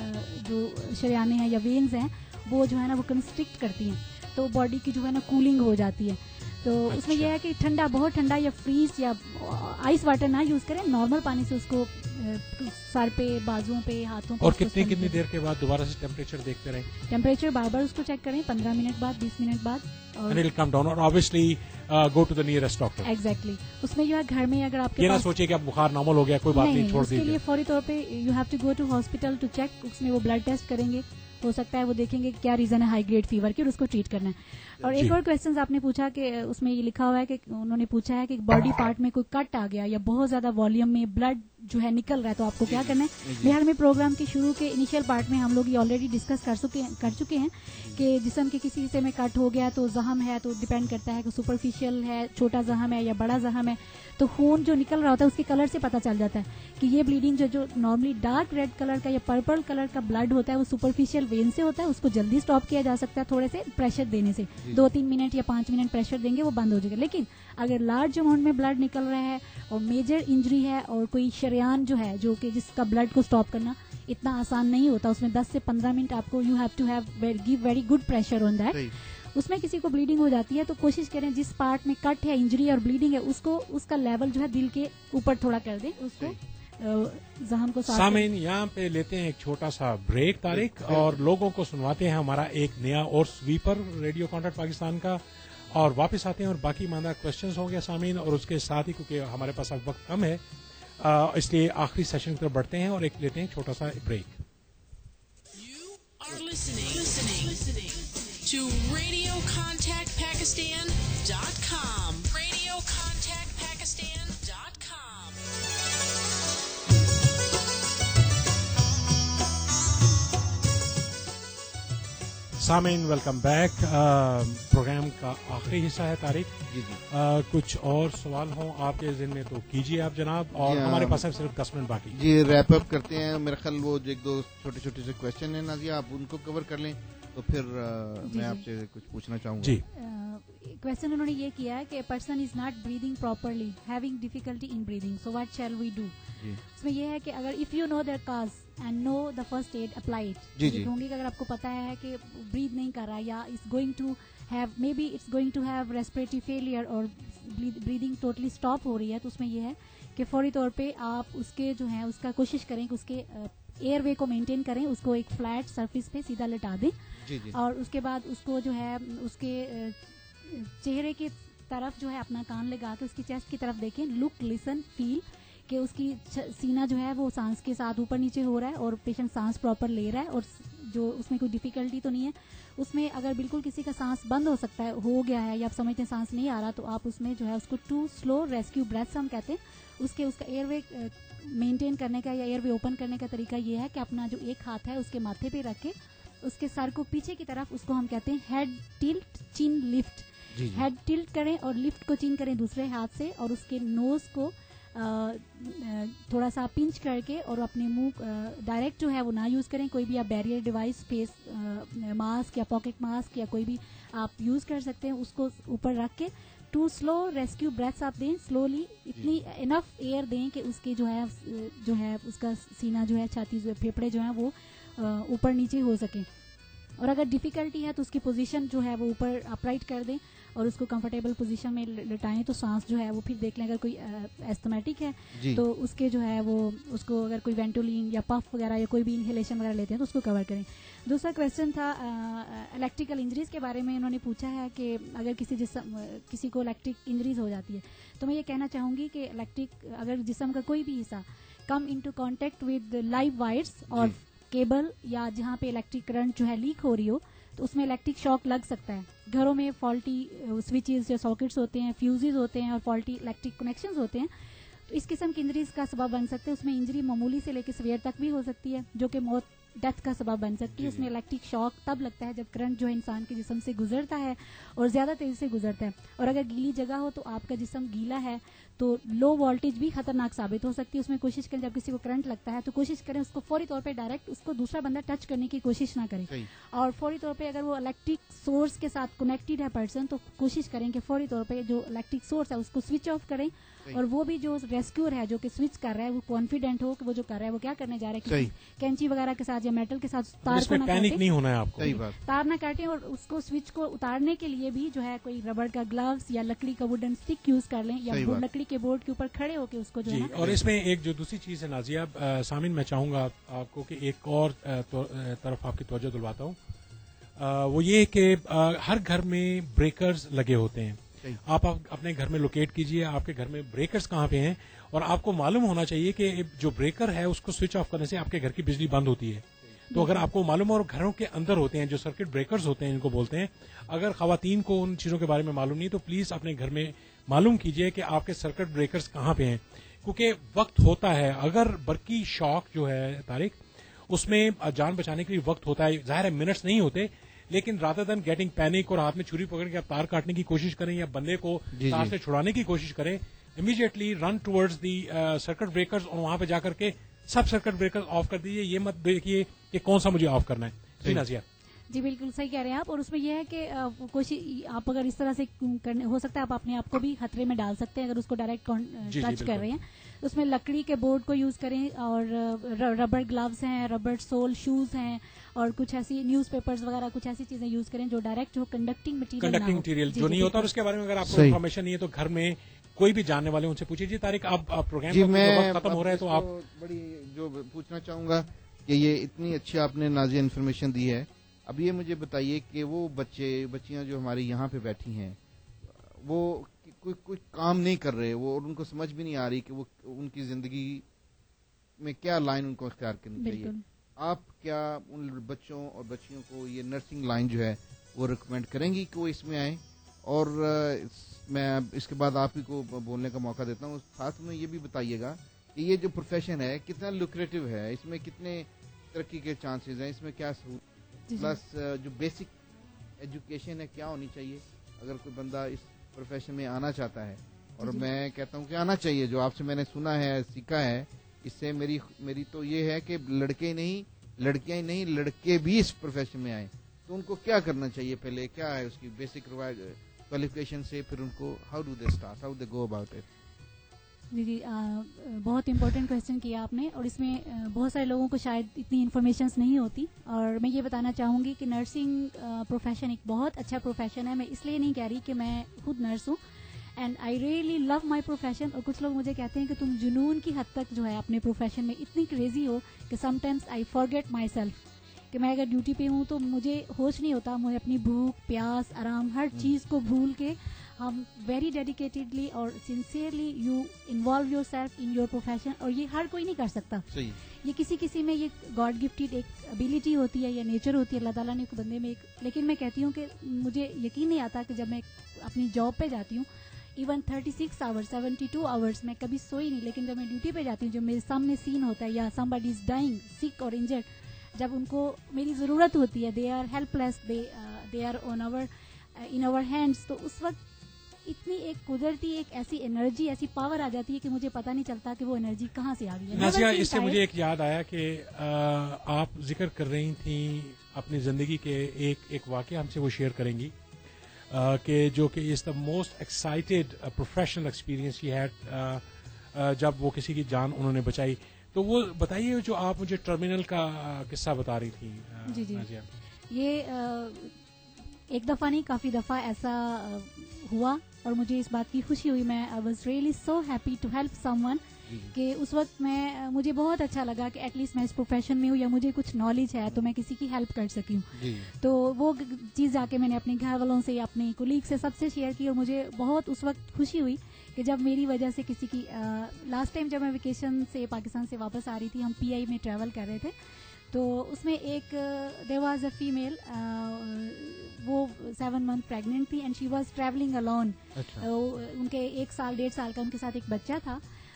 शरियाने हैं या वेन्स हैं वो जो है ना वो कंस्ट्रिक्ट करती हैं, तो बॉडी की जो है ना कूलिंग हो जाती है। तो उसमें यह है कि ठंडा, बहुत ठंडा या फ्रीज या आइस वाटर ना यूज करें, नॉर्मल पानी से उसको सर पे, बाजुओं पे, हाथों पे।
और कितनी देर के बाद दोबारा से टेम्परेचर देखते रहें?
टेम्परेचर बार बार उसको चेक करें, 15 मिनट बाद, 20 मिनट बाद, और
And it'll come down, और obviously go to the nearest doctor.
Exactly उसमें जो है घर में अगर आपके
ये ना
पास
सोचिए कि अब बुखार नॉर्मल हो गया, कोई बात नहीं, छोड़
उसके लिए
दीजिए।
फौरी तौर पे you have to go to hospital to check, उसमें वो ब्लड टेस्ट करेंगे, हो सकता है वो देखेंगे क्या रीजन है हाई ग्रेड फीवर की, और उसको ट्रीट करना है। और एक
जी।
और क्वेश्चन आपने पूछा कि उसमें ये लिखा हुआ है कि उन्होंने पूछा है कि बॉडी पार्ट में कोई कट आ गया या बहुत ज्यादा वॉल्यूम में ब्लड जो है निकल रहा है, तो आपको क्या करना है। बिहार में प्रोग्राम के शुरू के इनिशियल पार्ट में हम लोग ये ऑलरेडी डिस्कस कर चुके हैं कि जिस्म के किसी हिस्से में कट हो गया तो जख्म है, तो डिपेंड करता है कि सुपरफिशियल है, छोटा जख्म है या बड़ा जख्म है, तो खून जो निकल रहा होता है उसके कलर से पता चल जाता है कि ये ब्लीडिंग जो नॉर्मली डार्क रेड कलर का या पर्पल कलर का ब्लड होता है वो सुपरफिशियल वेन से होता है, उसको जल्दी स्टॉप किया जा सकता है थोड़े से प्रेशर देने से, 2-3 मिनट या 5 मिनट प्रेशर देंगे वो बंद हो जाएगा। लेकिन अगर लार्ज अमाउंट में ब्लड निकल रहा है और मेजर इंजरी है और कोई शरियान जो है जो कि जिसका ब्लड को स्टॉप करना इतना आसान नहीं होता, उसमें 10 से 15 मिनट आपको you have to give very good pressure on that. उसमें किसी को ब्लीडिंग हो जाती है तो कोशिश करें जिस पार्ट में कट है, इंजरी और ब्लीडिंग है, उसको उसका लेवल जो है दिल के ऊपर थोड़ा कर दें, उसको ज़हम को साफ
सामीन यहाँ पे लेते हैं एक छोटा सा ब्रेक तारिक और लोगों को सुनवाते हैं हमारा एक नया और स्वीपर रेडियो कॉन्टैक्ट पाकिस्तान का और वापस आते हैं और बाकी माना क्वेश्चंस हो गया सामीन और उसके साथ ही क्योंकि हमारे पास अब वक्त कम है इसलिए आखिरी सेशन की तरफ बढ़ते हैं और एक लेते हैं छोटा सा break.
You are listening to RadioContactPakistan.com. RadioContactPakistan.com.
सामीन वेलकम बैक. प्रोग्राम का आखिरी हिस्सा है तारिक.
जी जी.
कुछ और सवाल हों आपके ज़हन में तो कीजिए आप जनाब और हमारे पास है सिर्फ 10 मिनट बाकी.
जी रैप अप करते हैं. मेरा ख्याल वो जो एक दो छोटे छोटे से क्वेश्चन है नाजिया आप उनको कवर कर लें तो फिर मैं आपसे कुछ पूछना चाहूँगा.
जी.
क्वेश्चन उन्होंने ये किया है कि person is not breathing properly having difficulty in breathing so what shall we do. उसमें ये है कि अगर if you know that cause and no the first aid applied. ढूंढी कि अगर आपको पता है कि ब्रीद नहीं कर रहा या it's going to have maybe it's going to have respiratory failure और ब्रीदिंग टोटली स्टॉप हो रही है तो उसमें ये है कि फौरी तौर पे आप उसके जो है उसका कोशिश करें कि उसके एयर वे को मेंटेन करें. उसको एक फ्लैट सरफेस पे सीधा लिटा दें. और उसके बाद उसको जो है उसके चेहरे की तरफ जो है अपना कान लगा के उसकी चेस्ट की तरफ देखें. लुक लिसन फील कि उसकी सीना जो है वो सांस के साथ ऊपर नीचे हो रहा है और पेशेंट सांस प्रॉपर ले रहा है और जो उसमें कोई डिफिकल्टी तो नहीं है. उसमें अगर बिल्कुल किसी का सांस बंद हो सकता है हो गया है या आप समझते हैं सांस नहीं आ रहा तो आप उसमें जो है उसको 2 स्लो रेस्क्यू ब्रेथ्स हम कहते हैं. उसका एयरवे मेंटेन करने का या एयरवे ओपन करने का तरीका ये है कि अपना जो एक हाथ है उसके माथे पे रख के उसके सर को पीछे की तरफ उसको हम कहते हैं head tilt chin lift. Head tilt करें और लिफ्ट को चिन करें दूसरे हाथ से और उसके नोज को थोड़ा सा पिंच करके और अपने मुंह डायरेक्ट जो है वो ना यूज करें. कोई भी आप बैरियर डिवाइस फेस मास्क या पॉकेट मास्क या कोई भी आप यूज कर सकते हैं. उसको ऊपर रख के 2 स्लो रेस्क्यू ब्रेथ्स आप दें स्लोली. इतनी इनफ एयर दें कि उसके जो है उसका सीना जो है छाती फेफड़े जो है वो ऊपर नीचे हो सके. और अगर डिफिकल्टी है तो उसकी पोजीशन जो है वो ऊपर अपराइट कर दें और उसको कंफर्टेबल पोजीशन में लिटाएं तो सांस जो है वो फिर देख लें अगर कोई एस्थमेटिक है तो उसके जो है वो उसको अगर कोई वेंटोलिन या पफ वगैरह या कोई भी इनहेलेशन वगैरह लेते हैं तो उसको कवर करें. दूसरा क्वेश्चन था इलेक्ट्रिकल इंजरीज के बारे में. इन्होंने पूछा है कि अगर किसी को इलेक्ट्रिक इंजरीज हो जाती है तो मैं ये कहना चाहूँगी कि इलेक्ट्रिक अगर जिस्म का कोई भी हिस्सा come into contact with live wires और केबल या जहाँ पे इलेक्ट्रिक करंट जो है लीक हो रही हो तो उसमें इलेक्ट्रिक शॉक लग सकता है. घरों में फॉल्टी स्विचेस या सॉकेट्स होते हैं फ्यूजेस होते हैं और फॉल्टी इलेक्ट्रिक कनेक्शंस होते हैं तो इस किस्म की इंजरीज का सबब बन सकते हैं. उसमें इंजरी मामूली से लेकर सीवियर तक भी हो सकती है जो कि मौत डेथ का सबब बन सकती है. उसमें इलेक्ट्रिक शॉक तब लगता है जब करंट जो है इंसान के जिस्म से गुजरता है और ज्यादा तेजी से गुजरता है. और अगर गीली जगह हो तो आपका जिस्म गीला है तो लो वोल्टेज भी खतरनाक साबित हो सकती है. उसमें कोशिश करें जब किसी को करंट लगता है तो कोशिश करें उसको फौरी तौर पे डायरेक्ट उसको दूसरा बंदा टच करने की कोशिश ना करें. और फौरी तौर पे अगर वो इलेक्ट्रिक सोर्स के साथ कनेक्टेड है पर्सन तो कोशिश करें कि फौरी तौर पे जो इलेक्ट्रिक सोर्स है उसको स्विच ऑफ करें. और वो भी जो रेस्क्यूअर है जो कि स्विच कर रहा है वो कॉन्फिडेंट हो कि वो जो कर रहा है वो क्या करने जा रहा है. कैंची वगैरह के साथ या मेटल के साथ तार को ना
पैनिक नहीं होना है आपको.
तार ना काटें और उसको स्विच को उतारने के लिए भी जो है कोई रबड़ का ग्लव्स या लकड़ी का वुडन स्टिक यूज कर लें या लकड़ी के बोर्ड के ऊपर खड़े होकर उसको जो है.
और इसमें एक जो दूसरी चीज है नाजिया सामिन मैं चाहूंगा आपको कि एक और तरफ आपकी तवज्जो दिलवाता हूँ. वो ये कि हर घर में ब्रेकर्स लगे होते हैं. आप अपने घर में लोकेट कीजिए आपके घर में ब्रेकर्स कहाँ पे हैं और आपको मालूम होना चाहिए कि जो ब्रेकर है उसको स्विच ऑफ करने से आपके घर की बिजली बंद होती है. तो अगर आपको मालूम हो और घरों के अंदर होते हैं जो सर्किट ब्रेकर्स होते हैं इनको बोलते हैं. अगर खवातीन को उन चीजों के बारे में मालूम नहीं तो प्लीज अपने घर में मालूम कीजिए कि आपके सर्किट ब्रेकर्स कहाँ पे हैं क्योंकि वक्त होता है. अगर बर्की शॉक जो है तारिक उसमें जान बचाने के लिए वक्त होता है. जाहिर है मिनट्स नहीं होते लेकिन रादर देन गेटिंग पैनिक और हाथ में छुरी पकड़ के आप तार काटने की कोशिश करें या बंदे को तार से छुड़ाने की कोशिश करें immediately run towards the circuit breakers और वहां पे जाकर के सब सर्किट ब्रेकर्स ऑफ कर दीजिए. ये मत देखिए कि कौन सा मुझे ऑफ करना है. जी नाजिया.
जी बिल्कुल सही कह रहे हैं आप. और उसमें यह है कि कोशिश आप अगर इस तरह से करने हो सकता है आप अपने आप को भी खतरे में डाल सकते हैं अगर उसको डायरेक्ट टच कर रहे हैं. उसमें लकड़ी के बोर्ड को यूज करें और रबड़ ग्लव्स हैं रबड़ सोल शूज हैं और कुछ ऐसी न्यूज़पेपर्स वगैरह कुछ ऐसी चीजें यूज करें जो डायरेक्ट जो कंडक्टिंग मटेरियल
जो नहीं होता. और उसके बारे में अगर आपको इन्फॉर्मेशन नहीं है तो घर में कोई भी जानने वाले उनसे पूछिए। जी तारिक, आप प्रोग्राम
जी,
का
मैं
वक्त खत्म हो रहा है तो आप
बड़ी जो पूछना चाहूंगा कि ये इतनी अच्छी आपने नाज़िया इन्फॉर्मेशन दी है। अब ये मुझे बताइए कि वो बच्चियां जो हमारी यहाँ पे बैठी हैं, वो कोई काम नहीं कर रहे, वो और उनको समझ भी नहीं आ रही कि वो उनकी जिंदगी में क्या लाइन उनको अख्तियार करनी चाहिए।
बिल्कुल।
आप क्या उन बच्चों और बच्चियों को ये नर्सिंग लाइन जो है वो रिकमेंड करेंगी कि वो इसमें आए? और मैं इसके बाद आप ही को बोलने का मौका देता हूँ। साथ में ये भी बताइएगा कि ये जो प्रोफेशन है कितना लुक्रेटिव है, इसमें कितने तरक्की के चांसेस हैं, इसमें क्या
जी, जी।
प्लस जो बेसिक एजुकेशन है क्या होनी चाहिए अगर कोई बंदा इस प्रोफेशन में आना चाहता है? और
जी।
मैं कहता हूँ कि आना चाहिए। जो आपसे मैंने सुना है, सीखा है, इससे मेरी तो ये है कि लड़के ही नहीं, लड़कियां ही नहीं, लड़के भी इस प्रोफेशन में आए तो उनको क्या करना चाहिए? पहले क्या है उसकी बेसिक क्वालिफिकेशन से, फिर उनको how do they start, how they go about it?
जी जी, बहुत इम्पोर्टेंट क्वेश्चन किया आपने, और इसमें बहुत सारे लोगों को शायद इतनी इन्फॉर्मेशंस नहीं होती। और मैं ये बताना चाहूँगी कि नर्सिंग प्रोफेशन एक बहुत अच्छा प्रोफेशन है। मैं इसलिए नहीं कह रही कि मैं खुद नर्स हूँ, and I really love my profession. और कुछ लोग मुझे कहते हैं कि तुम जुनून की हद तक जो है अपने प्रोफेशन में इतनी क्रेजी हो कि sometimes I forget myself, कि मैं अगर ड्यूटी पे हूँ तो मुझे होश नहीं होता, मुझे अपनी भूख, प्यास, आराम, हर चीज़ को भूल के हम वेरी डेडिकेटेडली और sincerely you involve yourself in your profession. और ये हर कोई नहीं कर सकता।
सही।
ये किसी में ये गॉड गिफ्टेड एक एबिलिटी होती है या नेचर होती है, अल्लाह ताला ने एक बंदे में एक। लेकिन मैं कहती हूँ कि मुझे यकीन नहीं आता कि जब मैं अपनी जॉब पे जाती हूँ, इवन 36 आवर्स, 72 आवर्स मैं कभी सोई नहीं, लेकिन जब मैं ड्यूटी पे जाती हूँ, जब मेरे सामने सीन होता है या समबडी इज डाइंग, सिक और इंजर्ड, जब उनको मेरी ज़रूरत होती है, they are helpless, they are on our in our hands, तो उस वक्त इतनी एक कुदरती एक ऐसी एनर्जी, ऐसी पावर आ जाती है कि मुझे पता नहीं चलता कि वो एनर्जी कहाँ से आ गई है।
नाज़िया,
Never feel
इससे
tired.
मुझे एक याद आया कि आप जिक्र कर रही थी अपनी ज़िंदगी के एक वाक़या हमसे वो शेयर करेंगी कि जो कि is the most excited professional experience he had जब वो किसी की जान उन्होंने बचाई। तो वो बताइए जो आप मुझे टर्मिनल का किस्सा बता रही थी।
जी जी,
नाज़िया,
ये एक दफ़ा नहीं, काफ़ी दफ़ा ऐसा हुआ और मुझे इस बात की खुशी हुई। मैं I was really so happy to help someone कि उस वक्त मुझे बहुत अच्छा लगा कि एटलीस्ट मैं इस प्रोफेशन में हूँ या मुझे कुछ नॉलेज है तो मैं किसी की हेल्प कर सकी हूँ। तो वो चीज़ जाके मैंने अपने घर वालों से, अपने कोलीग से, सबसे शेयर की और मुझे बहुत उस वक्त खुशी हुई कि जब मेरी वजह से किसी की लास्ट टाइम जब मैं वेकेशन से पाकिस्तान से वापस आ रही थी, हम PI में ट्रैवल कर रहे थे, तो उसमें एक देयर वाज अ फीमेल, वो 7 मंथ प्रेग्नेंट थी and she was travelling alone. उनके 1 साल 1.5 साल का उनके साथ एक बच्चा था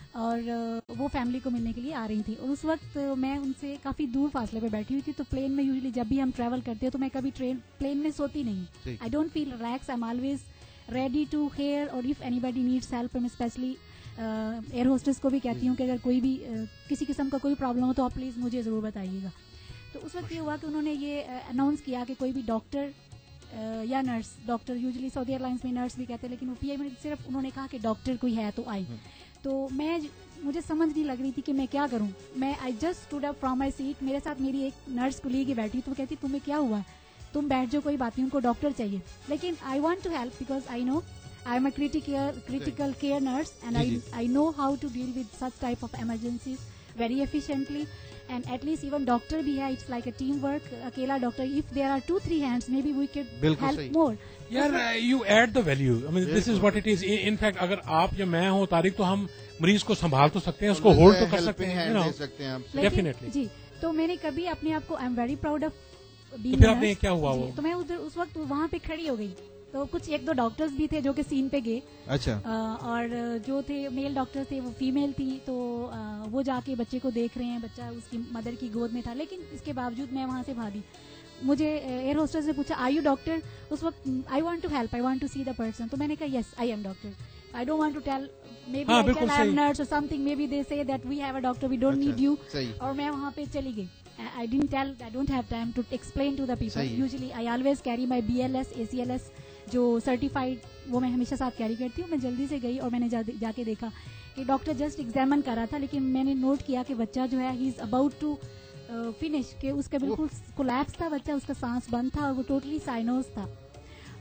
और वो फैमिली को मिलने के लिए आ रही थी। और उस वक्त मैं उनसे काफ़ी दूर फासले पे बैठी हुई थी। तो प्लेन में यूजुअली जब भी हम ट्रैवल करते हैं तो मैं कभी प्लेन में सोती नहीं। I don't feel relax, I am always ready to here, और इफ एनीबडी नीड्स हेल्प, मैं स्पेशली एयर होस्टेस को भी कहती हूँ कि अगर कोई भी किसी किस्म का कोई प्रॉब्लम हो तो आप प्लीज़ मुझे ज़रूर बताइएगा। तो उस वक्त ये हुआ कि उन्होंने ये अनाउंस किया कि कोई भी डॉक्टर या nurse, doctor usually Saudi Airlines में नर्स भी कहते हैं, लेकिन वो PI में सिर्फ उन्होंने कहा कि डॉक्टर कोई है तो आए। तो मुझे समझ नहीं लग रही थी कि मैं क्या करूं। मैं I just stood up from my seat, मेरे साथ मेरी एक नर्स कुलीग बैठी, तो वो कहती तुम्हें क्या हुआ, तुम बैठ जाओ, कोई बात नहीं, उनको डॉक्टर चाहिए। लेकिन I want to help because I know I am a critical care nurse and I know how to deal with such type of emergencies very efficiently. And at least even doctor भी है, it's like a team work. अकेला doctor, if there are 2-3 hands maybe we can help more.
यार you add the value, I mean this is what it is. In fact अगर आप या मैं हो तारिक, तो हम मरीज को संभाल तो सकते हैं, उसको होल्ड तो कर सकते हैं, डेफिनेटली
जी। तो मैंने कभी अपने आप को, I am very proud of being.
तो फिर आपने क्या हुआ वो?
तो मैं उस वक्त वहाँ पे खड़ी हो गई, तो कुछ 1-2 डॉक्टर्स भी थे जो कि सीन पे गए।
अच्छा।
और जो थे मेल डॉक्टर थे वो फीमेल थी, तो वो जाके बच्चे को देख रहे हैं, बच्चा उसकी मदर की गोद में था। लेकिन इसके बावजूद मैं वहाँ से भागी। मुझे एयर होस्टेस ने पूछा आर यू डॉक्टर? उस वक्त I want to help, I want to see the person. तो मैंने कहा yes I am doctor, I don't want to tell, maybe I tell I am nurse or something, maybe they say that we have a doctor, we don't need you। और मैं वहाँ पे चली गई। I didn't tell, I don't have time to explain to the people। Usually I always carry my BLS, ACLS जो certified, वो मैं हमेशा साथ कैरी करती हूँ। मैं जल्दी से गई और मैंने जाके देखा कि डॉक्टर जस्ट एग्जामिन कर रहा था, लेकिन मैंने नोट किया कि बच्चा जो है he is about to finish, कि उसका बिल्कुल कोलैप्स था बच्चा, उसका सांस बंद था और वो टोटली साइनोस था।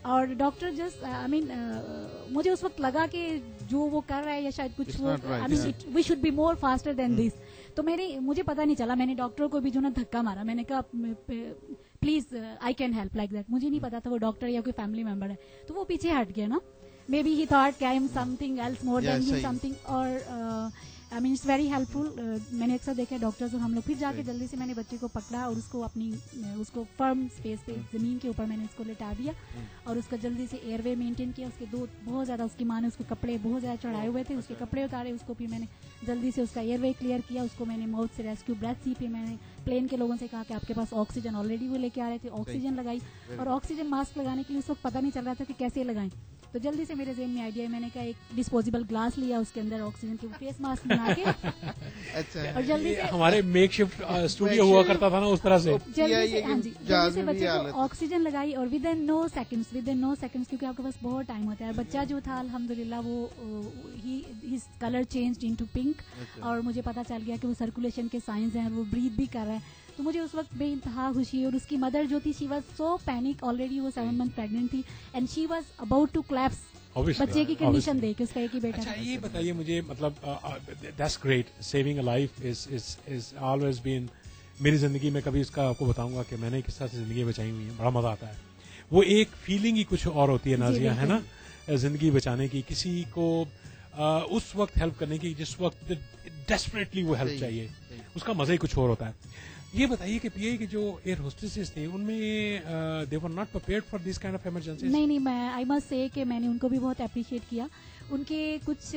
और डॉक्टर जस्ट आई मीन मुझे उस वक्त लगा कि जो वो कर रहा है या शायद कुछ
It's
वो
not right,
I mean we should be more faster than this. तो मुझे पता नहीं चला, मैंने डॉक्टर को भी जो ना धक्का मारा, मैंने कहा please I can help like that. मुझे नहीं पता था वो डॉक्टर या कोई फैमिली मेंबर है, तो वो पीछे हट गया ना. मे बी ही थॉट कि I am something else more
Yeah,
then
सही.
He something. और I mean it's very helpful. मैंने अक्सर देखा डॉक्टर्स और हम लोग फिर जाके जल्दी से मैंने बच्चे को पकड़ा और उसको उसको फर्म स्पेस पे जमीन के ऊपर मैंने उसको लेटा दिया और उसका जल्दी से एयरवे मेंटेन किया. उसके बहुत ज्यादा उसकी माँ ने उसके कपड़े बहुत ज्यादा चढ़ाए हुए थे, उसके कपड़े उतारे, उसको फिर मैंने जल्दी से उसका एयरवे क्लियर किया. उसको मैंने माउथ से रेस्क्यू ब्रेथ दी. फिर मैंने प्लेन के लोगों से कहा कि आपके पास ऑक्सीजन ऑलरेडी वो लेके आ रहे थे, ऑक्सीजन लगाई. और ऑक्सीजन मास्क लगाने के लिए उस वक्त पता नहीं चल रहा था कि कैसे लगाएं. तो जल्दी से मेरे ज़हन में आइडिया है, मैंने कहा एक डिस्पोजेबल ग्लास लिया, उसके अंदर ऑक्सीजन के फेस मास्क बना के
अच्छा.
और जल्दी से
हमारे मेकशिफ्ट स्टूडियो हुआ करता था ना उस तरह से.
जल्दी से हाँ जी जल्दी से
में भी
बच्चे
हालत
को ऑक्सीजन लगाई और विद इन नो सेकंड्स क्योंकि आपके पास बहुत टाइम होता है. बच्चा जो था अल्हम्दुलिल्लाह वो his colour changed into pink. और मुझे पता चल गया कि वो सर्कुलेशन के साइंस हैं और वो ब्रीथ भी कर रहा है. तो मुझे उस वक्त बेइंतहा खुशी. और उसकी मदर जो थी she was so panic, already वो 7 मंथ प्रेग्नेंट थी and she was about to collapse.
Obviously,
बच्चे की कंडीशन
obviously.
देख के, उसका एक ही बेटा
अच्छा
था.
ये बताइए मुझे, मतलब that's great. Saving a life is always been, मेरी जिंदगी में कभी इसका आपको बताऊंगा कि मैंने किस तरह से जिंदगी बचाई हुई है. बड़ा मजा आता है. वो एक फीलिंग ही कुछ और होती है नाजिया, है ना, जिंदगी बचाने की, किसी को उस वक्त हेल्प करने की जिस वक्त डेस्परेटली वो हेल्प चाहिए, उसका मजा ही कुछ और होता है. ये बताइए कि पीआई के जो एयर होस्टेसेस थे उनमें they were not prepared for this kind of emergencies.
नहीं मैं आई मस्ट से कि मैंने उनको भी बहुत अप्रिशिएट किया. उनके कुछ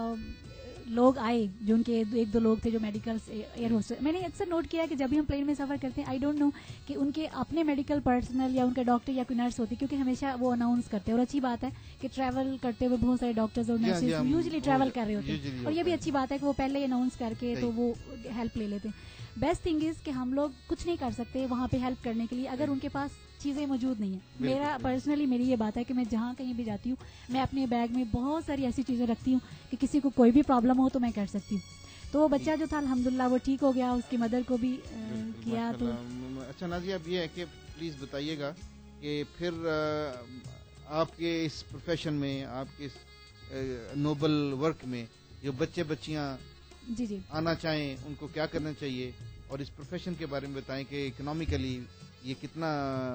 लोग आए जो उनके एक दो लोग थे जो मेडिकल एयर होस्टेस. मैंने अक्सर नोट किया कि जब भी हम प्लेन में सफर करते हैं, आई डोंट नो कि उनके अपने मेडिकल पर्सनल या उनका डॉक्टर या कोई नर्स होती, क्योंकि हमेशा वो अनाउंस करते हैं. और अच्छी बात है कि ट्रैवल करते हुए बहुत सारे डॉक्टर्स और नर्सेज यूजुअली ट्रैवल कर रहे होते हैं. और ये भी अच्छी बात है कि वो पहले अनाउंस करके तो वो हेल्प ले लेते हैं. बेस्ट थिंग इज कि हम लोग कुछ नहीं कर सकते वहाँ पे हेल्प करने के लिए अगर उनके पास चीजें मौजूद नहीं है. मेरा पर्सनली मेरी ये बात है कि मैं जहाँ कहीं भी जाती हूँ, मैं अपने बैग में बहुत सारी ऐसी चीजें रखती हूँ कि किसी को कोई भी प्रॉब्लम हो तो मैं कर सकती हूँ. तो वो बच्चा जो था अल्हम्दुलिल्लाह वो ठीक हो गया, उसकी मदर को भी किया. तो
अच्छा नाजिया, अब ये है कि प्लीज बताइएगा कि फिर आपके इस प्रोफेशन में, आपके इस नोबल वर्क में जो बच्चे बच्चियां
जी
आना चाहें उनको क्या करना चाहिए, और इस प्रोफेशन के बारे में बताएं कि इकोनॉमिकली ये कितना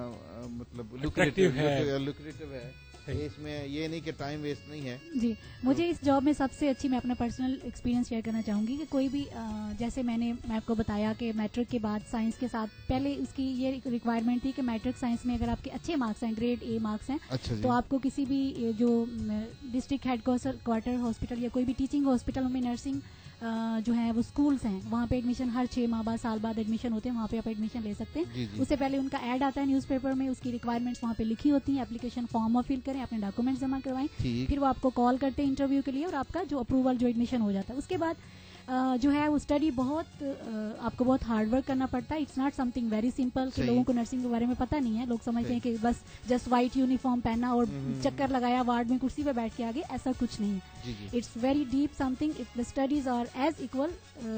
मतलब
Attractive
लुक्रेटिव है. इसमें ये नहीं कि टाइम वेस्ट नहीं है.
जी, मुझे इस जॉब में सबसे अच्छी, मैं अपना पर्सनल एक्सपीरियंस शेयर करना चाहूंगी कि कोई भी जैसे मैं आपको बताया कि मैट्रिक के बाद साइंस के साथ पहले उसकी ये रिक्वायरमेंट थी कि मैट्रिक साइंस में अगर आपके अच्छे मार्क्स हैं, ग्रेड ए मार्क्स हैं,
अच्छा जी.
तो आपको किसी भी जो डिस्ट्रिक्ट हेड क्वार्टर हॉस्पिटल या कोई भी टीचिंग हॉस्पिटल में नर्सिंग जो है वो स्कूल्स हैं, वहाँ पे एडमिशन हर 6 माह बाद, साल बाद एडमिशन होते हैं, वहाँ पे आप एडमिशन ले सकते हैं. उससे पहले उनका ऐड आता है न्यूज़पेपर में, उसकी रिक्वायरमेंट्स वहाँ पे लिखी होती हैं. एप्लीकेशन फॉर्म फिल करें, अपने डॉक्यूमेंट्स जमा करवाएं, फिर वो आपको कॉल करते हैं इंटरव्यू के लिए और आपका जो अप्रूवल जो एडमिशन हो जाता है. उसके बाद जो है वो स्टडी बहुत आपको बहुत हार्ड वर्क करना पड़ता है. It's not something very simple कि लोगों को नर्सिंग के बारे में पता नहीं है. लोग समझते हैं कि बस जस्ट व्हाइट यूनिफॉर्म पहना और चक्कर लगाया वार्ड में कुर्सी पे बैठ के आगे, ऐसा कुछ नहीं है. It's very deep something. The studies are as equal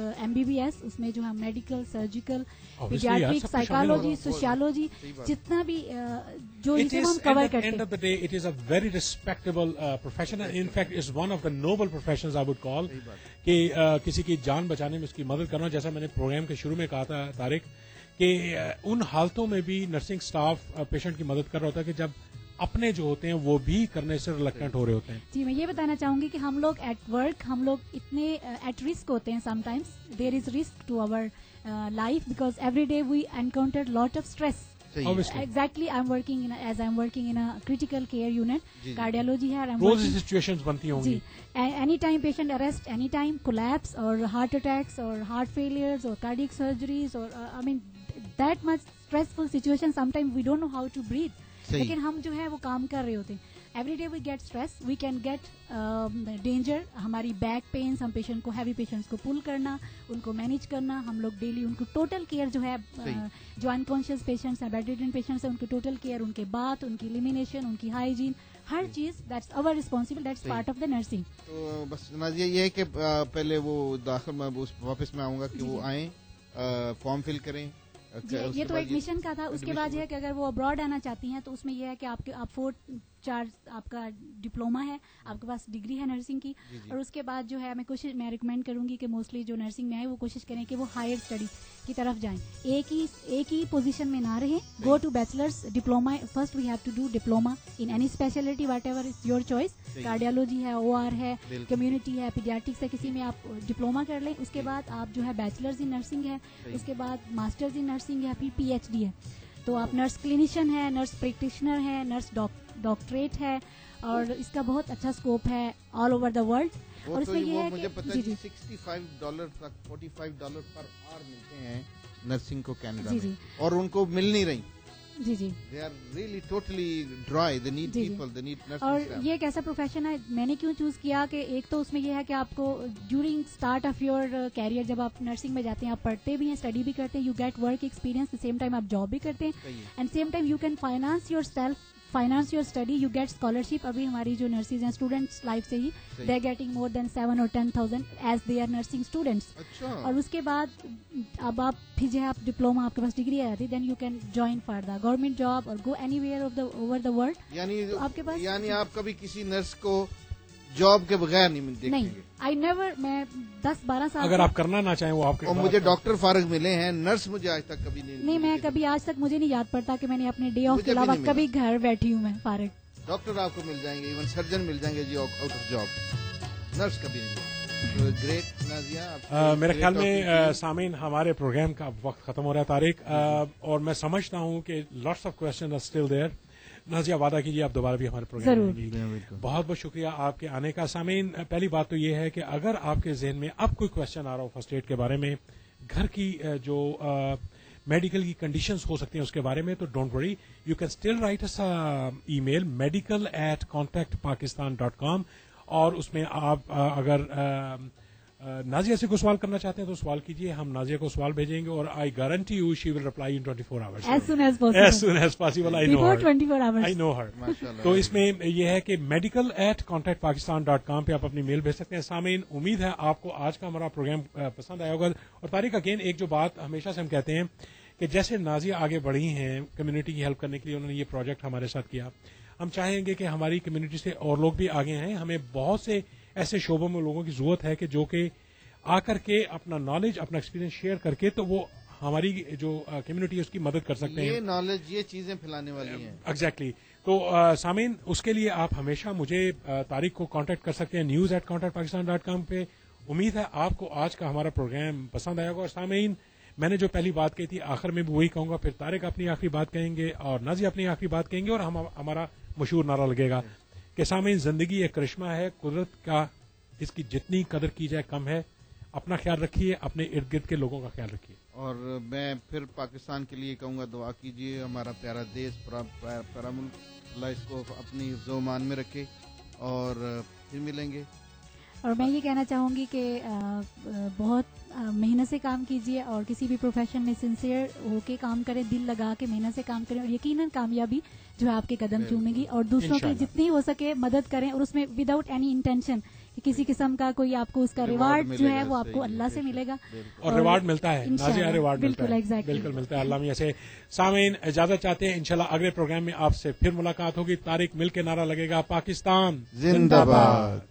MBBS. उसमें जो है medical, surgical, paediatric, psychology, sociology, जितना भी जो इसे हम कवर करते हैं.
End of the day it is a very respectable profession. In fact is one of the noble professions I would call, कि किसी की जान बचाने में उसकी मदद करना. जैसा मैंने प्रोग्राम के शुरू में कहा था तारिक, कि उन हालतों में भी नर्सिंग स्टाफ पेशेंट की मदद कर रहा होता है कि जब अपने जो होते हैं वो भी करने से रिलक्टेंट हो रहे होते हैं.
जी, मैं ये बताना चाहूंगी कि हम लोग एट वर्क, हम लोग इतने एट रिस्क होते हैं. Sometimes there is risk to our life because every day we encounter lot of stress. Exactly, I'm working in a critical care unit, cardiology है.
रोज सिचुएशंस बनती होंगी.
जी, any time patient arrest, any time collapse और heart attacks और heart failures और cardiac surgeries और I mean that much stressful situation. Sometime we don't know how to breathe, लेकिन हम जो है वो काम कर रहे होते हैं. Every day we get stress, we can get danger. हमारी बैक पेन्स, हम पेशेंट को, हैवी पेशेंट्स को पुल करना, उनको मैनेज करना. हम लोग डेली उनको टोटल केयर जो है, जो अनकॉन्शियस पेशेंट्स हैं, बेडरिडन पेशेंट्स हैं, उनकी टोटल केयर, उनके बाथ, उनकी एलिमिनेशन, उनकी हाइजीन, हर चीज that's our responsible, that's part of the nursing.
तो बस नाजिया ये है कि पहले वो दाखिल, मैं वापस में आऊंगा कि वो आए, फॉर्म फिल करें,
یہ تو ایک مشن کا تھا. اس کے بعد یہ ہے کہ اگر وہ ابراڈ آنا چاہتی ہیں تو اس میں یہ ہے کہ آپ 4 آپ کا ڈپلوما ہے, آپ کے پاس ڈگری ہے نرسنگ کی, اور اس کے بعد جو ہے میں ریکمینڈ کروں گی کہ موسٹلی جو نرسنگ میں آئے وہ کوشش کریں کہ وہ ہائر اسٹڈی کی طرف جائیں, ایک ہی پوزیشن میں نہ رہیں. Go to bachelors diploma. First we have to do diploma in any speciality whatever is your choice. Cardiology ہے, OR ہے, کمیونٹی ہے, پیڈیاٹرکس ہے, کسی میں آپ ڈپلوما کر لیں. اس کے بعد آپ جو ہے بیچلرز ان نرسنگ ہے, اس کے بعد ماسٹرز ان نرسنگ ہے, پھر PhD ہے. تو آپ نرس کلینیشین ہے, نرس پریکٹیشنر ہے, نرس ڈاکٹریٹ ہے, اور اس کا بہت اچھا اسکوپ ہے آل اوور دا ورلڈ. اور اس میں یہ ہے
مجھے پتا
کہ
$65 تک $45 پر آور ملتے ہیں نرسنگ کو کینیڈا میں, اور ان کو مل نہیں رہی.
جی
they are really totally dry. they need people, they need nursing
اور
staff.
یہ ایک ایسا پروفیشن ہے. میں نے کیوں چوز کیا کہ ایک تو اس میں یہ ہے کہ آپ کو during start of your career جب آپ نرسنگ میں جاتے ہیں آپ پڑھتے بھی ہیں, اسٹڈی بھی کرتے ہیں, you get work experience, same time آپ جاب بھی کرتے ہیں, and same time you can finance yourself, finance your study, you get scholarship. ابھی ہماری جو نرسز ہیں اسٹوڈنٹس لائف سے ہی they are getting more than 7 or 10,000 as they are nursing students. اور اس کے بعد اب آپ پھر جو ہے آپ ڈپلوما, آپ کے پاس ڈگری آ جاتی, then you can join for the government job اور go anywhere of the over the world. آپ کے پاس
یعنی آپ کبھی کسی نرس کو جاب کے بغیر نہیں دیکھیں گے.
آئی نیور, میں 10-12 سال
اگر آپ کرنا نہ چاہیں وہ آپ کے,
اور مجھے ڈاکٹر فارغ ملے ہیں, نرس مجھے آج تک کبھی نہیں.
میں کبھی آج تک مجھے نہیں یاد پڑتا کہ میں نے اپنے ڈے آف کے علاوہ کبھی گھر بیٹھی ہوں میں فارغ.
ڈاکٹر آپ کو مل جائیں گے, ایون سرجن مل جائیں گے جی آؤٹ آف جاب, نرس کبھی نہیں. گریٹ نازیہ.
میرے خیال میں سامعین ہمارے پروگرام کا وقت ختم ہو رہا ہے طارق, اور میں سمجھتا ہوں کہ lots of question are still there. Nazia وعدہ کیجیے آپ دوبارہ بھی ہمارے پروگرام میں آئیں گی. بہت بہت شکریہ آپ کے آنے کا. سامعین پہلی بات تو یہ ہے کہ اگر آپ کے ذہن میں اب کوئی کوشچن آ رہا ہو فرسٹ ایڈ کے بارے میں, گھر کی جو میڈیکل کی کنڈیشنز ہو سکتی ہیں اس کے بارے میں, تو don't worry, you can still write us email medical@contactpakistan.com, اور اس میں آپ اگر نازیہ سے کوئی سوال کرنا چاہتے ہیں تو سوال کیجیے, ہم نازیہ کو سوال بھیجیں گے, اور I guarantee you she will reply in 24 hours.
As soon as possible.
I know
Before
her.
24 hours.
I know her. تو اس میں یہ ہے کہ medical@contactpakistan.com پہ آپ اپنی میل بھیج سکتے ہیں. سامعین امید ہے آپ کو آج کا ہمارا پروگرام پسند آیا ہوگا. اور طارق اگین ایک جو بات ہمیشہ سے ہم کہتے ہیں کہ جیسے نازیہ آگے بڑھی ہیں کمیونٹی کی ہیلپ کرنے کے لیے, انہوں نے یہ پروجیکٹ ہمارے ساتھ کیا, ہم چاہیں گے کہ ہماری کمیونٹی سے اور لوگ بھی آگے آئیں. ہمیں بہت سے ایسے شعبوں میں لوگوں کی ضرورت ہے کہ جو کہ آ کر کے اپنا نالج, اپنا ایکسپیرینس شیئر کر کے تو وہ ہماری جو کمیونٹی ہے اس کی مدد کر سکتے ہیں.
یہ نالج, یہ چیزیں پھیلانے والی ہیں.
ایگزیکٹلی. تو سامعین اس کے لیے آپ ہمیشہ مجھے طارق کو کانٹیکٹ کر سکتے ہیں news@contactpakistan.com پہ. امید ہے آپ کو آج کا ہمارا پروگرام پسند آیا ہوگا. اور سامعین میں نے جو پہلی بات کہی تھی آخر میں بھی وہی کہوں گا, پھر طارق اپنی آخری بات کہیں گے اور نازیہ اپنی آخری بات کہیں گے, اور ہمارا مشہور نعرہ لگے گا کہ سامعین زندگی ایک کرشمہ ہے, قدرت کا اس کی جتنی قدر کی جائے کم ہے. اپنا خیال رکھیے, اپنے ارد گرد کے لوگوں کا خیال رکھیے.
اور میں پھر پاکستان کے لیے کہوں گا دعا کیجیے, ہمارا پیارا دیش, پیارا ملک, اللہ اس کو اپنی حفظ و امان میں رکھے, اور پھر ملیں گے.
اور میں یہ کہنا چاہوں گی کہ بہت محنت سے کام کیجیے, اور کسی بھی پروفیشن میں سنسیئر ہو کے کام کریں, دل لگا کے محنت سے کام کریں, اور یقیناً کامیابی جو ہے آپ کے قدم چومے گی. اور دوسروں کی جتنی ہو سکے مدد کریں, اور اس میں وداؤٹ اینی انٹینشن کسی قسم کا کوئی آپ کو اس کا ریوارڈ جو ہے وہ آپ کو اللہ سے ملے گا,
اور ریوارڈ ملتا ہے. نازیہ ریوارڈ ملتا ہے, بالکل ملتا ہے. اللہ میاں سے. سامعین اجازت چاہتے ہیں, انشاءاللہ اگلے پروگرام میں آپ سے پھر ملاقات ہوگی. طارق مل کے نعرہ لگے گا, پاکستان
زندہ باد.